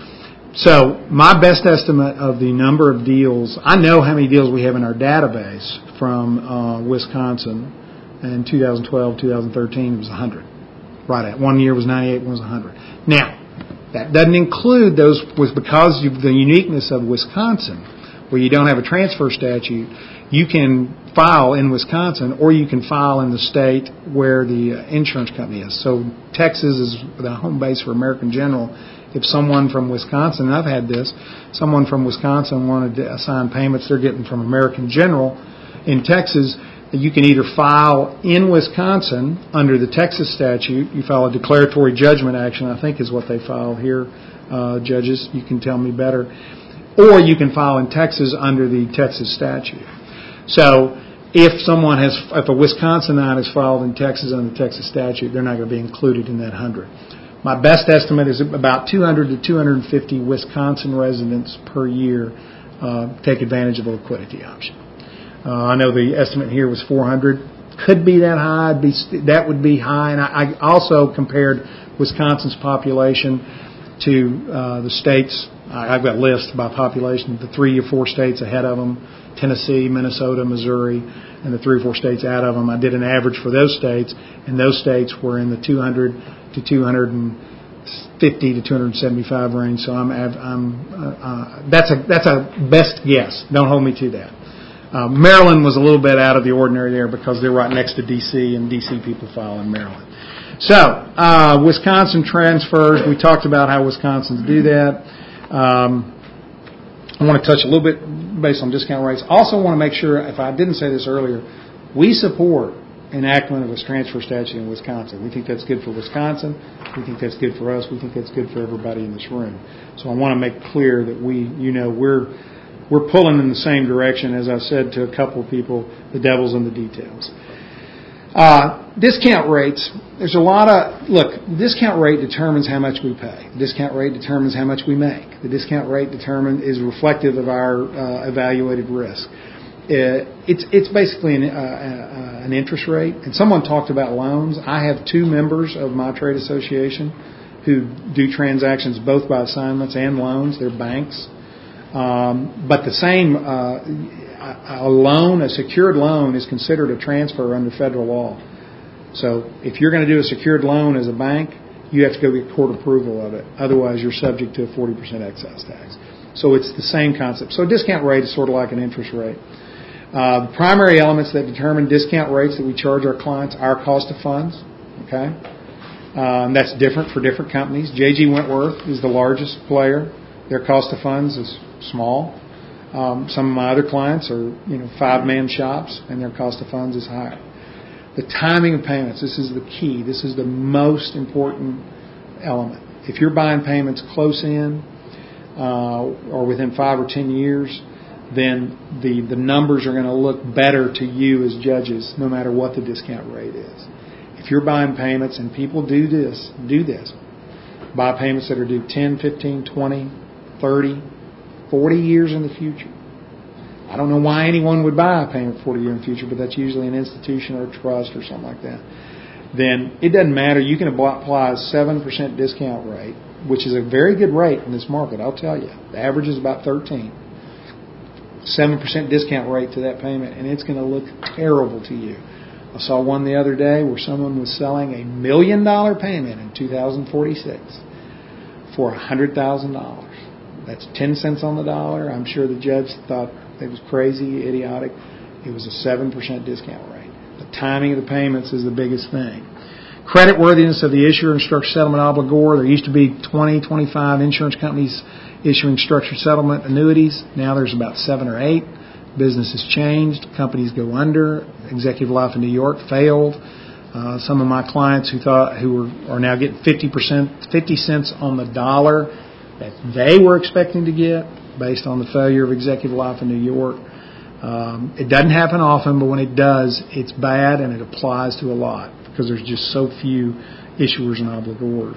So my best estimate of the number of deals, I know how many deals we have in our database from uh, Wisconsin in two thousand twelve, two thousand thirteen, it was one hundred. Right at one year was ninety-eight, one was one hundred. Now, that doesn't include those, was because of the uniqueness of Wisconsin, where you don't have a transfer statute. You can file in Wisconsin, or you can file in the state where the insurance company is. So Texas is the home base for American General. If someone from Wisconsin, and I've had this, someone from Wisconsin wanted to assign payments they're getting from American General in Texas, you can either file in Wisconsin under the Texas statute. You file a declaratory judgment action, I think is what they filed here, uh, judges. You can tell me better. Or you can file in Texas under the Texas statute. So if someone has, if a Wisconsinite is filed in Texas under the Texas statute, they're not going to be included in that one hundred. My best estimate is about two hundred to two hundred fifty Wisconsin residents per year uh, take advantage of a liquidity option. Uh, I know the estimate here was four hundred. Could be that high. Be, that would be high. And I, I also compared Wisconsin's population to uh, the states. I, I've got lists by population, the three or four states ahead of them, Tennessee, Minnesota, Missouri, and the three or four states out of them. I did an average for those states, and those states were in the two hundred to two hundred fifty to two hundred seventy-five range. So I'm, I'm uh, uh, that's a that's a best guess. Don't hold me to that. Uh, Maryland was a little bit out of the ordinary there because they're right next to D C, and D C people file in Maryland. So uh, Wisconsin transfers. We talked about how Wisconsins do that. Um, I want to touch a little bit based on discount rates. Also want to make sure, if I didn't say this earlier, we support enactment of a transfer statute in Wisconsin. We think that's good for Wisconsin. We think that's good for us. We think that's good for everybody in this room. So I want to make clear that we, you know, we're we're pulling in the same direction. As I said to a couple of people, the devil's in the details. Uh, discount rates. There's a lot of, look, the discount rate determines how much we pay. The discount rate determines how much we make. The discount rate determine is reflective of our uh, evaluated risk. Uh, it's it's basically an, uh, uh, an interest rate. And someone talked about loans. I have two members of my trade association who do transactions both by assignments and loans. They're banks. Um, but the same, uh, a loan, a secured loan is considered a transfer under federal law. So if you're going to do a secured loan as a bank, you have to go get court approval of it. Otherwise, you're subject to a forty percent excise tax. So it's the same concept. So a discount rate is sort of like an interest rate. Uh, the primary elements that determine discount rates that we charge our clients are cost of funds. Okay, um, that's different for different companies. J G Wentworth is the largest player. Their cost of funds is small. Um, some of my other clients are, you know, five-man shops, and their cost of funds is higher. The timing of payments, this is the key. This is the most important element. If you're buying payments close in uh, or within five or ten years, then the, the numbers are going to look better to you as judges, no matter what the discount rate is. If you're buying payments, and people do this, do this, buy payments that are due ten, fifteen, twenty, thirty, forty years in the future. I don't know why anyone would buy a payment forty years in the future, but that's usually an institution or a trust or something like that. Then it doesn't matter. You can apply a seven percent discount rate, which is a very good rate in this market, I'll tell you. The average is about thirteen. seven percent discount rate to that payment, and it's going to look terrible to you. I saw one the other day where someone was selling a million dollar payment in two thousand forty-six for one hundred thousand dollars. That's ten cents on the dollar. I'm sure the judge thought it was crazy, idiotic. It was a seven percent discount rate. The timing of the payments is the biggest thing. Creditworthiness of the issuer and structured settlement obligor. There used to be twenty, twenty-five insurance companies issuing structured settlement annuities. Now there's about seven or eight. Business has changed. Companies go under. Executive Life in New York failed. Uh, some of my clients who thought who were, are now getting fifty percent, fifty cents on the dollar that they were expecting to get based on the failure of Executive Life in New York. Um, it doesn't happen often, but when it does, it's bad, and it applies to a lot because there's just so few issuers and obligors.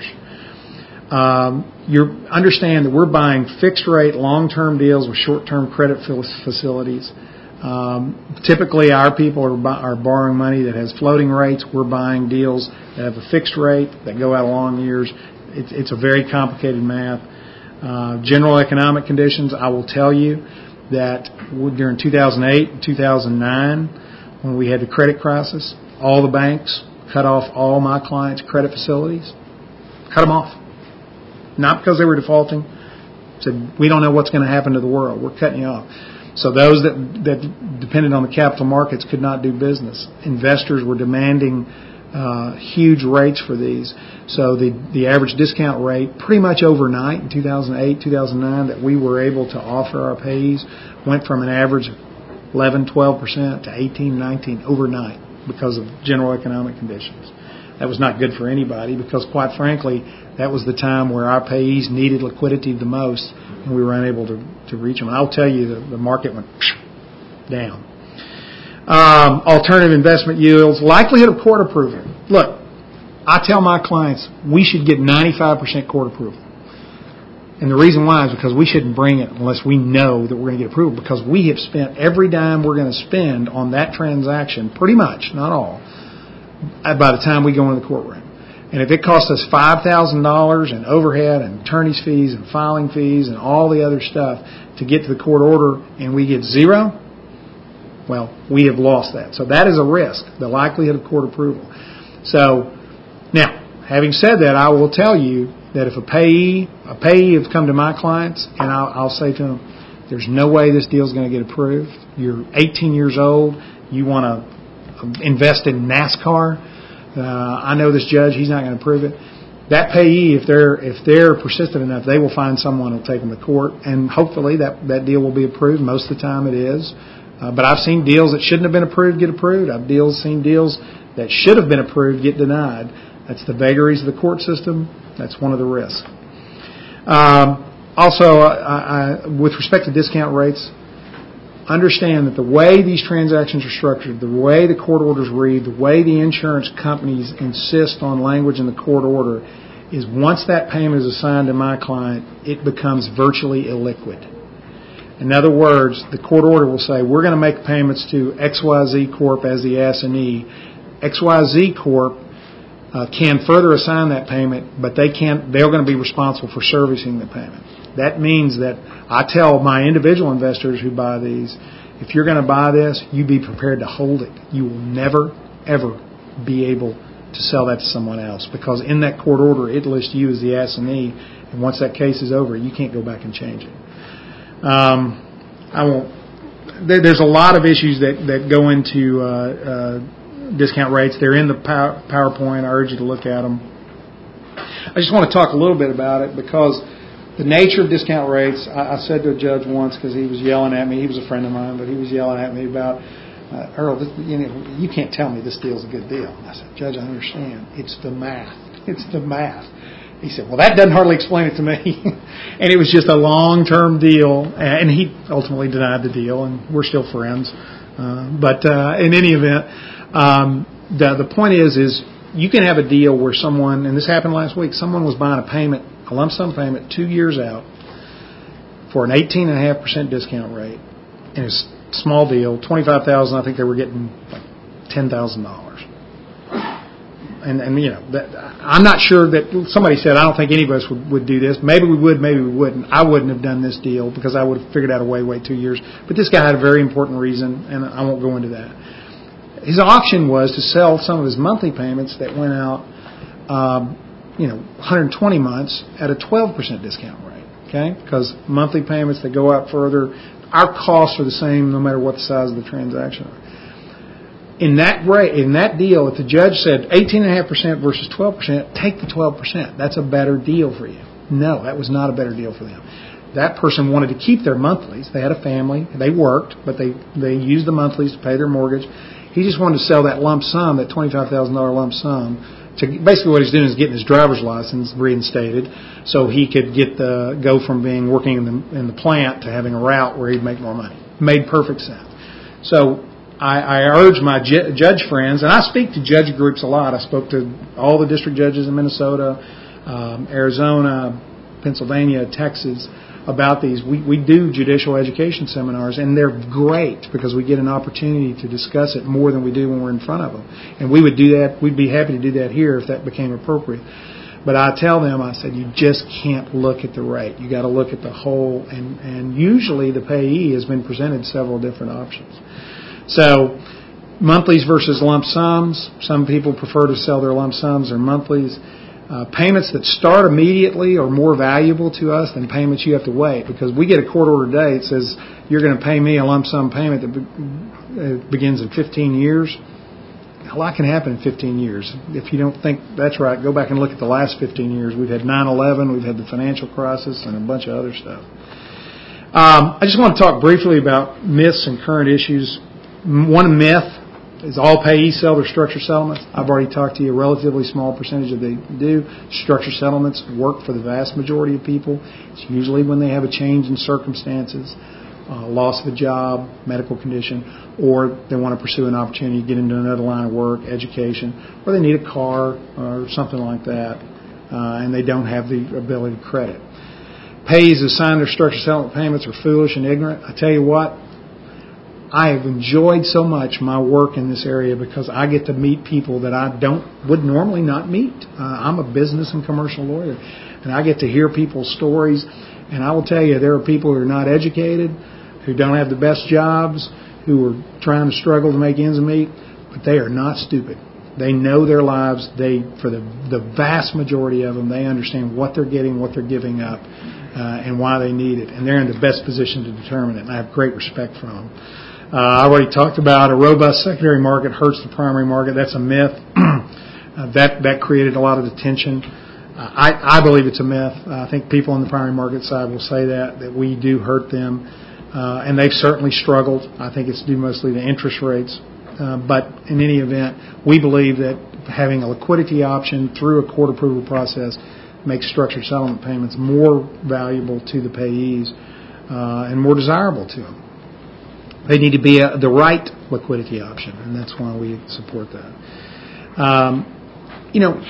Um, you understand that we're buying fixed-rate, long-term deals with short-term credit facilities. Um, typically, our people are, bu- are borrowing money that has floating rates. We're buying deals that have a fixed rate that go out long years. It, it's a very complicated math. Uh, general economic conditions, I will tell you that during two thousand eight and two thousand nine, when we had the credit crisis, all the banks cut off all my clients' credit facilities. Cut them off. Not because they were defaulting. Said, we don't know what's going to happen to the world. We're cutting you off. So those that, that depended on the capital markets could not do business. Investors were demanding uh, huge rates for these. So the, the average discount rate pretty much overnight in two thousand eight, two thousand nine that we were able to offer our payees went from an average of eleven, twelve percent to eighteen, nineteen overnight because of general economic conditions. That was not good for anybody because, quite frankly, that was the time where our payees needed liquidity the most, and we were unable to, to reach them. I'll tell you, the, the market went down. Um, alternative investment yields, likelihood of court approval. Look, I tell my clients we should get ninety-five percent court approval. And the reason why is because we shouldn't bring it unless we know that we're going to get approval, because we have spent every dime we're going to spend on that transaction, pretty much, not all, by the time we go into the courtroom. And if it costs us five thousand dollars in overhead and attorney's fees and filing fees and all the other stuff to get to the court order and we get zero, well, we have lost that. So that is a risk, the likelihood of court approval. So, now, having said that, I will tell you that if a payee, a payee has come to my clients and I'll, I'll say to them, there's no way this deal is going to get approved. You're eighteen years old. You want to invest in NASCAR. Uh, I know this judge. He's not going to approve it. That payee, if they're if they're persistent enough, they will find someone who will take them to court, and hopefully that, that deal will be approved. Most of the time it is. Uh, but I've seen deals that shouldn't have been approved get approved. I've deals seen deals that should have been approved get denied. That's the vagaries of the court system. That's one of the risks. Um, also, I, I, with respect to discount rates, understand that the way these transactions are structured, the way the court orders read, the way the insurance companies insist on language in the court order is once that payment is assigned to my client, it becomes virtually illiquid. In other words, the court order will say, we're going to make payments to X Y Z Corp as the assignee. X Y Z Corp uh, can further assign that payment, but they can't, they're going to be responsible for servicing the payment. That means that I tell my individual investors who buy these, if you're going to buy this, you be prepared to hold it. You will never, ever be able to sell that to someone else because in that court order, it lists you as the assignee, and once that case is over, you can't go back and change it. Um, I won't. There, there's a lot of issues that, that go into uh, uh, discount rates. They're in the power, PowerPoint. I urge you to look at them. I just want to talk a little bit about it because the nature of discount rates, I, I said to a judge once because he was yelling at me. He was a friend of mine, but he was yelling at me about, uh, Earl, this, you know, you can't tell me this deal's a good deal. And I said, Judge, I understand. It's the math. It's the math. He said, well, that doesn't hardly explain it to me. And it was just a long-term deal. And he ultimately denied the deal, and we're still friends. Uh, but uh, in any event, um, the, the point is, is you can have a deal where someone, and this happened last week, someone was buying a payment, a lump sum payment two years out for an eighteen point five percent discount rate. And it's a small deal, twenty-five thousand dollars, I think they were getting like ten thousand dollars. And, and you know, that, I'm not sure that somebody said, I don't think any of us would, would do this. Maybe we would, maybe we wouldn't. I wouldn't have done this deal because I would have figured out a way, wait two years. But this guy had a very important reason, and I won't go into that. His option was to sell some of his monthly payments that went out, um, you know, one hundred twenty months at a twelve percent discount rate, okay? Because monthly payments that go out further, our costs are the same no matter what the size of the transaction are. In that rate, in that deal, if the judge said eighteen point five percent versus twelve percent, take the twelve percent. That's a better deal for you. No, that was not a better deal for them. That person wanted to keep their monthlies. They had a family. They worked, but they, they used the monthlies to pay their mortgage. He just wanted to sell that lump sum, that twenty-five thousand dollars lump sum. To, basically what he's doing is getting his driver's license reinstated so he could get the go from being working in the, in the plant to having a route where he'd make more money. Made perfect sense. So I, I urge my ju- judge friends, and I speak to judge groups a lot. I spoke to all the district judges in Minnesota, um, Arizona, Pennsylvania, Texas, about these. We, we do judicial education seminars, and they're great because we get an opportunity to discuss it more than we do when we're in front of them. And we would do that. We'd be happy to do that here if that became appropriate. But I tell them, I said, you just can't look at the rate. You got to look at the whole. And, and usually the payee has been presented several different options. So monthlies versus lump sums. Some people prefer to sell their lump sums or monthlies. Uh, payments that start immediately are more valuable to us than payments you have to wait, because we get a court order today that says you're going to pay me a lump sum payment that be- begins in fifteen years. A lot can happen in fifteen years. If you don't think that's right, go back and look at the last fifteen years. We've had nine eleven, we've had the financial crisis, and a bunch of other stuff. Um, I just want to talk briefly about myths and current issues. One myth is all payees sell their structured settlements. I've already talked to you. A relatively small percentage of they do. Structured settlements work for the vast majority of people. It's usually when they have a change in circumstances, uh, loss of a job, medical condition, or they want to pursue an opportunity to get into another line of work, education, or they need a car or something like that, uh, and they don't have the ability to credit. Payees who sign their structured settlement payments are foolish and ignorant. I tell you what, I have enjoyed so much my work in this area because I get to meet people that I don't would normally not meet. Uh, I'm a business and commercial lawyer, and I get to hear people's stories. And I will tell you, there are people who are not educated, who don't have the best jobs, who are trying to struggle to make ends meet, but they are not stupid. They know their lives. They, for the the vast majority of them, they understand what they're getting, what they're giving up, uh, and why they need it, and they're in the best position to determine it. And I have great respect for them. Uh, I already talked about a robust secondary market hurts the primary market. That's a myth. uh, that that created a lot of the tension. Uh, I, I believe it's a myth. Uh, I think people on the primary market side will say that, that we do hurt them. Uh, and they've certainly struggled. I think it's due mostly to interest rates. Uh, but in any event, we believe that having a liquidity option through a court approval process makes structured settlement payments more valuable to the payees uh, and more desirable to them. They need to be a, the right liquidity option, and that's why we support that. Um, you know,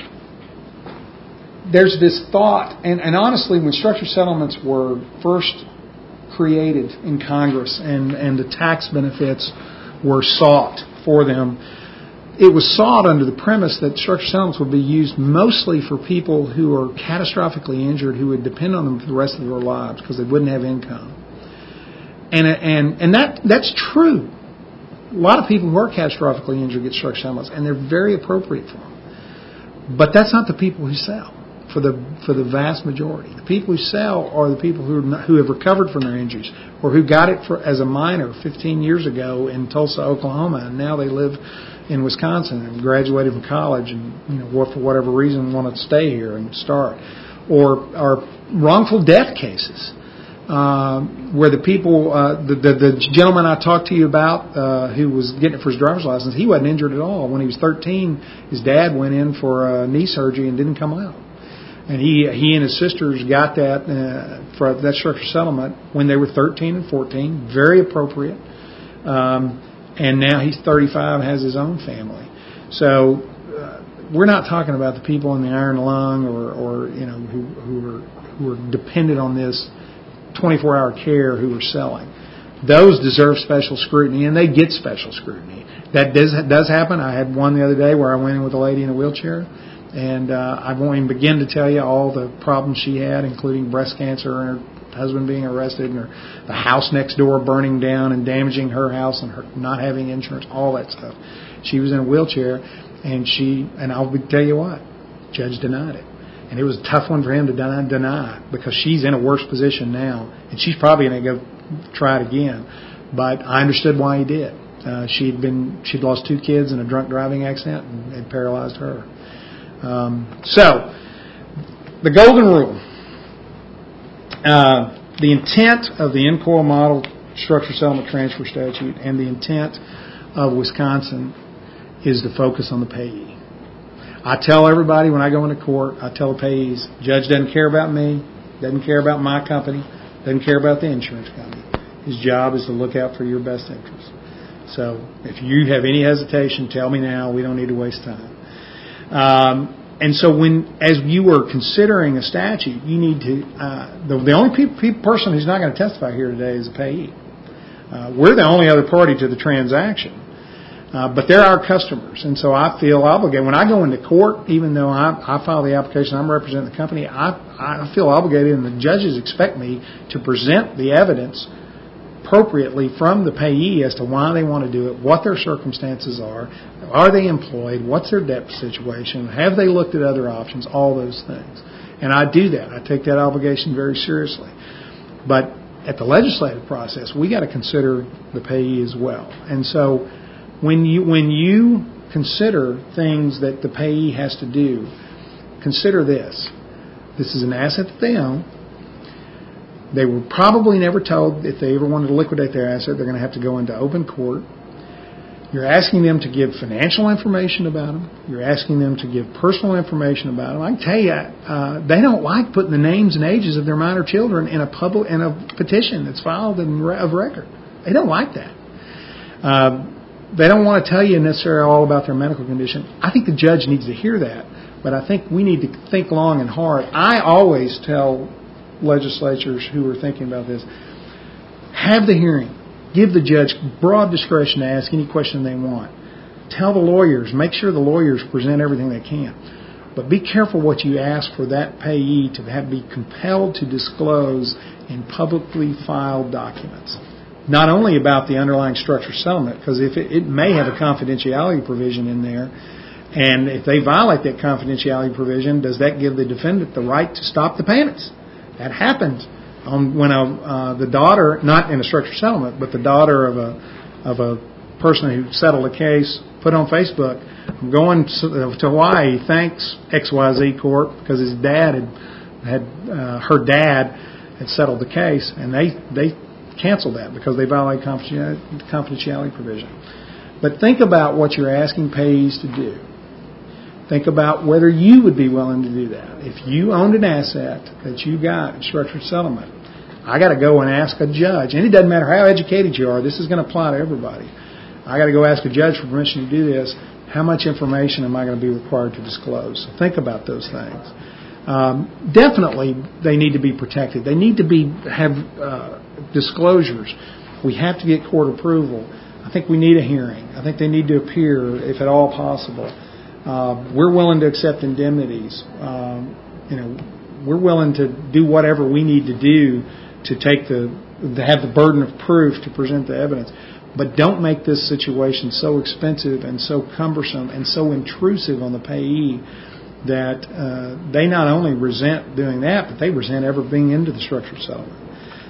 there's this thought, and, and honestly, when structured settlements were first created in Congress and, and the tax benefits were sought for them, it was sought under the premise that structured settlements would be used mostly for people who are catastrophically injured who would depend on them for the rest of their lives because they wouldn't have income. And and and that that's true. A lot of people who are catastrophically injured get structured settlements, and they're very appropriate for them. But that's not the people who sell. For the for the vast majority, the people who sell are the people who are not, who have recovered from their injuries, or who got it for, as a minor fifteen years ago in Tulsa, Oklahoma, and now they live in Wisconsin and graduated from college, and you know for whatever reason want to stay here and start, or or wrongful death cases. Uh, where the people, uh, the, the the gentleman I talked to you about, uh, who was getting it for his driver's license, he wasn't injured at all. When he was thirteen, his dad went in for a knee surgery and didn't come out. And he he and his sisters got that uh, for that structured settlement when they were thirteen and fourteen, very appropriate. Um, and now he's thirty-five, has his own family. So uh, we're not talking about the people in the iron lung or, or you know who who are who are dependent on this twenty-four hour care who are selling. Those deserve special scrutiny, and they get special scrutiny. That does does happen. I had one the other day where I went in with a lady in a wheelchair, and uh, I won't even begin to tell you all the problems she had, including breast cancer and her husband being arrested and her, the house next door burning down and damaging her house and her not having insurance, all that stuff. She was in a wheelchair, and she and I'll tell you what, judge denied it. And it was a tough one for him to deny, deny because she's in a worse position now, and she's probably going to go try it again. But I understood why he did. Uh, she'd been she'd lost two kids in a drunk driving accident and it paralyzed her. Um, so, the golden rule. Uh, the intent of the N C O I model structured settlement transfer statute and the intent of Wisconsin is to focus on the payee. I tell everybody when I go into court, I tell the payees, judge doesn't care about me, doesn't care about my company, doesn't care about the insurance company. His job is to look out for your best interest. So if you have any hesitation, tell me now. We don't need to waste time. Um, and so when, as you are considering a statute, you need to, uh, the, the only pe- pe- person who's not going to testify here today is a payee. Uh, we're the only other party to the transaction. Uh, but they're our customers. And so I feel obligated. When I go into court, even though I, I file the application, I'm representing the company, I, I feel obligated, and the judges expect me to present the evidence appropriately from the payee as to why they want to do it, what their circumstances are, are they employed, what's their debt situation, have they looked at other options, all those things. And I do that. I take that obligation very seriously. But at the legislative process, we got to consider the payee as well. And so when you when you consider things that the payee has to do, consider this. This is an asset that they own. They were probably never told if they ever wanted to liquidate their asset, they're going to have to go into open court. You're asking them to give financial information about them. You're asking them to give personal information about them. I can tell you, uh, they don't like putting the names and ages of their minor children in a public in a petition that's filed in re- of record. They don't like that. Uh, they don't want to tell you necessarily all about their medical condition. I think the judge needs to hear that, but I think we need to think long and hard. I always tell legislatures who are thinking about this, have the hearing. Give the judge broad discretion to ask any question they want. Tell the lawyers, make sure the lawyers present everything they can. But be careful what you ask for that payee to have be compelled to disclose in publicly filed documents. Not only about the underlying structure settlement, because if it, it may have a confidentiality provision in there, and if they violate that confidentiality provision, does that give the defendant the right to stop the payments? That happened um, when a, uh, the daughter, not in a structured settlement, but the daughter of a of a person who settled a case put on Facebook, I'm going to Hawaii, thanks X Y Z Corp, because his dad had, had uh, her dad had settled the case, and they, they canceled that because they violated confidentiality provision. But think about what you're asking payees to do. Think about whether you would be willing to do that. If you owned an asset that you got in structured settlement, I got to go and ask a judge, and it doesn't matter how educated you are, this is going to apply to everybody. I got to go ask a judge for permission to do this. How much information am I going to be required to disclose? So think about those things. Um, definitely, they need to be protected. They need to be have uh, disclosures. We have to get court approval. I think we need a hearing. I think they need to appear, if at all possible. Uh, we're willing to accept indemnities. Um, you know, we're willing to do whatever we need to do to take the to have the burden of proof to present the evidence. But don't make this situation so expensive and so cumbersome and so intrusive on the payee that uh, they not only resent doing that, but they resent ever being into the structured settlement.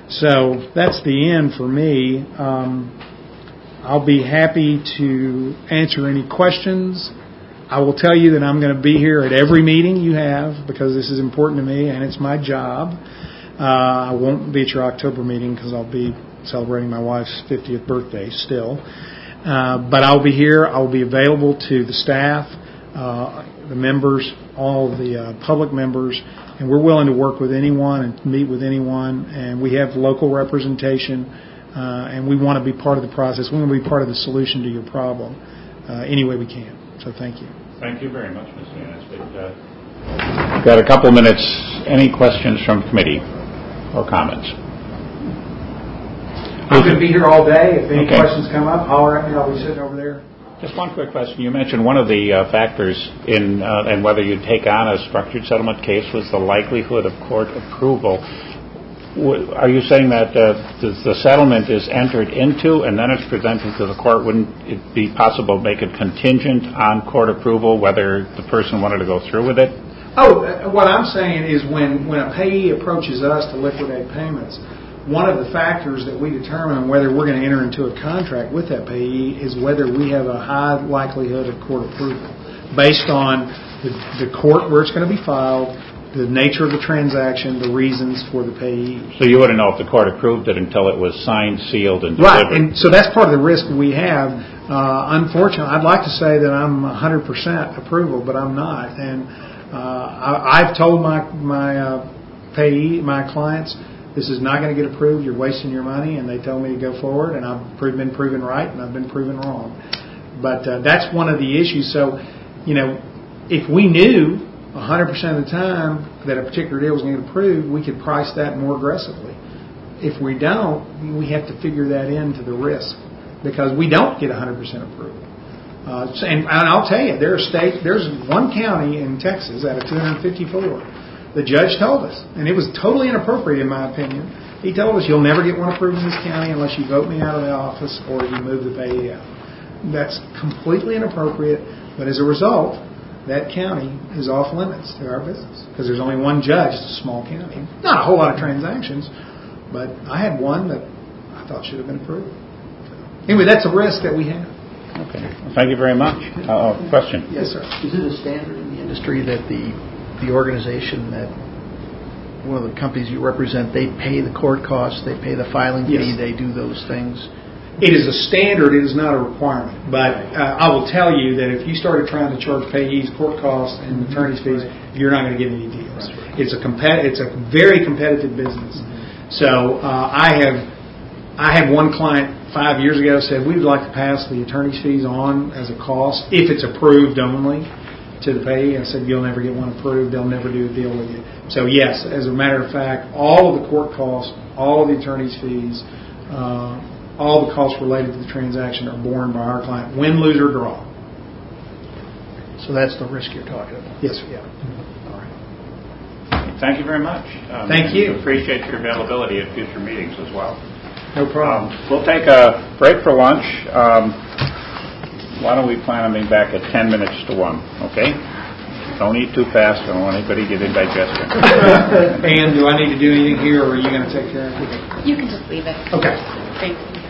So that's the end for me. Um, I'll be happy to answer any questions. I will tell you that I'm going to be here at every meeting you have because this is important to me and it's my job. Uh, I won't be at your October meeting because I'll be celebrating my wife's fiftieth birthday still. Uh, but I'll be here. I'll be available to the staff, uh, the members, all of the uh, public members, and we're willing to work with anyone and meet with anyone. And we have local representation, uh, and we want to be part of the process. We want to be part of the solution to your problem uh, any way we can. So thank you. Thank you very much, Mister Yanis. Uh, we've got a couple minutes. Any questions from committee or comments? I'm going to be here all day. If any okay. questions come up, holler at me. I'll be sitting over there. Just one quick question. You mentioned one of the uh, factors in uh, and whether you'd take on a structured settlement case was the likelihood of court approval. W- are you saying that uh, the, the settlement is entered into and then it's presented to the court? Wouldn't it be possible to make it contingent on court approval, whether the person wanted to go through with it? Oh, what I'm saying is when, when a payee approaches us to liquidate payments, one of the factors that we determine whether we're going to enter into a contract with that payee is whether we have a high likelihood of court approval based on the, the court where it's going to be filed, the nature of the transaction, the reasons for the payee. So you wouldn't know if the court approved it until it was signed, sealed, and right. delivered. And so that's part of the risk we have. Uh, unfortunately, I'd like to say that I'm one hundred percent approval, but I'm not. And uh, I, I've told my my uh, payee, my clients, this is not going to get approved. You're wasting your money, and they tell me to go forward, and I've been proven right, and I've been proven wrong. But uh, that's one of the issues. So, you know, if we knew one hundred percent of the time that a particular deal was going to get approved, we could price that more aggressively. If we don't, we have to figure that into the risk because we don't get one hundred percent approval. Uh, and, and I'll tell you, there are state, there's one county in Texas out of two hundred fifty-four. The judge told us, and it was totally inappropriate in my opinion. He told us, you'll never get one approved in this county unless you vote me out of the office or you move the payee out. That's completely inappropriate, but as a result, that county is off limits to our business because there's only one judge. It's a small county. Not a whole lot of transactions, but I had one that I thought should have been approved. So, anyway, that's a risk that we have. Okay. Well, thank you very much. Uh, oh, question? Yes, sir. Is it a standard in the industry that the the organization that one of the companies you represent, they pay the court costs, they pay the filing fee, yes. They do those things? It is a standard. It is not a requirement. But uh, I will tell you that if you started trying to charge payees court costs and attorney's fees, you're not going to get any deals. Right. It's a compet- It's a very competitive business. Mm-hmm. So uh, I have I had one client five years ago said we would like to pass the attorney's fees on as a cost if it's approved only to the payee. I said you'll never get one approved. They'll never do a deal with you. So yes, as a matter of fact, all of the court costs, all of the attorney's fees. Uh, All the costs related to the transaction are borne by our client, win, lose, or draw. So that's the risk you're talking about? Yes, sir. Yeah. All right. Thank you very much. Um, Thank you. Appreciate your availability at future meetings as well. No problem. Um, we'll take a break for lunch. Um, why don't we plan on being back at ten minutes to one, okay? Don't eat too fast. I don't want anybody to get indigestion. And do I need to do anything here, or are you going to take care of it? You can just leave it. Okay. Thank you.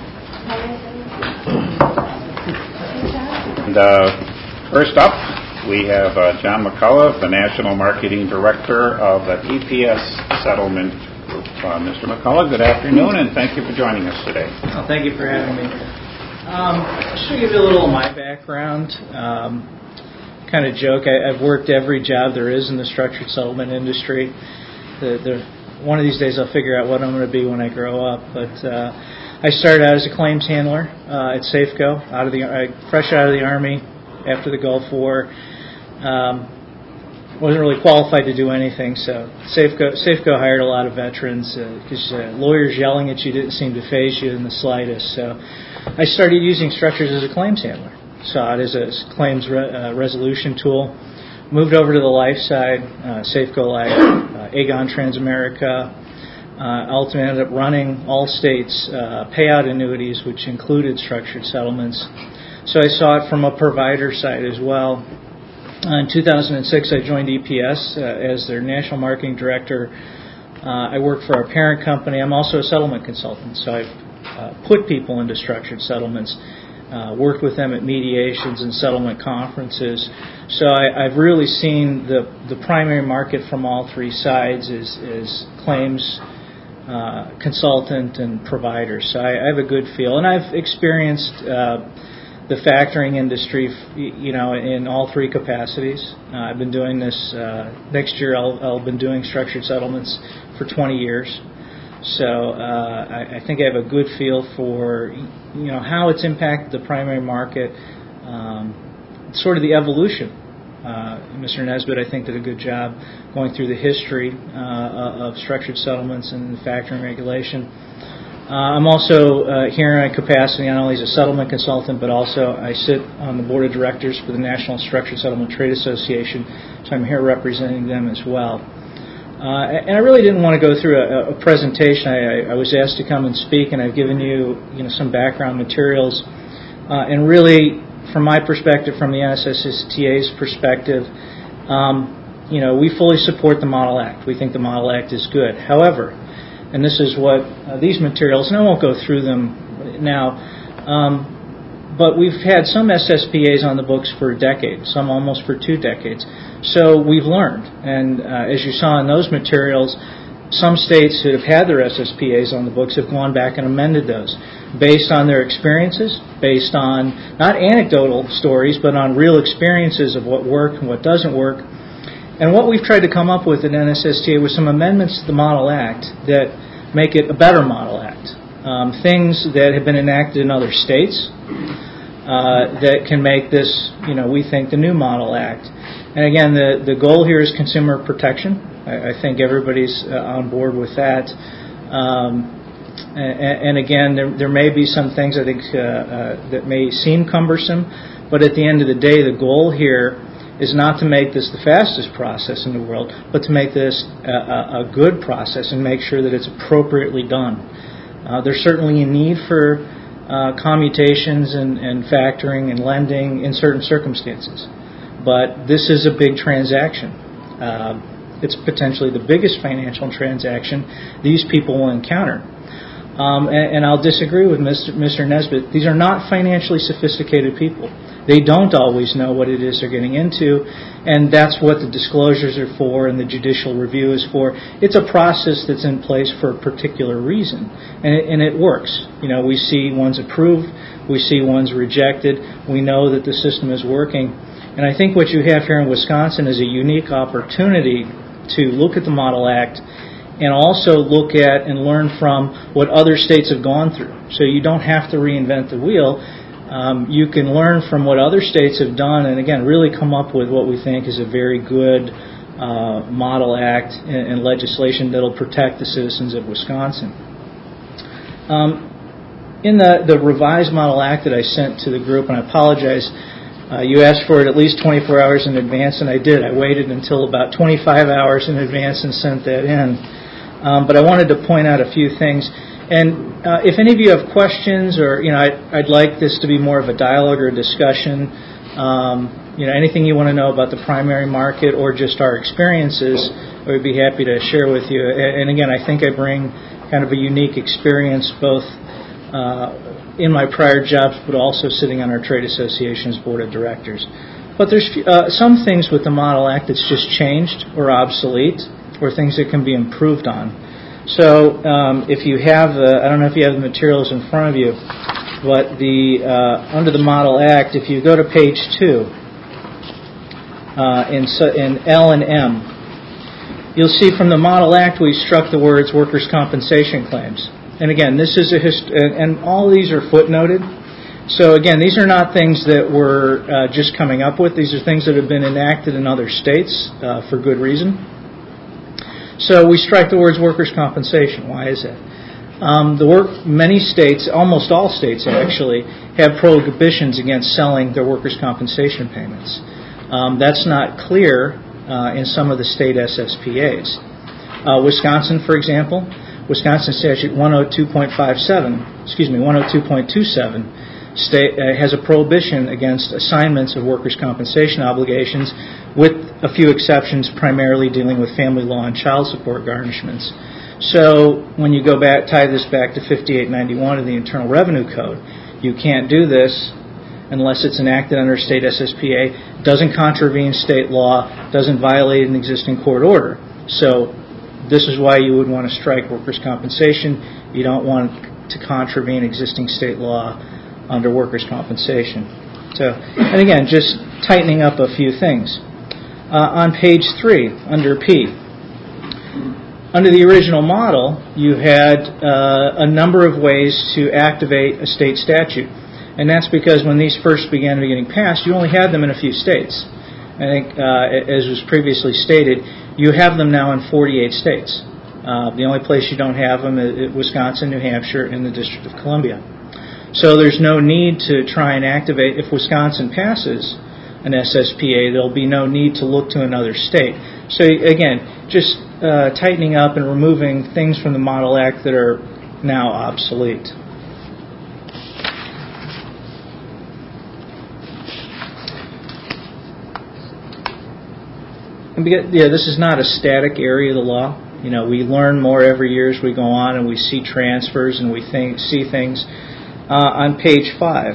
And uh, first up, we have uh, John McCullough, the National Marketing Director of the E P S Settlement Group. Uh, Mister McCullough, good afternoon, and thank you for joining us today. Oh, thank you for having me. Um, just to give you a little of my background, um, kind of joke, I, I've worked every job there is in the structured settlement industry. The, the, one of these days I'll figure out what I'm going to be when I grow up, but uh, I started out as a claims handler uh, at Safeco, out of the uh, fresh out of the Army after the Gulf War. Um, wasn't really qualified to do anything, so Safeco, Safeco hired a lot of veterans because uh, uh, lawyers yelling at you didn't seem to faze you in the slightest. So I started using structures as a claims handler. Saw it as a claims re- uh, resolution tool. Moved over to the life side, uh, Safeco Life, uh, Aegon Transamerica. Uh, ultimately ended up running Allstate's uh, payout annuities, which included structured settlements. So I saw it from a provider side as well. Uh, in two thousand six, I joined E P S uh, as their national marketing director. Uh, I work for our parent company. I'm also a settlement consultant, so I've uh, put people into structured settlements, uh, worked with them at mediations and settlement conferences. So I, I've really seen the, the primary market from all three sides is, is claims, Uh, consultant and provider. So I, I have a good feel, and I've experienced uh, the factoring industry, you know, in all three capacities. Uh, I've been doing this. Uh, next year, I'll, I'll been doing structured settlements for twenty years. So uh, I, I think I have a good feel for, you know, how it's impacted the primary market, um, sort of the evolution. Uh, Mister Nesbitt, I think, did a good job going through the history uh, of structured settlements and factoring regulation. Uh, I'm also uh, here in a capacity not only as a settlement consultant, but also I sit on the board of directors for the National Structured Settlement Trade Association, so I'm here representing them as well. Uh, and I really didn't want to go through a, a presentation. I, I was asked to come and speak, and I've given you, you know, some background materials, uh, and really, from my perspective, from the N S S S T A's perspective, um, you know, we fully support the Model Act. We think the Model Act is good. However, and this is what uh, these materials, and I won't go through them now, um, but we've had some S S P As on the books for a decade, some almost for two decades. So we've learned, and uh, as you saw in those materials, some states that have had their S S P As on the books have gone back and amended those based on their experiences, based on not anecdotal stories, but on real experiences of what worked and what doesn't work. And what we've tried to come up with in N S S T A was some amendments to the Model Act that make it a better Model Act. Um, things that have been enacted in other states uh, that can make this, you know, we think, the new Model Act. And again, the, the goal here is consumer protection. I, I think everybody's uh, on board with that. Um, and, and again, there, there may be some things I think uh, uh, that may seem cumbersome, but at the end of the day, the goal here is not to make this the fastest process in the world, but to make this a, a good process and make sure that it's appropriately done. Uh, there's certainly a need for uh, commutations and, and factoring and lending in certain circumstances. But this is a big transaction. Uh, it's potentially the biggest financial transaction these people will encounter. Um, and, and I'll disagree with Mister Mister Nesbitt. These are not financially sophisticated people. They don't always know what it is they're getting into, and that's what the disclosures are for and the judicial review is for. It's a process that's in place for a particular reason, and it, and it works. You know, we see ones approved, we see ones rejected, we know that the system is working. And I think what you have here in Wisconsin is a unique opportunity to look at the Model Act and also look at and learn from what other states have gone through. So you don't have to reinvent the wheel. Um, you can learn from what other states have done and, again, really come up with what we think is a very good uh, Model Act and, and legislation that will protect the citizens of Wisconsin. Um, in the, the revised Model Act that I sent to the group, and I apologize, Uh, you asked for it at least twenty-four hours in advance, and I did. I waited until about twenty-five hours in advance and sent that in. Um, but I wanted to point out a few things. And uh, if any of you have questions, or you know, I'd, I'd like this to be more of a dialogue or a discussion. Um, you know, anything you want to know about the primary market or just our experiences, I would be happy to share with you. And, and again, I think I bring kind of a unique experience, both Uh, in my prior jobs, but also sitting on our trade association's board of directors. But there's uh, some things with the Model Act that's just changed or obsolete, or things that can be improved on. So um, if you have, uh, I don't know if you have the materials in front of you, but the uh, under the Model Act, if you go to page two, uh, in, in L and M, you'll see from the Model Act we struck the words workers' compensation claims. And again, this is a hist- and all these are footnoted. So again, these are not things that we're uh, just coming up with. These are things that have been enacted in other states uh, for good reason. So we strike the words workers' compensation. Why is that? Um, the work many states, almost all states actually, have prohibitions against selling their workers' compensation payments. Um, that's not clear uh, in some of the state S S P As. Uh, Wisconsin, for example. Wisconsin statute one oh two point five seven, excuse me, one oh two point two seven state, uh, has a prohibition against assignments of workers' compensation obligations, with a few exceptions, primarily dealing with family law and child support garnishments. So when you go back, tie this back to fifty-eight ninety-one of the Internal Revenue Code, you can't do this unless it's enacted under state S S P A, doesn't contravene state law, doesn't violate an existing court order. So this is why you would want to strike workers' compensation. You don't want to contravene existing state law under workers' compensation. So, and again, just tightening up a few things. Uh, on page three, under P, under the original model, you had uh, a number of ways to activate a state statute. And that's because when these first began getting passed, you only had them in a few states. I think, uh, as was previously stated, you have them now in forty-eight states. Uh, the only place you don't have them is Wisconsin, New Hampshire, and the District of Columbia. So there's no need to try and activate. If Wisconsin passes an S S P A, there'll be no need to look to another state. So again, just uh, tightening up and removing things from the Model Act that are now obsolete. Yeah, this is not a static area of the law. You know, we learn more every year as we go on, and we see transfers and we think, see things. Uh, on page five,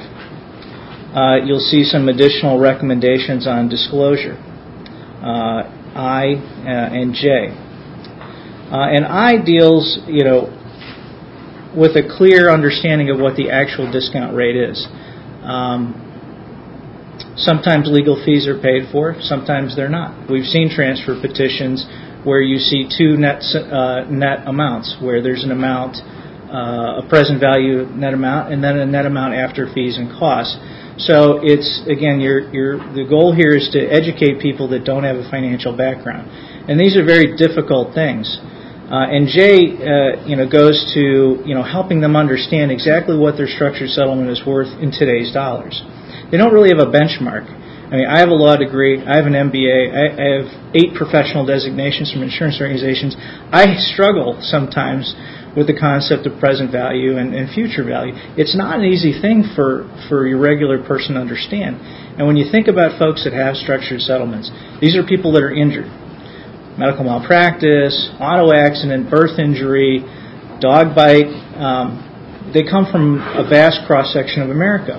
uh, you'll see some additional recommendations on disclosure, uh, I uh, and J. Uh, and I deals, you know, with a clear understanding of what the actual discount rate is. Um, sometimes legal fees are paid for, sometimes they're not. We've seen transfer petitions where you see two net uh, net amounts, where there's an amount, uh, a present value net amount, and then a net amount after fees and costs. So it's, again, you're, you're, the goal here is to educate people that don't have a financial background. And these are very difficult things. Uh, and Jay, uh, you know, goes to, you know, helping them understand exactly what their structured settlement is worth in today's dollars. They don't really have a benchmark. I mean, I have a law degree, I have an M B A, I, I have eight professional designations from insurance organizations. I struggle sometimes with the concept of present value and, and future value. It's not an easy thing for, for your regular person to understand. And when you think about folks that have structured settlements, these are people that are injured. Medical malpractice, auto accident, birth injury, dog bite. Um, they come from a vast cross-section of America.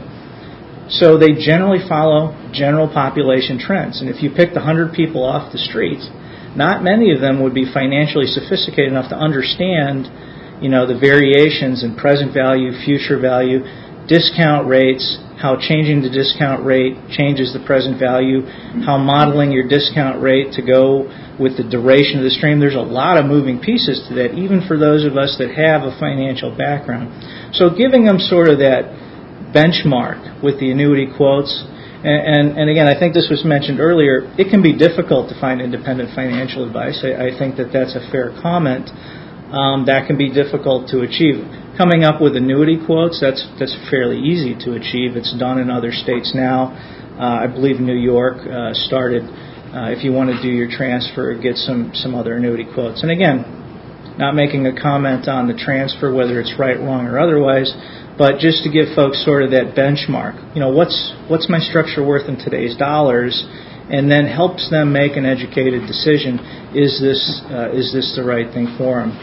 So they generally follow general population trends. And if you picked one hundred people off the street, not many of them would be financially sophisticated enough to understand, you know, the variations in present value, future value, discount rates, how changing the discount rate changes the present value, how modeling your discount rate to go with the duration of the stream. There's a lot of moving pieces to that, even for those of us that have a financial background. So giving them sort of that benchmark with the annuity quotes, and, and, and again, I think this was mentioned earlier, it can be difficult to find independent financial advice. I, I think that that's a fair comment. Um, that can be difficult to achieve. Coming up with annuity quotes, that's that's fairly easy to achieve. It's done in other states now. Uh, I believe New York uh, started, uh, if you want to do your transfer, get some, some other annuity quotes. And again, not making a comment on the transfer, whether it's right, wrong, or otherwise, but just to give folks sort of that benchmark. You know, what's what's my structure worth in today's dollars, and then helps them make an educated decision. Is this uh, is this the right thing for them?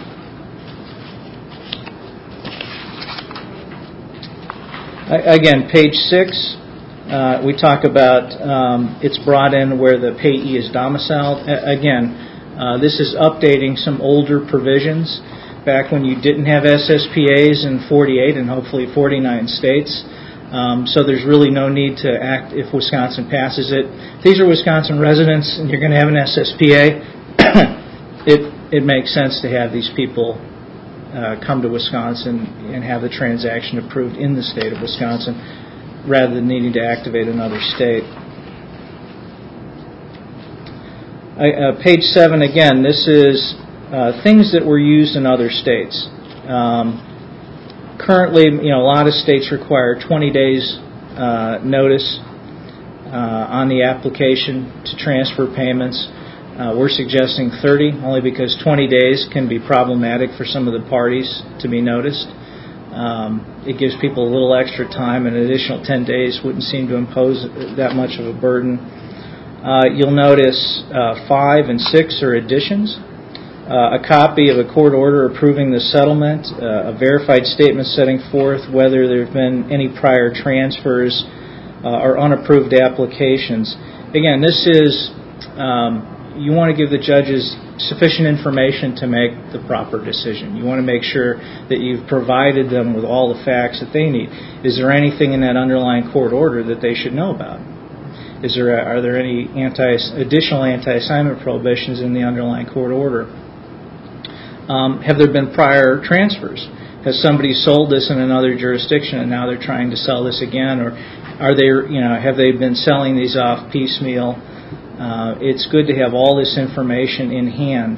I, again, page six, uh, we talk about um, it's brought in where the payee is domiciled. A- again, uh, this is updating some older provisions back when you didn't have S S P As in forty-eight and hopefully forty-nine states. Um, so there's really no need to act if Wisconsin passes it. If these are Wisconsin residents and you're going to have an S S P A, it it makes sense to have these people uh, come to Wisconsin and have the transaction approved in the state of Wisconsin rather than needing to activate another state. I, uh, page seven, again, this is Uh, things that were used in other states. Um, currently, you know, a lot of states require twenty days uh, notice uh, on the application to transfer payments. Uh, we're suggesting thirty, only because twenty days can be problematic for some of the parties to be noticed. Um, it gives people a little extra time, and an additional ten days wouldn't seem to impose that much of a burden. Uh, you'll notice uh, five and six are additions. Uh, a copy of a court order approving the settlement, uh, a verified statement setting forth whether there have been any prior transfers uh, or unapproved applications. Again, this is, um, you want to give the judges sufficient information to make the proper decision. You want to make sure that you've provided them with all the facts that they need. Is there anything in that underlying court order that they should know about? Is there, are there any anti, additional anti-assignment prohibitions in the underlying court order? Um, have there been prior transfers? Has somebody sold this in another jurisdiction and now they're trying to sell this again? Or are they, you know, have they been selling these off piecemeal? Uh, it's good to have all this information in hand.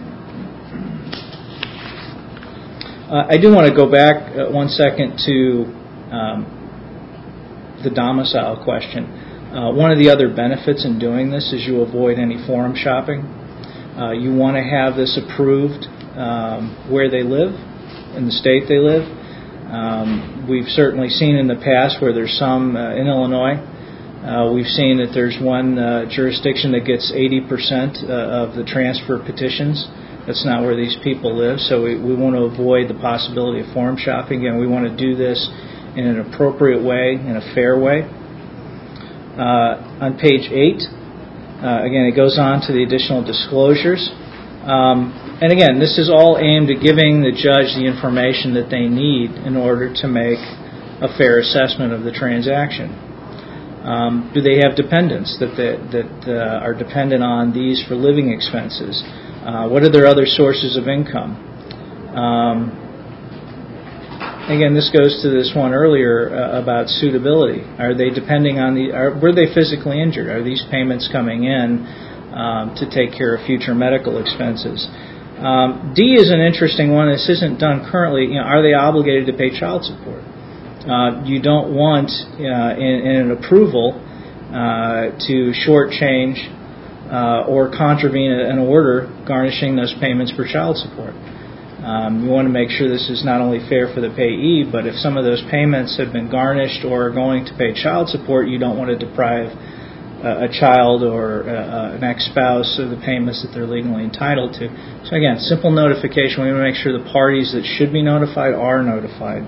Uh, I do want to go back uh, one second to um, the domicile question. Uh, one of the other benefits in doing this is you avoid any forum shopping. Uh, you want to have this approved Um, where they live, in the state they live. Um, we've certainly seen in the past where there's some uh, in Illinois. Uh, we've seen that there's one uh, jurisdiction that gets eighty percent uh, of the transfer petitions That's not where these people live, so we, we want to avoid the possibility of forum shopping. Again, we want to do this in an appropriate way, in a fair way. Uh, on page eight, uh, again, it goes on to the additional disclosures. Um, and again, this is all aimed at giving the judge the information that they need in order to make a fair assessment of the transaction. Um, do they have dependents that they, that uh, are dependent on these for living expenses? Uh, what are their other sources of income? Um, again, this goes to this one earlier uh, about suitability. Are they depending on the? Are, were they physically injured? Are these payments coming in um, to take care of future medical expenses? Um, D is an interesting one. This isn't done currently. You know, are they obligated to pay child support? Uh, you don't want uh, in, in an approval uh, to shortchange uh, or contravene an order garnishing those payments for child support. Um, you want to make sure this is not only fair for the payee, but if some of those payments have been garnished or are going to pay child support, you don't want to deprive uh, a child or uh, an ex-spouse of the payments that they're legally entitled to. So again, simple notification. We want to make sure the parties that should be notified are notified.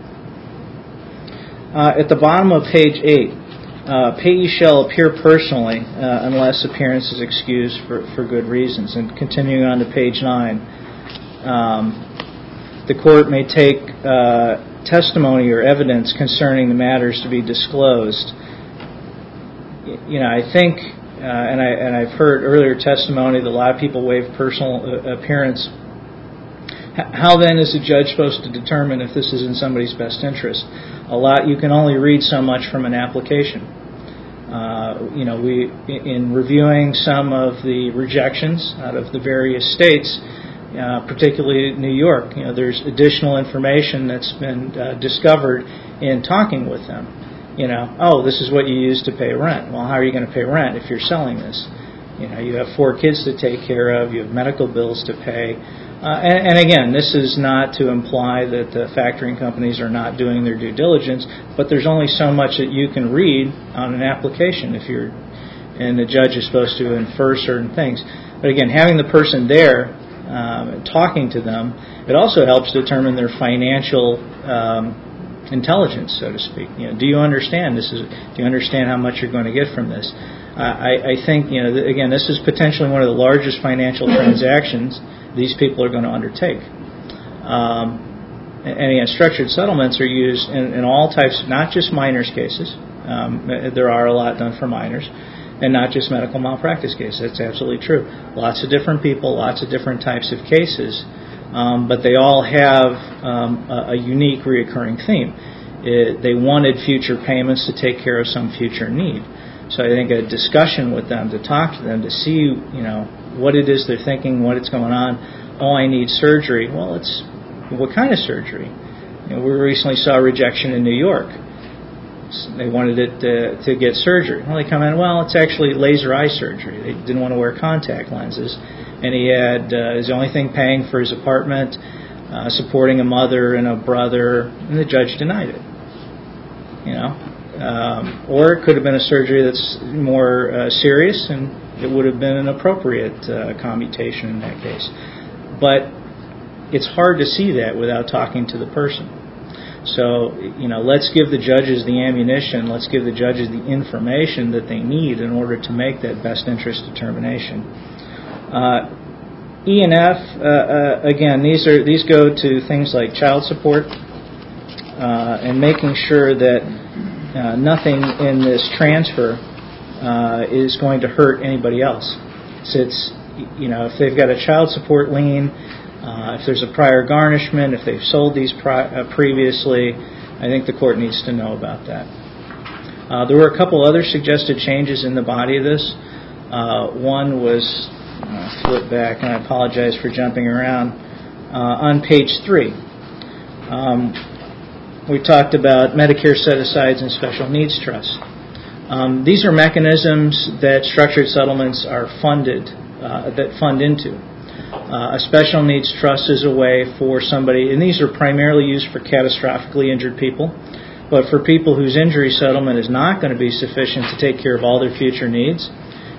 Uh, at the bottom of page eight, uh, payee shall appear personally uh, unless appearance is excused for, for good reasons. And continuing on to page nine, um, the court may take uh, testimony or evidence concerning the matters to be disclosed. You know, I think, uh, and I and I've heard earlier testimony that a lot of people waive personal uh, appearance. How then is a judge supposed to determine if this is in somebody's best interest? A lot you can only read so much from an application. Uh, you know, we in reviewing some of the rejections out of the various states, uh, particularly New York, you know, there's additional information that's been uh, discovered in talking with them. You know, oh, this is what you use to pay rent. Well, how are you going to pay rent if you're selling this? You know, you have four kids to take care of. You have medical bills to pay. Uh, and, and again, this is not to imply that the factoring companies are not doing their due diligence, but there's only so much that you can read on an application if you're, and the judge is supposed to infer certain things. But again, having the person there, um, talking to them, it also helps determine their financial um, intelligence, so to speak. You know, do you understand this is? Do you understand how much you're going to get from this? Uh, I, I think, you know, th- again, this is potentially one of the largest financial transactions these people are going to undertake. Um, and, and again, structured settlements are used in, in all types, not just minors cases. Um, there are a lot done for minors, and not just medical malpractice cases. That's absolutely true. Lots of different people, lots of different types of cases, um, but they all have um, a, a unique reoccurring theme. It, they wanted future payments to take care of some future need. So I think a discussion with them, to talk to them, to see, you know, what it is they're thinking, what is going on. Oh, I need surgery. Well, it's what kind of surgery? You know, we recently saw a rejection in New York. They wanted it to, to get surgery. Well, they come in, well, it's actually laser eye surgery. They didn't want to wear contact lenses. And he had uh, his only thing paying for his apartment, uh, supporting a mother and a brother, and the judge denied it. You know? Um, or it could have been a surgery that's more uh, serious, and it would have been an appropriate uh, commutation in that case. But it's hard to see that without talking to the person. So, you know, let's give the judges the ammunition, let's give the judges the information that they need in order to make that best interest determination. Uh, E and F, uh, uh, again, these are these go to things like child support uh, and making sure that uh, nothing in this transfer uh, is going to hurt anybody else. So it's, you know, if they've got a child support lien, uh, if there's a prior garnishment, if they've sold these pri- uh, previously, I think the court needs to know about that. Uh, there were a couple other suggested changes in the body of this. Uh, one was, uh, flip back, and I apologize for jumping around, uh, on page three. Um, we talked about Medicare set-asides and special needs trusts. Um, these are mechanisms that structured settlements are funded, uh, that fund into. Uh, a special needs trust is a way for somebody, and these are primarily used for catastrophically injured people, but for people whose injury settlement is not going to be sufficient to take care of all their future needs,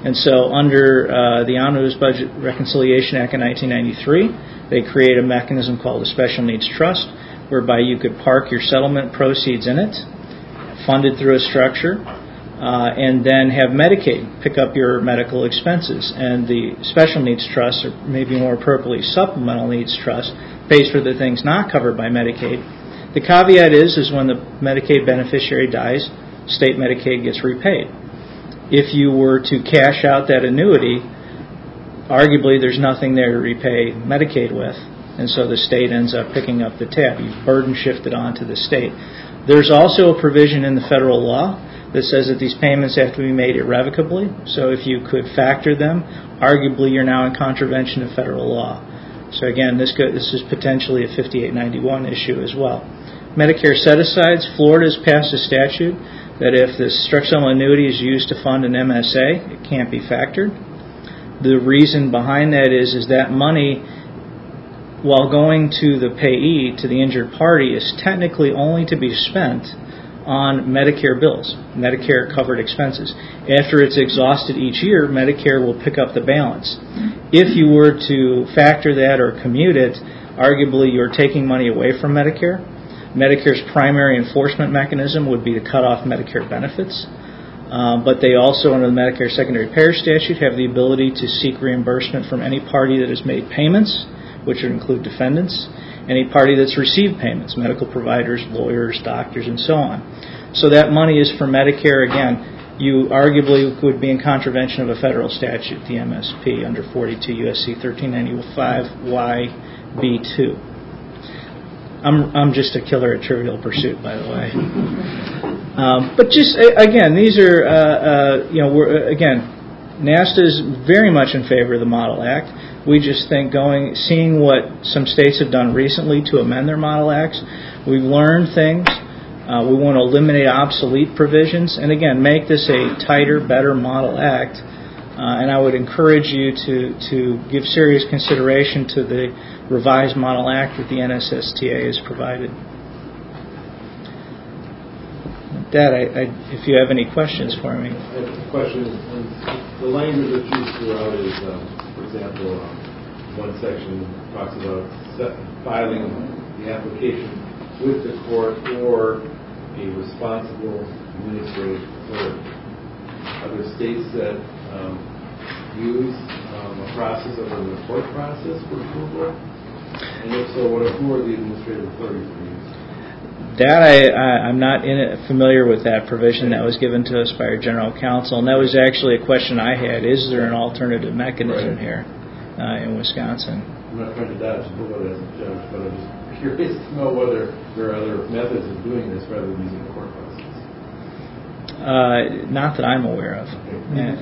And so under uh, the Omnibus Budget Reconciliation Act of nineteen ninety-three, they create a mechanism called a Special Needs Trust, whereby you could park your settlement proceeds in it, funded through a structure, uh, and then have Medicaid pick up your medical expenses. And the Special Needs Trust, or maybe more appropriately Supplemental Needs Trust, pays for the things not covered by Medicaid. The caveat is, is when the Medicaid beneficiary dies, state Medicaid gets repaid. If you were to cash out that annuity, arguably there's nothing there to repay Medicaid with, and so the state ends up picking up the tab. You've burden shifted onto the state. There's also a provision in the federal law that says that these payments have to be made irrevocably, so if you could factor them, arguably you're now in contravention of federal law. So again, this go, this is potentially a fifty-eight ninety-one issue as well. Medicare set-asides, Florida has passed a statute that if the structured settlement annuity is used to fund an M S A, it can't be factored. The reason behind that is, is that money, while going to the payee, to the injured party, is technically only to be spent on Medicare bills, Medicare-covered expenses. After it's exhausted each year, Medicare will pick up the balance. If you were to factor that or commute it, arguably you're taking money away from Medicare. Medicare's primary enforcement mechanism would be to cut off Medicare benefits, uh, but they also, under the Medicare Secondary Payer Statute, have the ability to seek reimbursement from any party that has made payments, which would include defendants, any party that's received payments, medical providers, lawyers, doctors, and so on. So that money is for Medicare. Again, you arguably would be in contravention of a federal statute, the M S P, under forty-two U S C thirteen ninety-five Y B two. I'm I'm just a killer at Trivial Pursuit, by the way. Um, but just again, these are uh, uh, you know we're, again, NASTA is very much in favor of the Model Act. We just think going seeing what some states have done recently to amend their Model Acts, we've learned things. Uh, we want to eliminate obsolete provisions, and again, make this a tighter, better Model Act. Uh, and I would encourage you to, to give serious consideration to the revised Model Act that the N S S T A has provided. With that, I, I, if you have any questions for me. The question is, the language that you threw out is, um, for example, um, one section talks about set, filing the application with the court or a responsible administrative authority. Are there states that Um, use um, a process of a report process for approval? And if so, what are, who are the administrative authorities that use? That I, I, I'm not in it, familiar with that provision that was given to us by our general counsel, and that was actually a question I had. Is there an alternative mechanism right. here uh, in Wisconsin? I'm not trying to dodge the bullet as a judge, but I'm just curious to know whether there are other methods of doing this rather than using a court process. Uh, not that I'm aware of. Okay.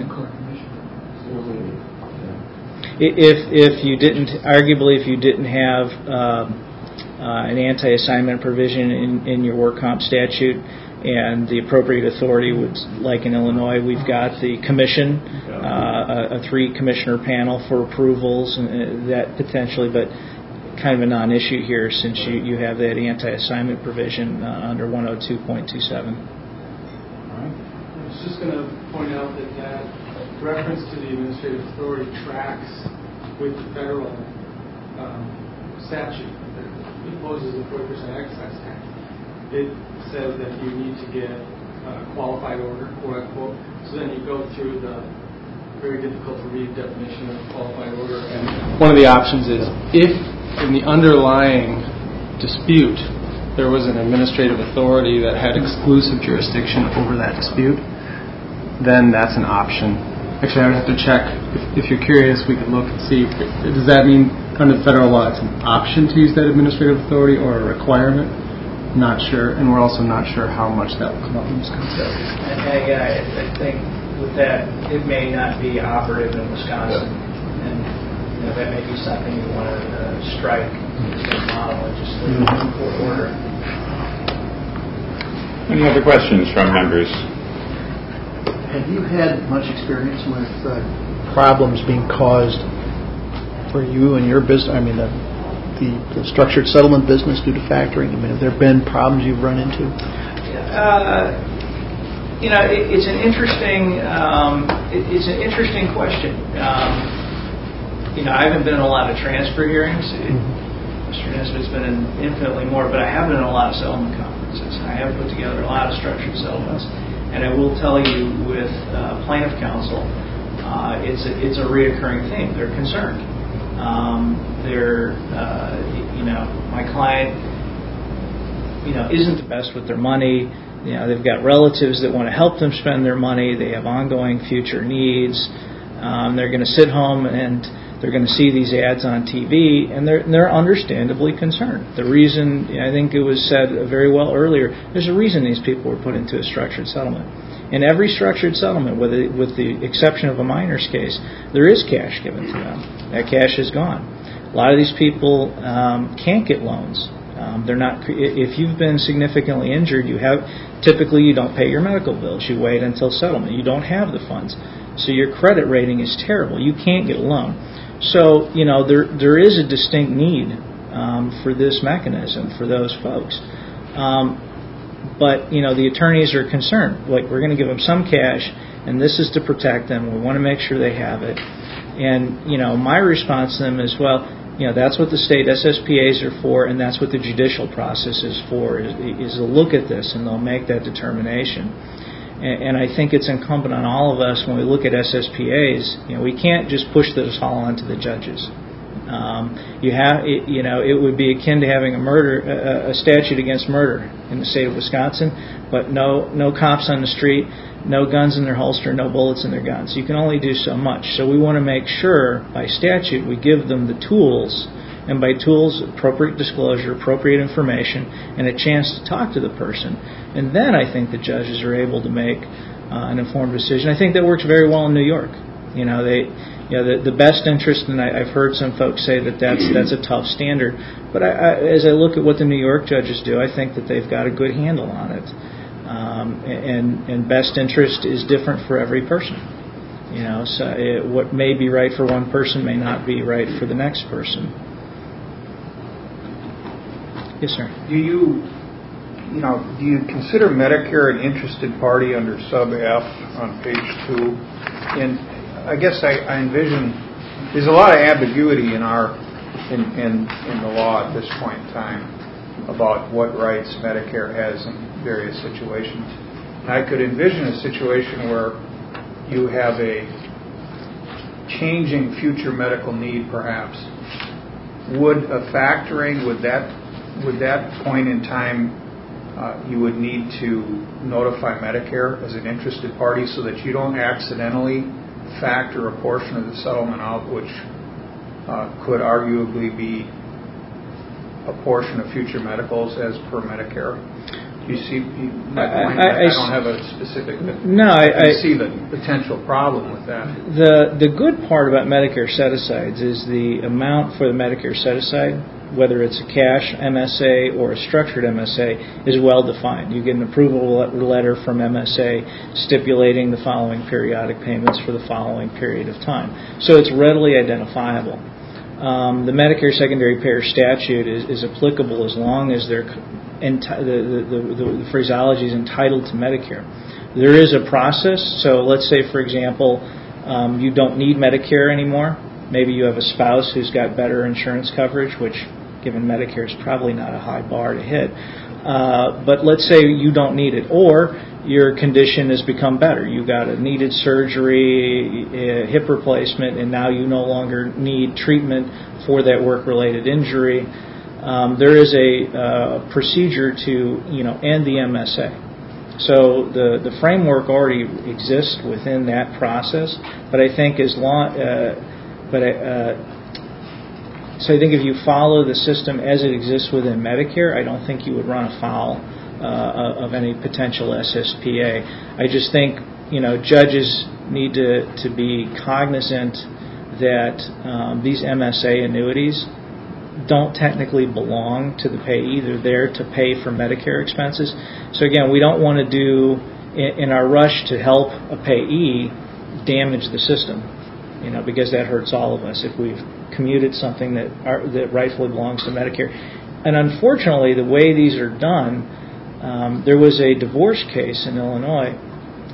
If if you didn't, arguably, if you didn't have um, uh, an anti-assignment provision in, in your work comp statute, and the appropriate authority would, like in Illinois, we've got the commission, uh, a, a three-commissioner panel for approvals, and that potentially, but kind of a non-issue here since you, you have that anti-assignment provision uh, under one oh two point two seven. I was just going to point out that that reference to the administrative authority tracks with the federal um, statute that imposes a forty percent excise tax. It says that you need to get a qualified order, quote unquote. So then you go through the very difficult to read definition of qualified order. And one of the options is if in the underlying dispute there was an administrative authority that had exclusive jurisdiction over that dispute, then that's an option. Actually, I would have to check. If, if you're curious, we could look and see. Does that mean under federal law it's an option to use that administrative authority or a requirement? Not sure, and we're also not sure how much that will come up in Wisconsin. And again, I, I think with that, it may not be operative in Wisconsin, yeah. and you know, that may be something you want to uh, strike the model and just leave mm-hmm. it in order. Any other questions from members? Have you had much experience with uh, problems being caused for you and your business? I mean, the, the, the structured settlement business due to factoring. I mean, have there been problems you've run into? Uh, you know, it, it's an interesting um, it, it's an interesting question. Um, you know, I haven't been in a lot of transfer hearings. It, Mister Nesbitt's been in infinitely more, but I have been in a lot of settlement conferences. I have put together a lot of structured settlements, and I will tell you, with uh, plaintiff counsel, uh, it's a, it's a reoccurring theme. They're concerned. Um, they're uh, you know, my client, you know, isn't the best with their money. You know, they've got relatives that want to help them spend their money. They have ongoing future needs. Um, they're going to sit home and they're going to see these ads on T V, and they're they're understandably concerned. The reason, I think it was said very well earlier, there's a reason these people were put into a structured settlement. In every structured settlement, with the, with the exception of a minor's case, there is cash given to them. That cash is gone. A lot of these people um, can't get loans. Um, they're not. If you've been significantly injured, you have typically you don't pay your medical bills. You wait until settlement. You don't have the funds, so your credit rating is terrible. You can't get a loan. So you know there there is a distinct need um, for this mechanism for those folks. Um, but you know the attorneys are concerned. Like, we're going to give them some cash, and this is to protect them. We want to make sure they have it. And you know my response to them is, well, you know, that's what the state S S P As are for, and that's what the judicial process is for, is, is to look at this, and they'll make that determination. And, and I think it's incumbent on all of us, when we look at S S P As, you know, we can't just push this all onto the judges. Um, you have, it, you know, it would be akin to having a murder, a, a statute against murder in the state of Wisconsin, but no, no cops on the street, no guns in their holster, no bullets in their guns. You can only do so much. So we want to make sure, by statute, we give them the tools, and by tools, appropriate disclosure, appropriate information, and a chance to talk to the person. And then I think the judges are able to make uh, an informed decision. I think that works very well in New York. You know, they, you know, the, the best interest, and I, I've heard some folks say that that's that's a tough standard. But I, I, as I look at what the New York judges do, I think that they've got a good handle on it. Um, and, and best interest is different for every person. You know, so it, what may be right for one person may not be right for the next person. Yes, sir. Do you, you know, do you consider Medicare an interested party under sub F on page two? And I guess I, I envision there's a lot of ambiguity in our in, in in the law at this point in time about what rights Medicare has in various situations. And I could envision a situation where you have a changing future medical need, perhaps. Would a factoring, would that would that point in time uh, you would need to notify Medicare as an interested party so that you don't accidentally factor a portion of the settlement out, which uh, could arguably be a portion of future medicals as per Medicare? Do you see my point? I, I, I, I don't have a specific... No, I, I see the potential problem with that. The the good part about Medicare set-asides is the amount for the Medicare set-aside, whether it's a cash M S A or a structured M S A, is well defined. You get an approval letter from M S A stipulating the following periodic payments for the following period of time. So it's readily identifiable. Um, the Medicare secondary payer statute is, is applicable as long as they're enti- the, the, the, the phraseology is entitled to Medicare. There is a process. So let's say, for example, um, you don't need Medicare anymore. Maybe you have a spouse who's got better insurance coverage, which, given Medicare, is probably not a high bar to hit. Uh, but let's say you don't need it, or your condition has become better. You got a needed surgery, a hip replacement, and now you no longer need treatment for that work-related injury. Um, there is a uh, procedure to, you know, end the M S A. So the, the framework already exists within that process, but I think as long, uh, but uh, so I think if you follow the system as it exists within Medicare, I don't think you would run afoul uh, of any potential S S P A. I just think, you know, judges need to, to be cognizant that um, these M S A annuities don't technically belong to the payee. They're there to pay for Medicare expenses. So again, we don't want to do, in, in our rush to help a payee, damage the system, you know, because that hurts all of us if we've commuted something that are, that rightfully belongs to Medicare. And unfortunately, the way these are done, um, there was a divorce case in Illinois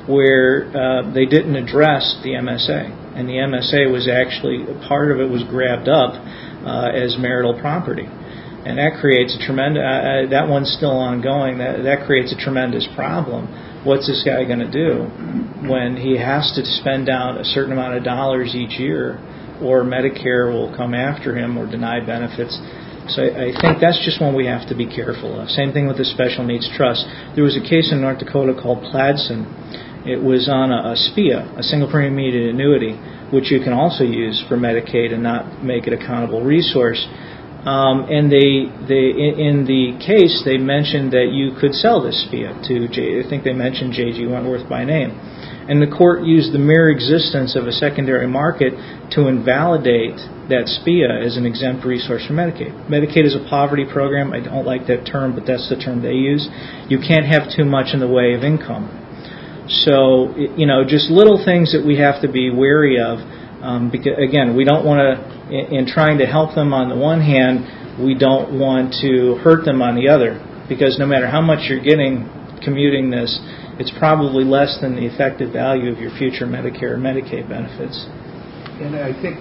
where uh, they didn't address the M S A, and the M S A was actually, part of it was grabbed up uh, as marital property. And that creates a tremendous, uh, that one's still ongoing, that, that creates a tremendous problem. What's this guy going to do when he has to spend down a certain amount of dollars each year, or Medicare will come after him or deny benefits? So I, I think that's just one we have to be careful of. Same thing with the special needs trust. There was a case in North Dakota called Pladsen. It was on a, a S P I A, a single premium immediate annuity, which you can also use for Medicaid and not make it a countable resource. Um, and they, they, in the case, they mentioned that you could sell this S P I A to, J, I think they mentioned J G Wentworth by name. And the court used the mere existence of a secondary market to invalidate that S P I A as an exempt resource for Medicaid. Medicaid is a poverty program. I don't like that term, but that's the term they use. You can't have too much in the way of income. So, you know, just little things that we have to be wary of. Um, because, again, we don't want to, in, in trying to help them on the one hand, we don't want to hurt them on the other. Because no matter how much you're getting commuting this, it's probably less than the effective value of your future Medicare or Medicaid benefits. And I think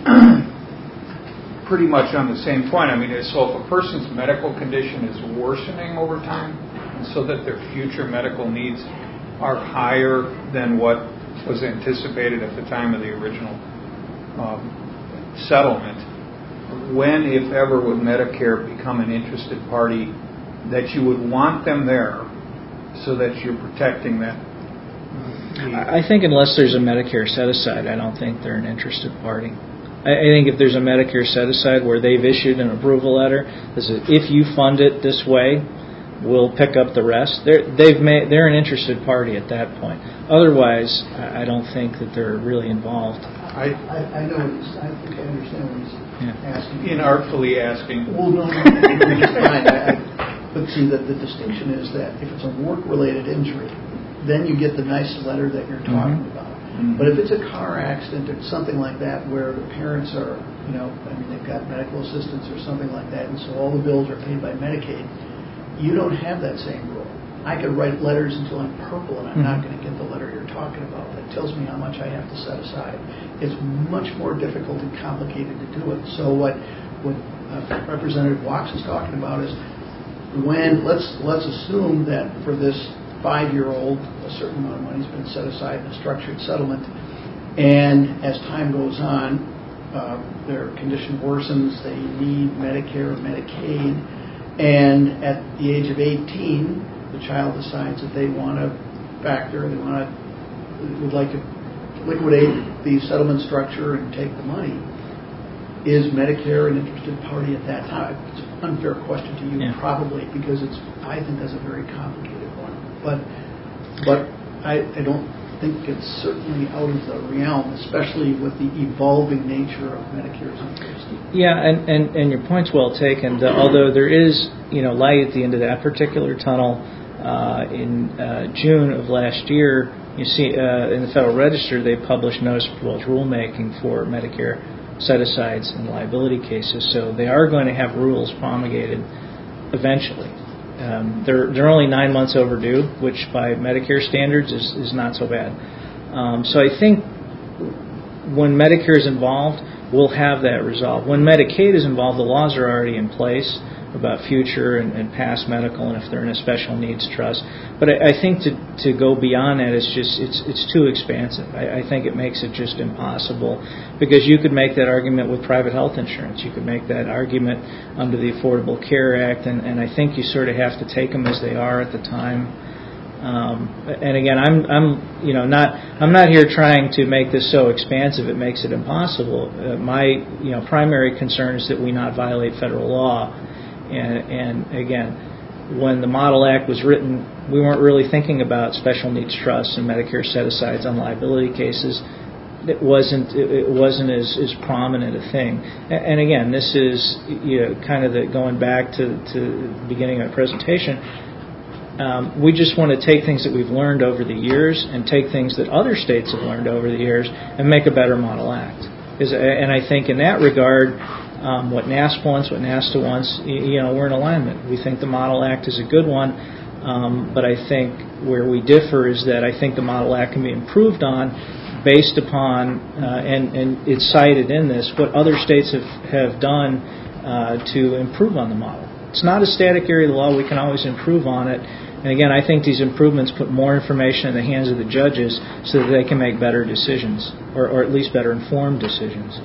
pretty much on the same point. I mean, so if a person's medical condition is worsening over time, and so that their future medical needs are higher than what was anticipated at the time of the original um, settlement, when, if ever, would Medicare become an interested party that you would want them there so that you're protecting that? I think unless there's a Medicare set-aside, I don't think they're an interested party. I think if there's a Medicare set-aside where they've issued an approval letter that says, if you fund it this way, we'll pick up the rest, they're, they've made, they're an interested party at that point. Otherwise, I don't think that they're really involved. I, I, I know what he's, I think I understand what he's yeah. asking. Inartfully asking. Well, no, no, no, it's fine. I, I, but see, the, the distinction is that if it's a work-related injury, then you get the nice letter that you're talking mm-hmm. about. Mm-hmm. But if it's a car accident or something like that where the parents are, you know, I mean, they've got medical assistance or something like that, and so all the bills are paid by Medicaid, you don't have that same rule. I could write letters until I'm purple and I'm mm-hmm. not going to get the letter you're talking about. That tells me how much I have to set aside. It's much more difficult and complicated to do it. So what what uh, Representative Wachs is talking about is when, let's let's assume that for this five-year-old, a certain amount of money has been set aside in a structured settlement, and as time goes on, uh, their condition worsens, they need Medicare or Medicaid, and at the age of eighteen, the child decides that they want to factor, they want to, would like to liquidate the settlement structure and take the money. Is Medicare an interested party at that time? It's an unfair question to you, yeah. probably, because it's, I think that's a very complicated one. But but I, I don't think it's certainly out of the realm, especially with the evolving nature of Medicare's interest. Yeah, and, and, and your point's well taken. The, although there is, you know, light at the end of that particular tunnel. Uh, in uh, June of last year, you see uh, in the Federal Register they published notice of proposed rulemaking for Medicare set-asides and liability cases. So they are going to have rules promulgated eventually. Um, they're they're only nine months overdue, which by Medicare standards is, is not so bad. Um, so I think when Medicare is involved, we'll have that resolved. When Medicaid is involved, the laws are already in place about future and, and past medical, and if they're in a special needs trust. But I, I think to to go beyond that is just it's it's too expansive. I, I think it makes it just impossible, because you could make that argument with private health insurance. You could make that argument under the Affordable Care Act, and, and I think you sort of have to take them as they are at the time. Um, and again, I'm I'm you know not I'm not here trying to make this so expansive it makes it impossible. Uh, my you know primary concern is that we not violate federal law. And, and again, when the Model Act was written, we weren't really thinking about special needs trusts and Medicare set-asides on liability cases. It wasn't it wasn't as, as prominent a thing. And, and again, this is you know kind of the, going back to, to the beginning of the presentation. Um, we just want to take things that we've learned over the years and take things that other states have learned over the years and make a better Model Act. And I think in that regard, Um, what NASP wants, what NASTA wants, you know, we're in alignment. We think the Model Act is a good one. Um, but I think where we differ is that I think the Model Act can be improved on based upon, uh, and, and it's cited in this, what other states have, have done uh, to improve on the model. It's not a static area of the law. We can always improve on it. And again, I think these improvements put more information in the hands of the judges so that they can make better decisions, or, or at least better informed decisions.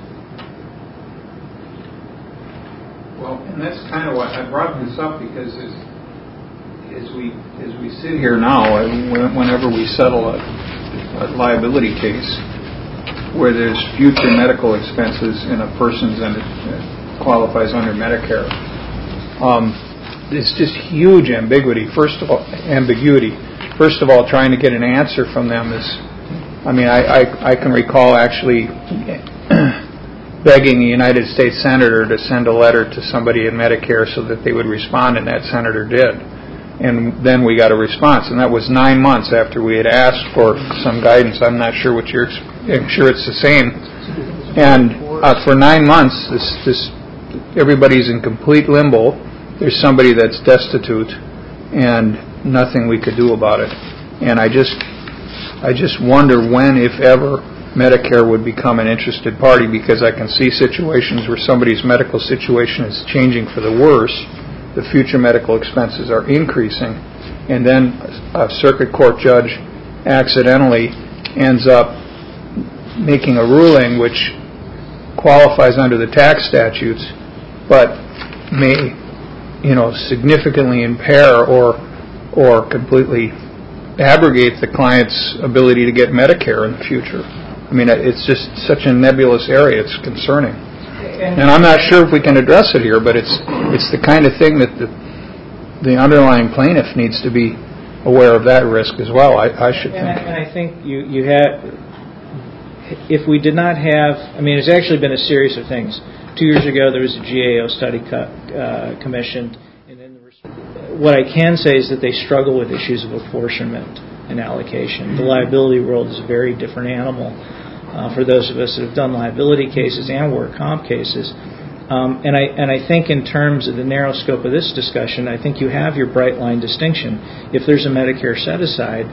Well, and that's kind of what I brought this up because as, as we as we sit here now, and whenever we settle a, a liability case where there's future medical expenses and a person's under, uh, qualifies under Medicare, um, it's just huge ambiguity. First of all, ambiguity. First of all, trying to get an answer from them is, I mean, I I, I can recall actually begging a United States senator to send a letter to somebody in Medicare so that they would respond, and that senator did. And then we got a response, and that was nine months after we had asked for some guidance. I'm not sure what you're. I'm sure it's the same. And uh, for nine months, this this everybody's in complete limbo. There's somebody that's destitute, and nothing we could do about it. And I just, I just wonder when, if ever, Medicare would become an interested party, because I can see situations where somebody's medical situation is changing for the worse. The future medical expenses are increasing, and then a circuit court judge accidentally ends up making a ruling which qualifies under the tax statutes, but may, you know, significantly impair or or completely abrogate the client's ability to get Medicare in the future. I mean, it's just such a nebulous area. It's concerning. And I'm not sure if we can address it here, but it's it's the kind of thing that the the underlying plaintiff needs to be aware of that risk as well, I, I should and think. I, and I think you, you have, if we did not have, I mean, it's actually been a series of things. Two years ago, there was a G A O study cut, uh, commissioned. And then the, what I can say is that they struggle with issues of apportionment and allocation. The liability world is a very different animal. Uh, for those of us that have done liability cases and work comp cases. Um, and I and I think in terms of the narrow scope of this discussion, I think you have your bright line distinction. If there's a Medicare set-aside,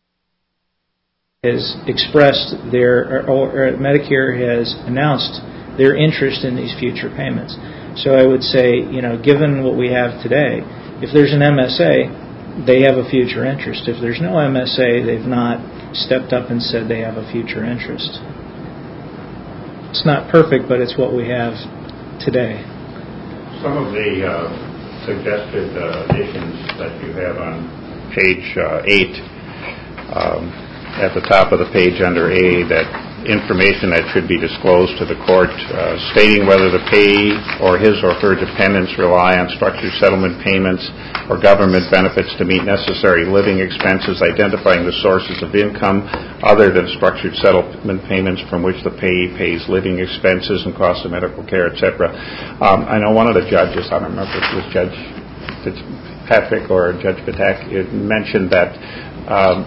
has expressed their, or, or Medicare has announced their interest in these future payments. So I would say, you know, given what we have today, if there's an M S A, they have a future interest. If there's no M S A, they've not stepped up and said they have a future interest. It's not perfect, but it's what we have today. Some of the uh, suggested uh, additions that you have on page uh, eight, um, at the top of the page under A, that information that should be disclosed to the court, uh, stating whether the payee or his or her dependents rely on structured settlement payments or government benefits to meet necessary living expenses, identifying the sources of income other than structured settlement payments from which the payee pays living expenses and costs of medical care, et cetera. Um, I know one of the judges, I don't remember if it was Judge Fitzpatrick or Judge Patak, mentioned that um,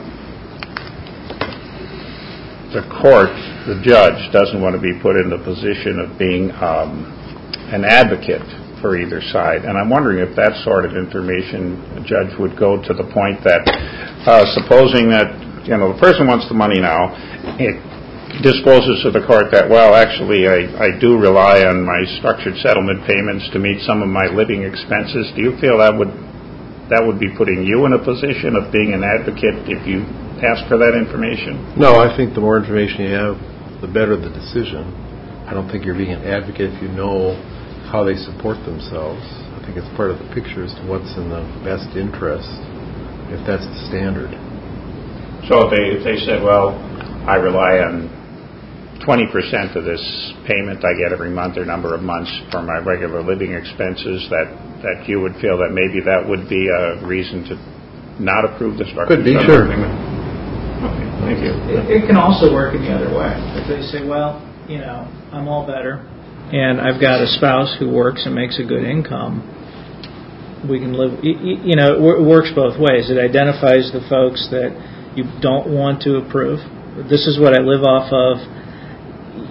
the court, the judge, doesn't want to be put in the position of being um, an advocate for either side. And I'm wondering if that sort of information, a judge would go to the point that, uh, supposing that, you know, the person wants the money now, it discloses to the court that, well, actually, I, I do rely on my structured settlement payments to meet some of my living expenses. Do you feel that would that would be putting you in a position of being an advocate if you ask for that information? No, I think the more information you have, the better the decision. I don't think you're being an advocate if you know how they support themselves. I think it's part of the picture as to what's in the best interest, if that's the standard. So if they, if they said, well, I rely on twenty percent of this payment I get every month or number of months for my regular living expenses, that, that you would feel that maybe that would be a reason to not approve the structured Could be, settlement sure. agreement? Okay, thank you. It, it can also work in the other way. If they say, well, you know, I'm all better, and I've got a spouse who works and makes a good income, we can live, you know, it works both ways. It identifies the folks that you don't want to approve. This is what I live off of.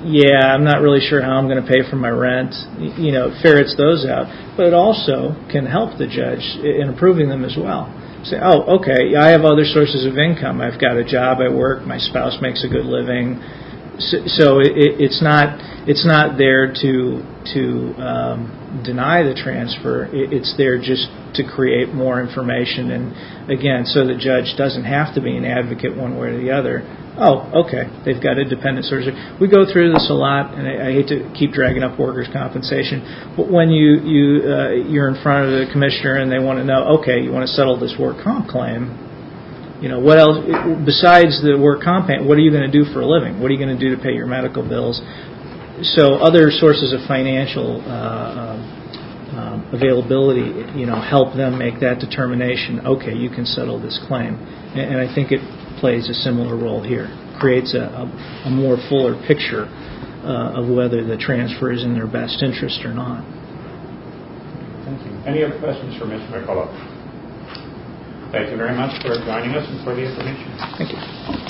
yeah, I'm not really sure how I'm going to pay for my rent. You know, it ferrets those out. But it also can help the judge in approving them as well. Say, oh, okay, I have other sources of income. I've got a job, I work, my spouse makes a good living. So, so it, it's not it's not there to to um, deny the transfer. It, it's there just to create more information, and again, so the judge doesn't have to be an advocate one way or the other. Oh, okay, they've got a dependent source. We go through this a lot, and I, I hate to keep dragging up workers' compensation, but when you you uh, you're in front of the commissioner and they want to know, okay, you want to settle this work comp claim. You know, what else, besides the work comp, what are you going to do for a living? What are you going to do to pay your medical bills? So other sources of financial uh, uh, availability, you know, help them make that determination, okay, you can settle this claim. And, and I think it plays a similar role here. Creates a, a, a more fuller picture uh, of whether the transfer is in their best interest or not. Thank you. Any other questions for Miz McCullough? Thank you very much for joining us and for the information. Thank you.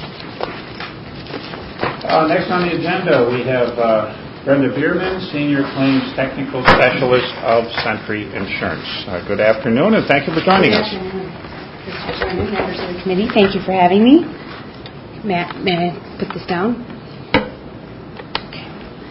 Uh, next on the agenda, we have uh, Brenda Bierman, Senior Claims Technical Specialist of Century Insurance. Uh, good afternoon, and thank you for joining good us. Afternoon. Mister Chairman, members of the committee, thank you for having me. May I, may I put this down? Okay.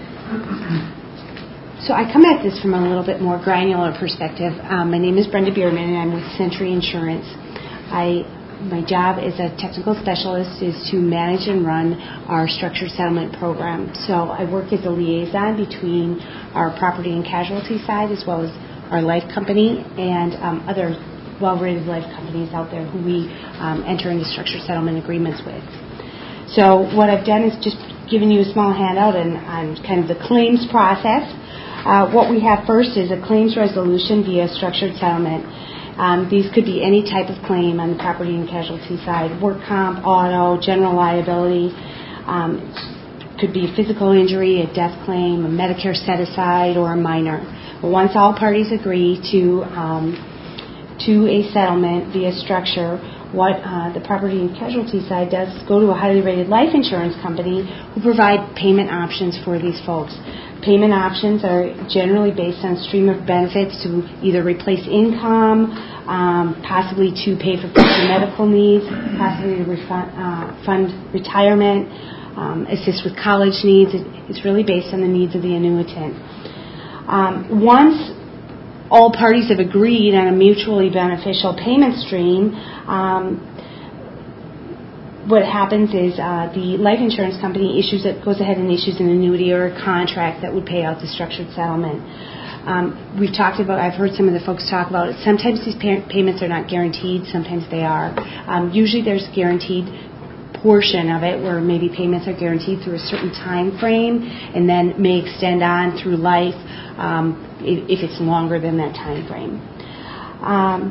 So I come at this from a little bit more granular perspective. Um, my name is Brenda Bierman, and I'm with Century Insurance. I, my job as a technical specialist is to manage and run our structured settlement program. So I work as a liaison between our property and casualty side as well as our life company and um, other well-rated life companies out there who we um, enter into structured settlement agreements with. So what I've done is just given you a small handout on, on kind of the claims process. Uh, what we have first is a claims resolution via structured settlement. Um, these could be any type of claim on the property and casualty side, work comp, auto, general liability. Um, could be a physical injury, a death claim, a Medicare set-aside, or a minor. But once all parties agree to um, to a settlement via structure, what uh, the property and casualty side does is go to a highly rated life insurance company who provide payment options for these folks. Payment options are generally based on stream of benefits to either replace income, um, possibly to pay for future medical needs, possibly to refund, uh, fund retirement, um, assist with college needs. It, it's really based on the needs of the annuitant. Um, once all parties have agreed on a mutually beneficial payment stream, um, what happens is uh, the life insurance company issues it, goes ahead and issues an annuity or a contract that would pay out the structured settlement. Um, we've talked about, I've heard some of the folks talk about it. Sometimes these pay- payments are not guaranteed, sometimes they are. Um, usually there's a guaranteed portion of it where maybe payments are guaranteed through a certain time frame and then may extend on through life um, if, if it's longer than that time frame. Um,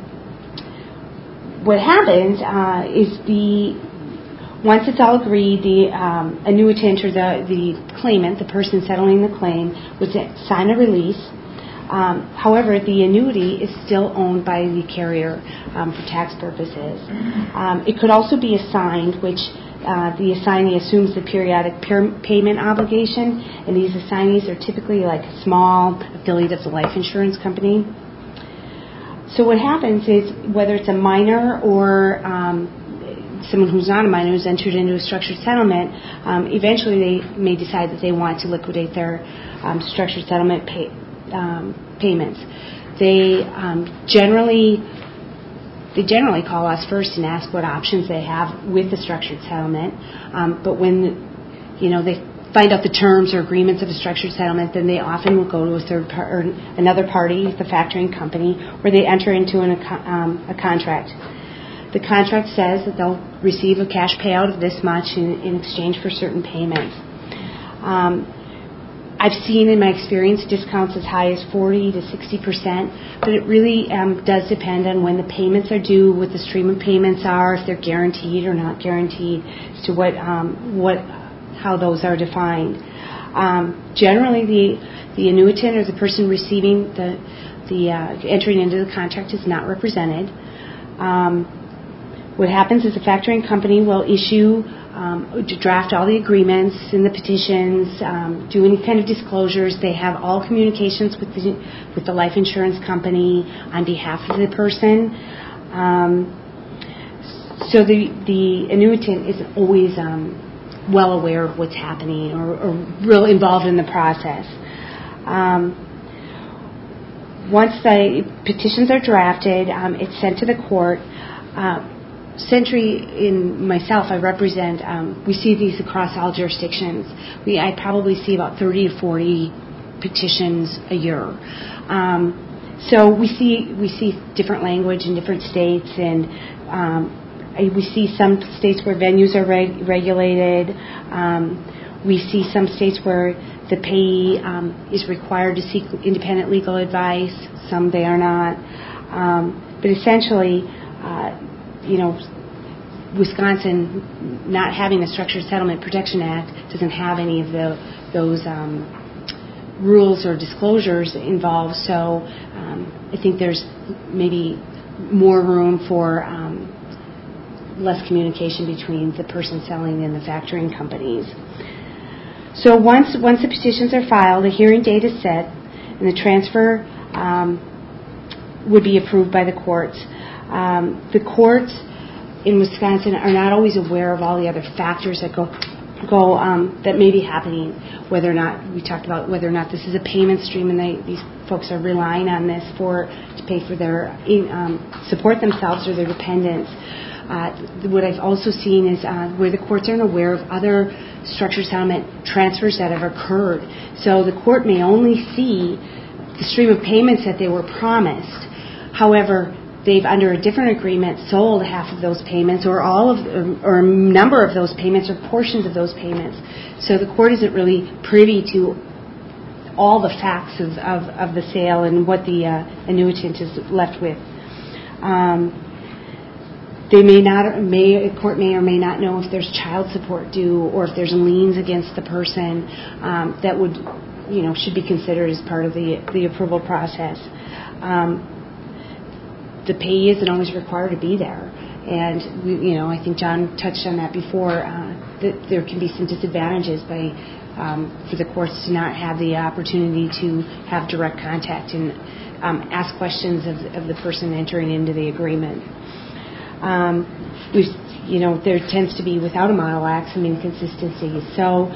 what happens uh, is the Once it's all agreed, the um, annuitant or the, the claimant, the person settling the claim, would sign a release. Um, however, the annuity is still owned by the carrier um, for tax purposes. Um, it could also be assigned, which uh, the assignee assumes the periodic per- payment obligation, and these assignees are typically like a small affiliate of the life insurance company. So what happens is, whether it's a minor or um, someone who's not a minor who's entered into a structured settlement, um, eventually they may decide that they want to liquidate their um, structured settlement pay, um, payments. They um, generally they generally call us first and ask what options they have with the structured settlement. Um, but when you know they find out the terms or agreements of a structured settlement, then they often will go to a third par- or another party, the factoring company, where they enter into an, um, a contract. The contract says that they'll receive a cash payout of this much in, in exchange for certain payments. Um, I've seen in my experience discounts as high as forty to sixty percent, but it really um, does depend on when the payments are due, what the stream of payments are, if they're guaranteed or not guaranteed, as to what um, what how those are defined. Um, generally, the the annuitant or the person receiving the the uh, entering into the contract is not represented. Um, What happens is the factoring company will issue um, to draft all the agreements and the petitions, um, do any kind of disclosures. They have all communications with the with the life insurance company on behalf of the person. Um, so the the annuitant is always um, well aware of what's happening or, or real involved in the process. Um, once the petitions are drafted, um, it's sent to the court. Uh, Century and myself, I represent, um, we see these across all jurisdictions. We, I probably see about thirty to forty petitions a year. Um, so we see we see different language in different states, and um, we see some states where venues are reg- regulated. Um, we see some states where the payee um, is required to seek independent legal advice. Some they are not. Um, but essentially, uh, you know, Wisconsin not having a Structured Settlement Protection Act doesn't have any of the, those um, rules or disclosures involved. So um, I think there's maybe more room for um, less communication between the person selling and the factoring companies. So once once the petitions are filed, a hearing date is set, and the transfer um, would be approved by the courts. Um, the courts in Wisconsin are not always aware of all the other factors that go go um, that may be happening. Whether or not we talked about whether or not this is a payment stream, and they, these folks are relying on this for to pay for their um, support themselves or their dependents. Uh, what I've also seen is uh, where the courts aren't aware of other structured settlement transfers that have occurred. So the court may only see the stream of payments that they were promised. However, they've, under a different agreement, sold half of those payments or all of, or a number of those payments or portions of those payments. So the court isn't really privy to all the facts of, of, of the sale and what the uh, annuitant is left with. Um, they may not, may, a court may or may not know if there's child support due or if there's liens against the person um, that would, you know, should be considered as part of the the approval process. Um, The payee isn't always required to be there, and we, you know, I think John touched on that before. Uh, that there can be some disadvantages by um, for the courts to not have the opportunity to have direct contact and um, ask questions of, of the person entering into the agreement. Um, we, you know, there tends to be, without a model act, some inconsistencies. So,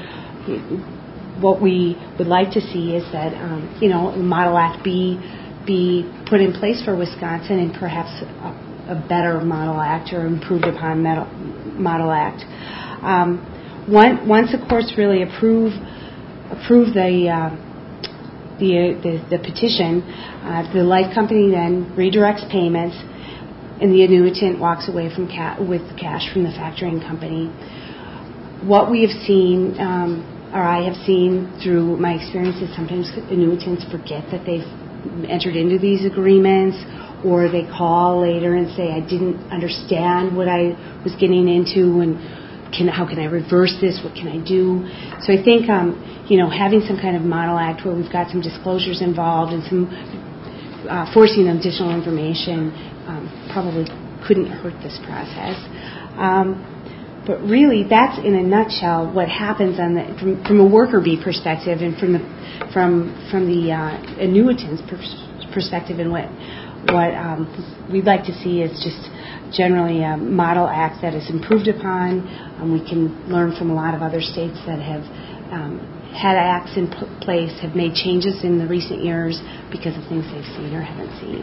what we would like to see is that um, you know, a model act be be put in place for Wisconsin, and perhaps a, a better model act or improved upon model act. Um, one, once the courts really approve approve the uh, the, the the petition, uh, the life company then redirects payments, and the annuitant walks away from ca- with cash from the factoring company. What we have seen, um, or I have seen through my experience, is sometimes annuitants forget that they've entered into these agreements, or they call later and say, I didn't understand what I was getting into, and can, how can I reverse this? What can I do? So I think, um, you know, having some kind of model act where we've got some disclosures involved and some uh, forcing additional information um, probably couldn't hurt this process. Um, But really, that's in a nutshell what happens on the, from, from a worker bee perspective, and from the from from the uh, annuitant's perspective, and what what um, we'd like to see is just generally a model act that is improved upon. Um, we can learn from a lot of other states that have um, had acts in p- place, have made changes in the recent years because of things they've seen or haven't seen.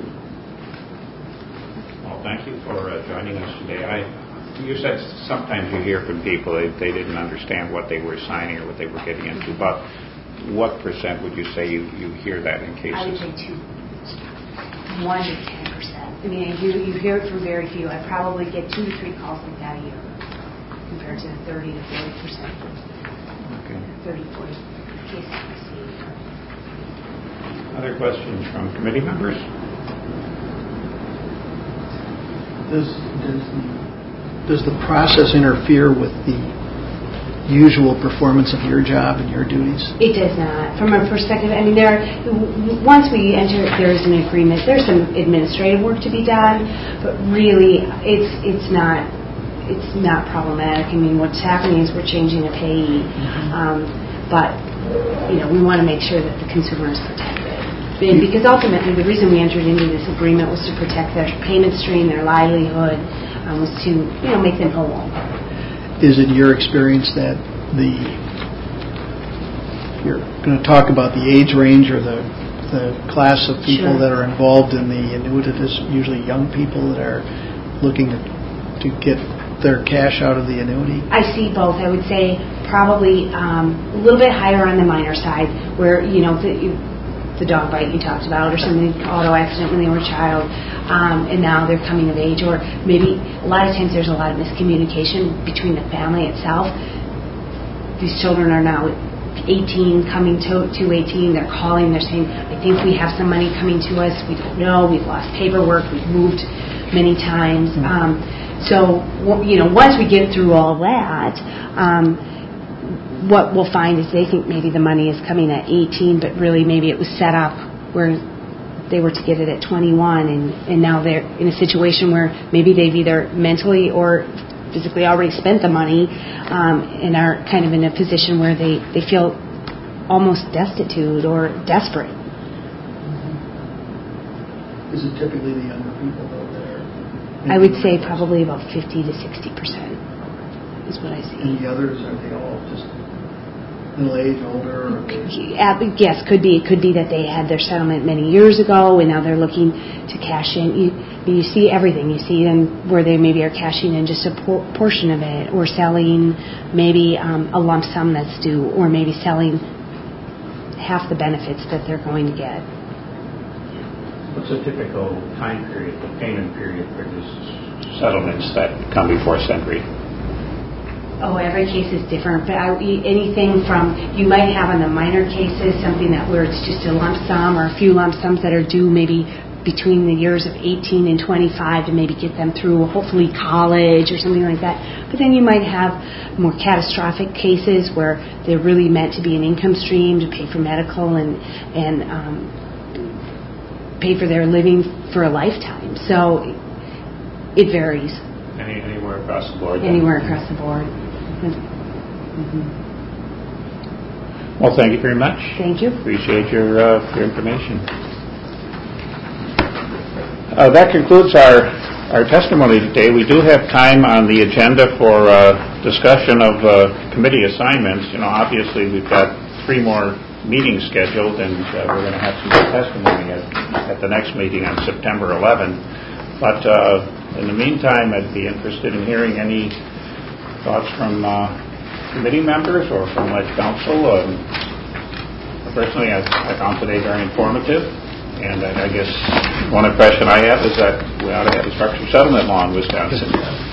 Well, thank you for uh, joining us today. I. You said sometimes you hear from people they, they didn't understand what they were signing or what they were getting into. But what percent would you say you, you hear that in cases? I would say two, one to ten percent. I mean, you you hear it from very few. I probably get two to three calls like that a year, compared to the thirty to forty percent. Okay. Thirty, forty cases I see. Other questions from committee members? Does does the Does the process interfere with the usual performance of your job and your duties? It does not. From a perspective, I mean, there are, once we enter, there is an agreement. There's some administrative work to be done, but really, it's it's not it's not problematic. I mean, what's happening is we're changing a payee, um, but you know, we want to make sure that the consumer is protected. And because ultimately, the reason we entered into this agreement was to protect their payment stream, their livelihood, um, was to you know make them whole. Is it your experience that the you're going to talk about the age range or the the class of people Sure. that are involved in the annuity? Is usually young people that are looking to, to get their cash out of the annuity? I see both. I would say probably um, a little bit higher on the minor side, where you know the, you, the dog bite you talked about, or some auto accident when they were a child, um, and now they're coming of age, or maybe a lot of times there's a lot of miscommunication between the family itself. These children are now eighteen, coming to, to eighteen. They're calling. They're saying, "I think we have some money coming to us. We don't know. We've lost paperwork. We've moved many times." Mm-hmm. Um, so, you know, once we get through all that, um, what we'll find is they think maybe the money is coming at eighteen, but really maybe it was set up where they were to get it at twenty-one, and, and now they're in a situation where maybe they've either mentally or physically already spent the money, um, and are kind of in a position where they, they feel almost destitute or desperate. Is it typically the younger people, though, that are... I would say probably about fifty to sixty percent is what I see. And the others, are they all just middle age, older? Or yes, could be. It could be that they had their settlement many years ago and now they're looking to cash in. You, you see everything. You see them where they maybe are cashing in just a por- portion of it, or selling maybe um, a lump sum that's due, or maybe selling half the benefits that they're going to get. What's a typical time period, the payment period for these settlements that come before Sentry? Oh, every case is different, but I, anything from, you might have on the minor cases something that where it's just a lump sum or a few lump sums that are due maybe between the years of eighteen and twenty-five to maybe get them through hopefully college or something like that. But then you might have more catastrophic cases where they're really meant to be an income stream to pay for medical and, and um, pay for their living for a lifetime. So it varies. Any, anywhere across the board? Anywhere then? Across the board. Mm-hmm. Well, thank you very much. Thank you. Appreciate your uh, your information. Uh, that concludes our, our testimony today. We do have time on the agenda for uh, discussion of uh, committee assignments. You know, obviously we've got three more meetings scheduled, and uh, we're going to have some more testimony at, at the next meeting on September eleventh. But uh, in the meantime, I'd be interested in hearing any thoughts from uh, committee members or from Ledge Council. Um, personally, I, I found today very informative, and I, I guess one impression I have is that we ought to have a structured settlement law in Wisconsin.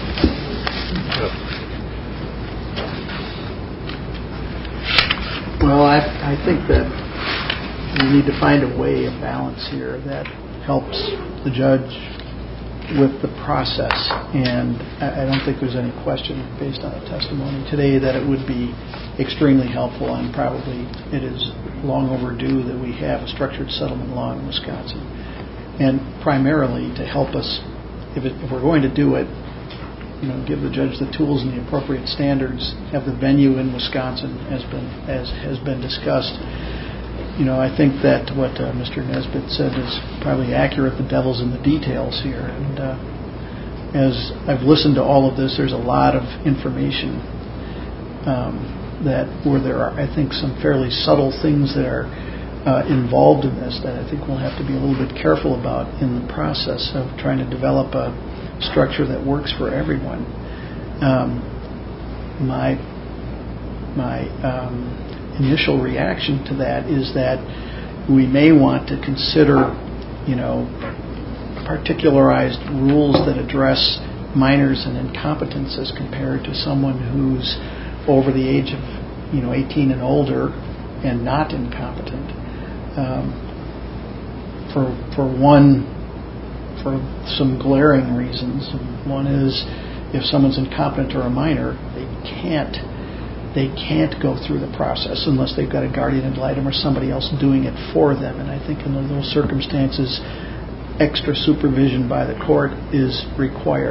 Well, I, I think that we need to find a way, a balance here that helps the judge with the process, and I don't think there's any question based on the testimony today that it would be extremely helpful, and probably it is long overdue that we have a structured settlement law in Wisconsin, and primarily to help us, if, it, if we're going to do it, you know, give the judge the tools and the appropriate standards, have the venue in Wisconsin as been as has been discussed. You know, I think that what uh, Mister Nesbitt said is probably accurate. The devil's in the details here. And uh, as I've listened to all of this, there's a lot of information um, that where there are, I think, some fairly subtle things that are uh, involved in this that I think we'll have to be a little bit careful about in the process of trying to develop a structure that works for everyone. Um, my my um, initial reaction to that is that we may want to consider, you know, particularized rules that address minors and incompetence as compared to someone who's over the age of, you know, eighteen and older and not incompetent. Um, for for one, for some glaring reasons. One is if someone's incompetent or a minor, they can't they can't go through the process unless they've got a guardian ad litem or somebody else doing it for them. And I think in those circumstances, extra supervision by the court is required.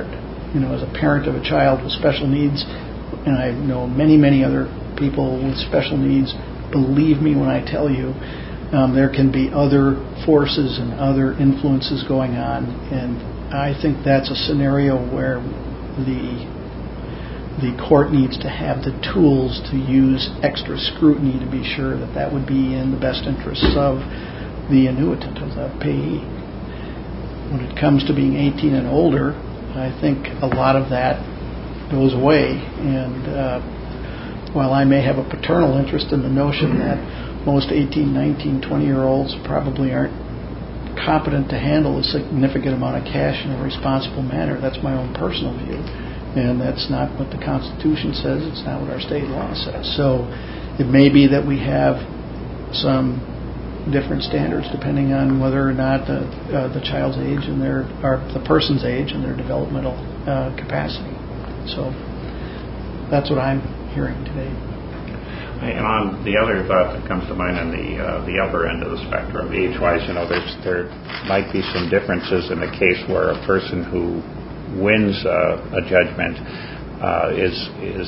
you know, as a parent of a child with special needs, and I know many, many other people with special needs, believe me when I tell you, um, there can be other forces and other influences going on, and I think that's a scenario where the the court needs to have the tools to use extra scrutiny to be sure that that would be in the best interests of the annuitant, of the payee. When it comes to being eighteen and older, I think a lot of that goes away, and uh, while I may have a paternal interest in the notion that most eighteen, nineteen, twenty-year-olds probably aren't competent to handle a significant amount of cash in a responsible manner, that's my own personal view. And that's not what the Constitution says. It's not what our state law says. So it may be that we have some different standards depending on whether or not the, uh, the child's age and their, or the person's age and their developmental uh, capacity. So that's what I'm hearing today. And on the other thought that comes to mind on the uh, the upper end of the spectrum, age-wise, you know, there's, there might be some differences in the case where a person who wins uh, a judgment uh, is is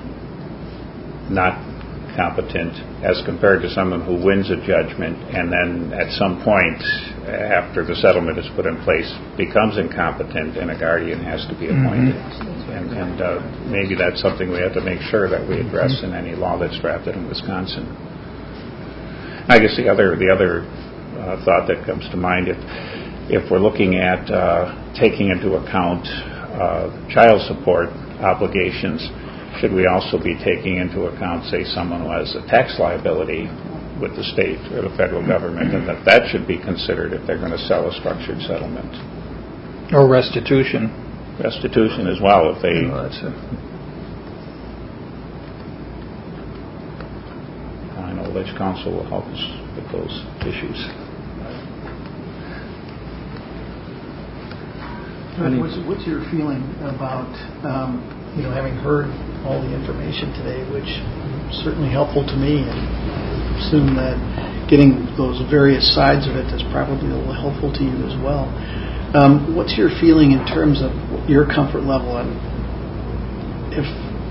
not competent as compared to someone who wins a judgment and then at some point after the settlement is put in place becomes incompetent and a guardian has to be appointed. Mm-hmm. And, and uh, maybe that's something we have to make sure that we address in any law that's drafted in Wisconsin. I guess the other the other uh, thought that comes to mind, if if we're looking at uh, taking into account uh, child support obligations, should we also be taking into account, say, someone who has a tax liability with the state or the federal government, and that that should be considered if they're going to sell a structured settlement? Or restitution. Restitution as well, if they... Oh, that's a... I know Ledge Council will help us with those issues. What's, what's your feeling about, um, you know, having heard all the information today, which is certainly helpful to me, and I assume that getting those various sides of it is probably a little helpful to you as well. Um, what's your feeling in terms of your comfort level on if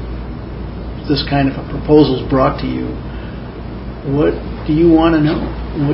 this kind of a proposal is brought to you? What do you want to know? What,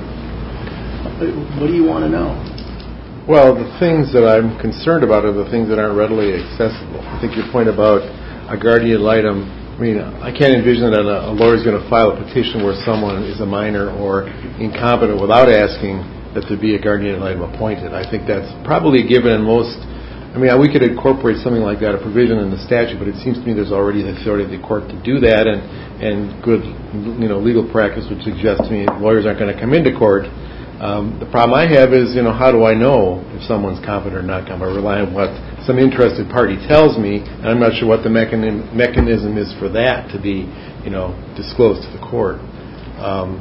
what do you want to know? Well, the things that I'm concerned about are the things that aren't readily accessible. I think your point about a guardian ad litem, I mean, I can't envision that a lawyer is going to file a petition where someone is a minor or incompetent without asking that there be a guardian ad litem appointed. I think that's probably given in most, I mean, we could incorporate something like that, a provision in the statute, but it seems to me there's already the authority of the court to do that, and, and good, you know, legal practice would suggest to me lawyers aren't going to come into court. Um, the problem I have is, you know, how do I know if someone's competent or not competent? I rely on what some interested party tells me, and I'm not sure what the mechanism, mechanism is for that to be, you know, disclosed to the court. Um,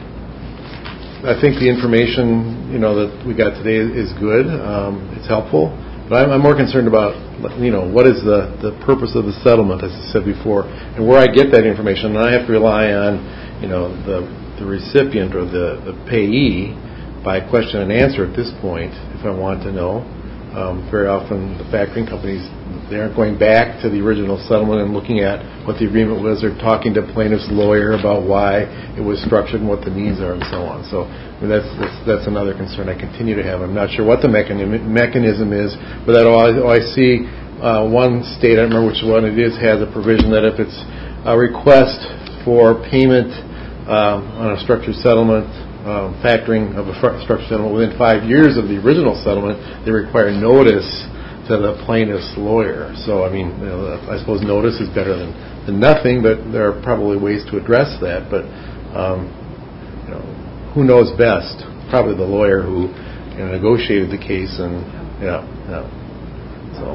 I think the information, you know, that we got today is good. Um, it's helpful, but I'm, I'm more concerned about, you know, what is the, the purpose of the settlement, as I said before, and where I get that information. And I have to rely on, you know, the the recipient or the, the payee by question and answer at this point, if I want to know. Um, very often the factoring companies, they aren't going back to the original settlement and looking at what the agreement was. They're talking to plaintiff's lawyer about why it was structured and what the needs are and so on. So I mean, that's, that's that's another concern I continue to have. I'm not sure what the mechanism, mechanism is, but that all I, all I see uh, one state, I don't remember which one it is, has a provision that if it's a request for payment Um, on a structured settlement, um, factoring of a structured settlement within five years of the original settlement, they require notice to the plaintiff's lawyer. So, I mean, you know, I suppose notice is better than, than nothing, but there are probably ways to address that. But, um, you know, who knows best? Probably the lawyer who, you know, negotiated the case, and yeah, yeah. So.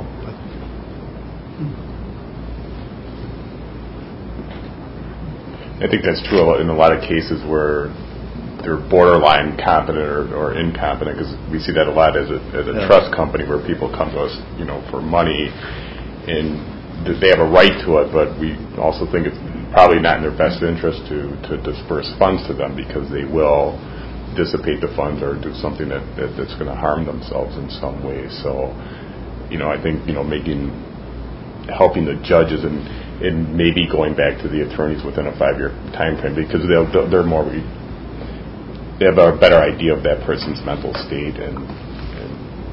I think that's true in a lot of cases where they're borderline competent or, or incompetent, because we see that a lot as a, as a yeah. trust company where people come to us, you know, for money, and they have a right to it, but we also think it's probably not in their best interest to, to disperse funds to them, because they will dissipate the funds or do something that, that that's going to harm themselves in some way. So you know, I think, you know, making, helping the judges and, and maybe going back to the attorneys within a five-year time frame, because they'll, they're more, they have a better idea of that person's mental state and, and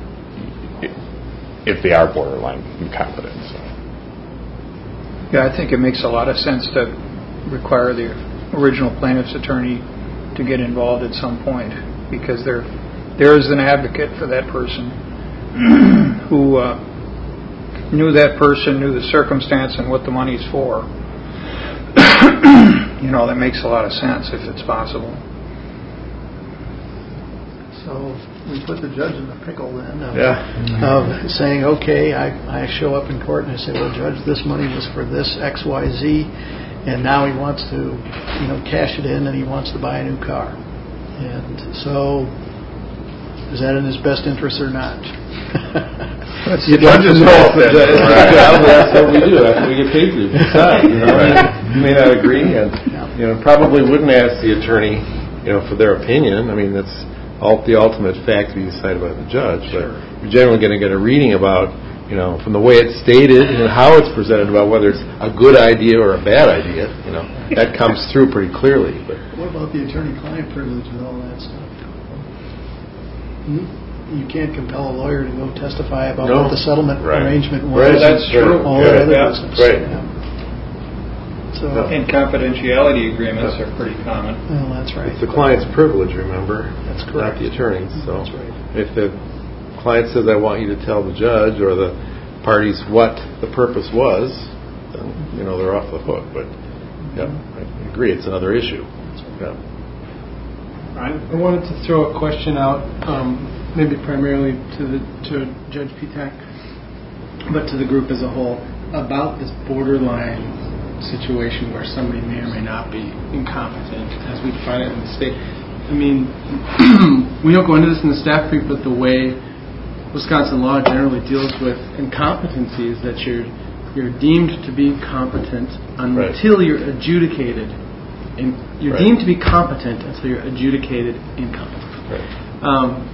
if they are borderline incompetent. So. Yeah, I think it makes a lot of sense to require the original plaintiff's attorney to get involved at some point, because there, there is an advocate for that person who uh, knew that person, knew the circumstance and what the money's for. You know, that makes a lot of sense if it's possible. So we put the judge in the pickle then of, yeah. of saying, okay, I, I show up in court and I say, well, Judge, this money was for this X Y Z, and now he wants to, you know, cash it in and he wants to buy a new car. And so, is that in his best interest or not? That's the judge's fault then. That's what we do. That's what we get paid to decide. You know, you may not agree, and you know, probably wouldn't ask the attorney, you know, for their opinion. I mean, that's all the ultimate fact to be decided by the judge. But sure. You're generally going to get a reading about, you know, from the way it's stated and how it's presented about whether it's a good idea or a bad idea. You know, that comes through pretty clearly. But what about the attorney-client privilege and all that stuff? Hmm? You can't compel a lawyer to go testify about no. what the settlement right. arrangement was. Right, that's true. All yeah, that other yeah. business. Right. Yeah. So, and confidentiality agreements yeah. are pretty common. Well, that's right. It's the client's privilege, remember? That's correct. Not the attorney's. So that's right. If the client says, I want you to tell the judge or the parties what the purpose was, then, you know, they're off the hook. But, yeah, I agree. It's another issue. Yeah. I wanted to throw a question out, um, maybe primarily to the to Judge Pitak, but to the group as a whole, about this borderline situation where somebody may or may not be incompetent, as we define it in the state. I mean, we don't go into this in the staff brief, but the way Wisconsin law generally deals with incompetency is that you're you're deemed to be competent until right. you're adjudicated. In, you're right. deemed to be competent until you're adjudicated incompetent. Right. Um,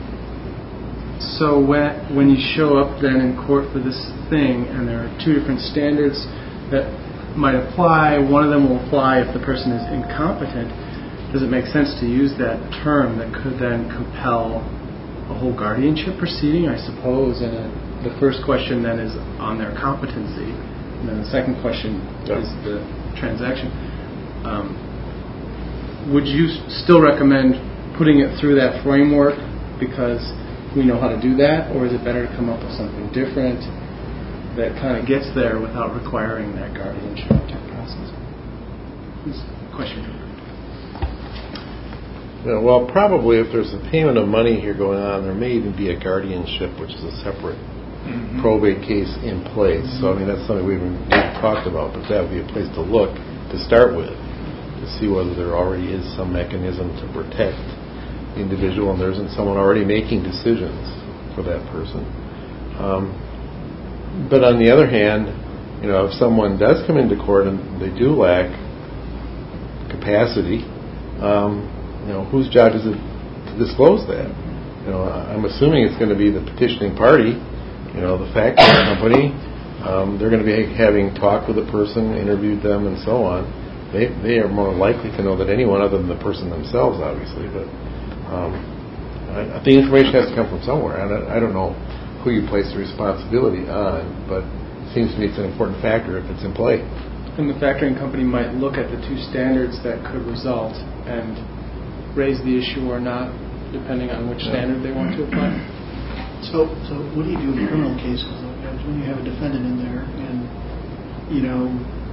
so when when you show up then in court for this thing, and there are two different standards that might apply, one of them will apply if the person is incompetent. Does it make sense to use that term that could then compel a whole guardianship proceeding? I suppose. And a, the first question then is on their competency, and then the second question yeah. is the transaction. Um, Would you still recommend putting it through that framework because we know how to do that, or is it better to come up with something different that kind of gets there without requiring that guardianship type process? Question. Yeah, well, probably if there's a payment of money here going on, there may even be a guardianship, which is a separate mm-hmm. probate case in place. Mm-hmm. So, I mean, that's something we haven't really talked about, but that would be a place to look to start with, to see whether there already is some mechanism to protect the individual and there isn't someone already making decisions for that person. Um, but on the other hand, you know, if someone does come into court and they do lack capacity, um, you know, whose job is it to disclose that? You know, I'm assuming it's going to be the petitioning party, you know, the factoring company. Um, they're going to be having talked with the person, interviewed them, and so on. They they are more likely to know than anyone other than the person themselves, obviously. But um, I, the information has to come from somewhere. And I, I don't know who you place the responsibility on, but it seems to me it's an important factor if it's in play. And the factoring company might look at the two standards that could result and raise the issue or not, depending on which standard they want to apply. So, so what do you do in criminal cases, though, Judge, when you have a defendant in there and, you know,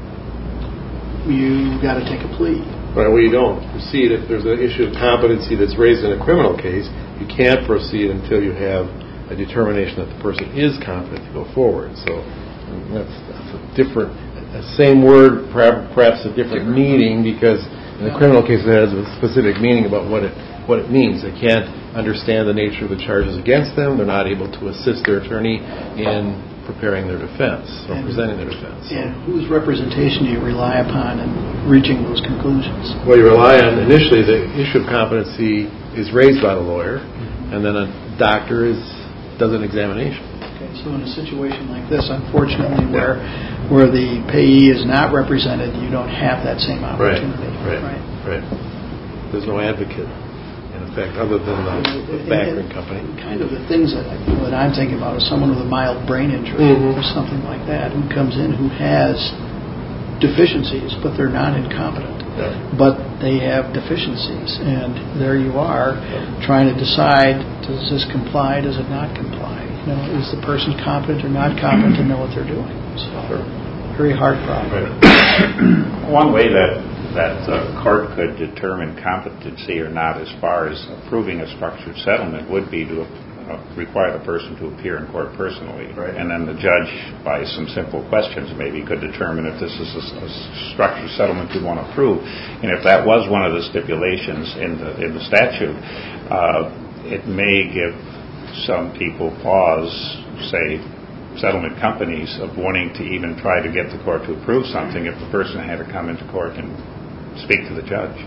you got to take a plea? Right, well, you don't proceed if there's an issue of competency that's raised in a criminal case. You can't proceed until you have a determination that the person is competent to go forward. So that's, that's a different, a same word, perhaps a different meaning, because in the criminal case it has a specific meaning about what it what it means. They can't understand the nature of the charges against them. They're not able to assist their attorney in preparing their defense, or presenting their defense. And whose representation do you rely upon in reaching those conclusions? Well, you rely on, initially, the issue of competency is raised by the lawyer, mm-hmm. and then a doctor is does an examination. Okay, so in a situation like this, unfortunately, where where the payee is not represented, you don't have that same opportunity. Right, right, right. There's no advocate, in effect, other than the, the factoring company. Kind of the things that, I, that I'm thinking about is someone with a mild brain injury mm-hmm. or something like that who comes in who has deficiencies, but they're not incompetent. Yeah. But they have deficiencies, and there you are yeah. trying to decide, does this comply, does it not comply? You know, is the person competent or not competent to know what they're doing? So, sure. Very hard problem. Right. One way that that the court could determine competency or not as far as approving a structured settlement would be to uh, require the person to appear in court personally. Right. And then the judge, by some simple questions, maybe could determine if this is a, a structured settlement we want to approve. And if that was one of the stipulations in the in the statute, uh, it may give some people pause, say, settlement companies, of wanting to even try to get the court to approve something if the person had to come into court and speak to the judge.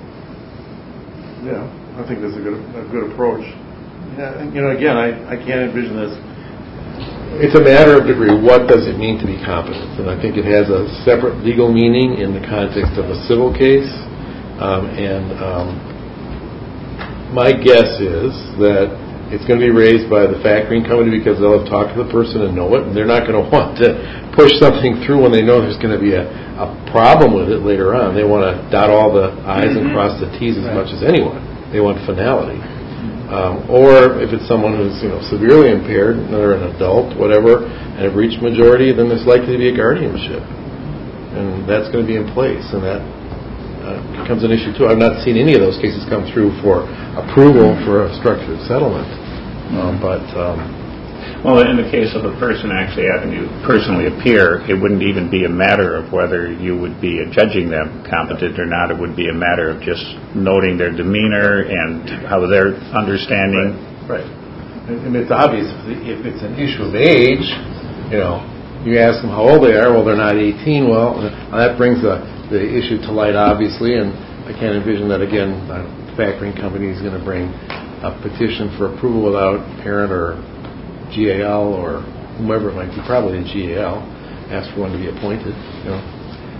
Yeah, I think that's a good a good approach. Yeah, and, you know, again, I, I can't envision this. It's a matter of degree. What does it mean to be competent? And I think it has a separate legal meaning in the context of a civil case. Um, and um, my guess is that it's going to be raised by the factoring company because they'll have talked to the person and know it, and they're not going to want to push something through when they know there's going to be a, a problem with it later on. They want to dot all the I's and cross the T's as right. much as anyone. They want finality. Um, or if it's someone who's you know severely impaired, they're an adult, whatever, and have reached majority, then there's likely to be a guardianship, and that's going to be in place, and that uh, becomes an issue too. I've not seen any of those cases come through for approval for a structured settlement, um, but um, well, in the case of a person actually having to personally appear, it wouldn't even be a matter of whether you would be judging them competent or not. It would be a matter of just noting their demeanor and how they're understanding. Right. right. And it's obvious if it's an issue of age, you know, you ask them how old they are. Well, they're not eighteen. Well, that brings the the issue to light, obviously, and I can't envision that again. A factoring company is going to bring a petition for approval without parent or G A L or whomever it might be, probably a G A L, ask for one to be appointed. You know,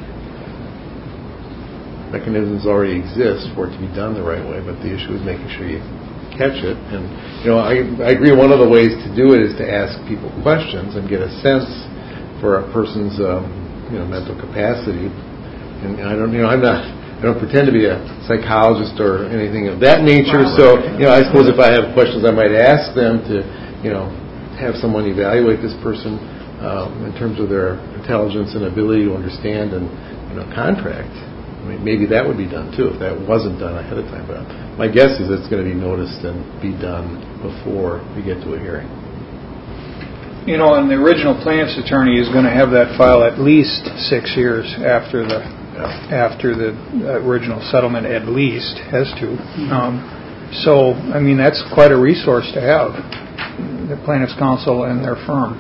mechanisms already exist for it to be done the right way, but the issue is making sure you catch it. And you know, I, I agree. One of the ways to do it is to ask people questions and get a sense for a person's um, you know mental capacity. And I don't, you know, I'm not. I don't pretend to be a psychologist or anything of that nature. So, you know, I suppose if I have questions, I might ask them to, you know, have someone evaluate this person um, in terms of their intelligence and ability to understand and, you know, contract. I mean, maybe that would be done too if that wasn't done ahead of time. But my guess is it's going to be noticed and be done before we get to a hearing. You know, and the original plaintiff's attorney is going to have that file at least six years after the yeah. after the original settlement. At least has to. Um, so, I mean, that's quite a resource to have. The plaintiff's counsel and their firm.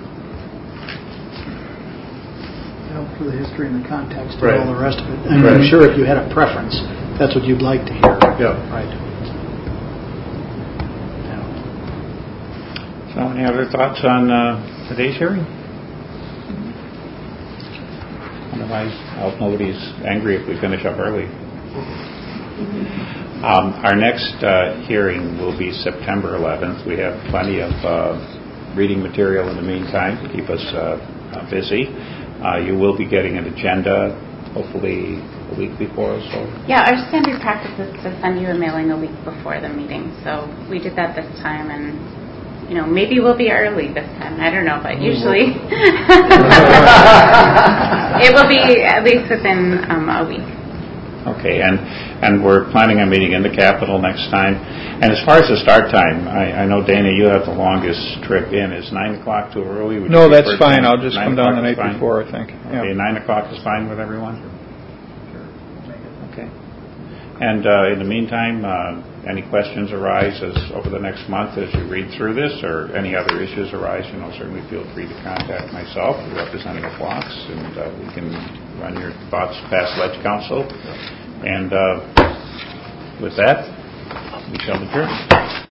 You know, for the history and the context right. and all the rest of it. And right. I'm sure if you had a preference, that's what you'd like to hear. Yeah. Right. So, any other thoughts on uh, today's hearing? Otherwise, I hope nobody's angry if we finish up early. Um, our next uh, hearing will be September eleventh. We have plenty of uh, reading material in the meantime to keep us uh, uh, busy. Uh, you will be getting an agenda, hopefully a week before or so. Yeah, our standard practice is to send you a mailing a week before the meeting. So we did that this time, and you know, maybe we'll be early this time. I don't know, but usually it will be at least within um, a week. Okay, and and we're planning on meeting in the Capitol next time. And as far as the start time, I, I know, Dana, you have the longest trip in. Is nine o'clock too early? Would no, that's fine. I'll just come down the night before, I think. Okay, yeah. nine o'clock is fine with everyone? Okay. And uh, in the meantime, uh, any questions arise as over the next month as you read through this, or any other issues arise, you know, certainly feel free to contact myself or Representative Fox, and uh, we can run your thoughts past Ledge Council. And uh, with that, we shall adjourn.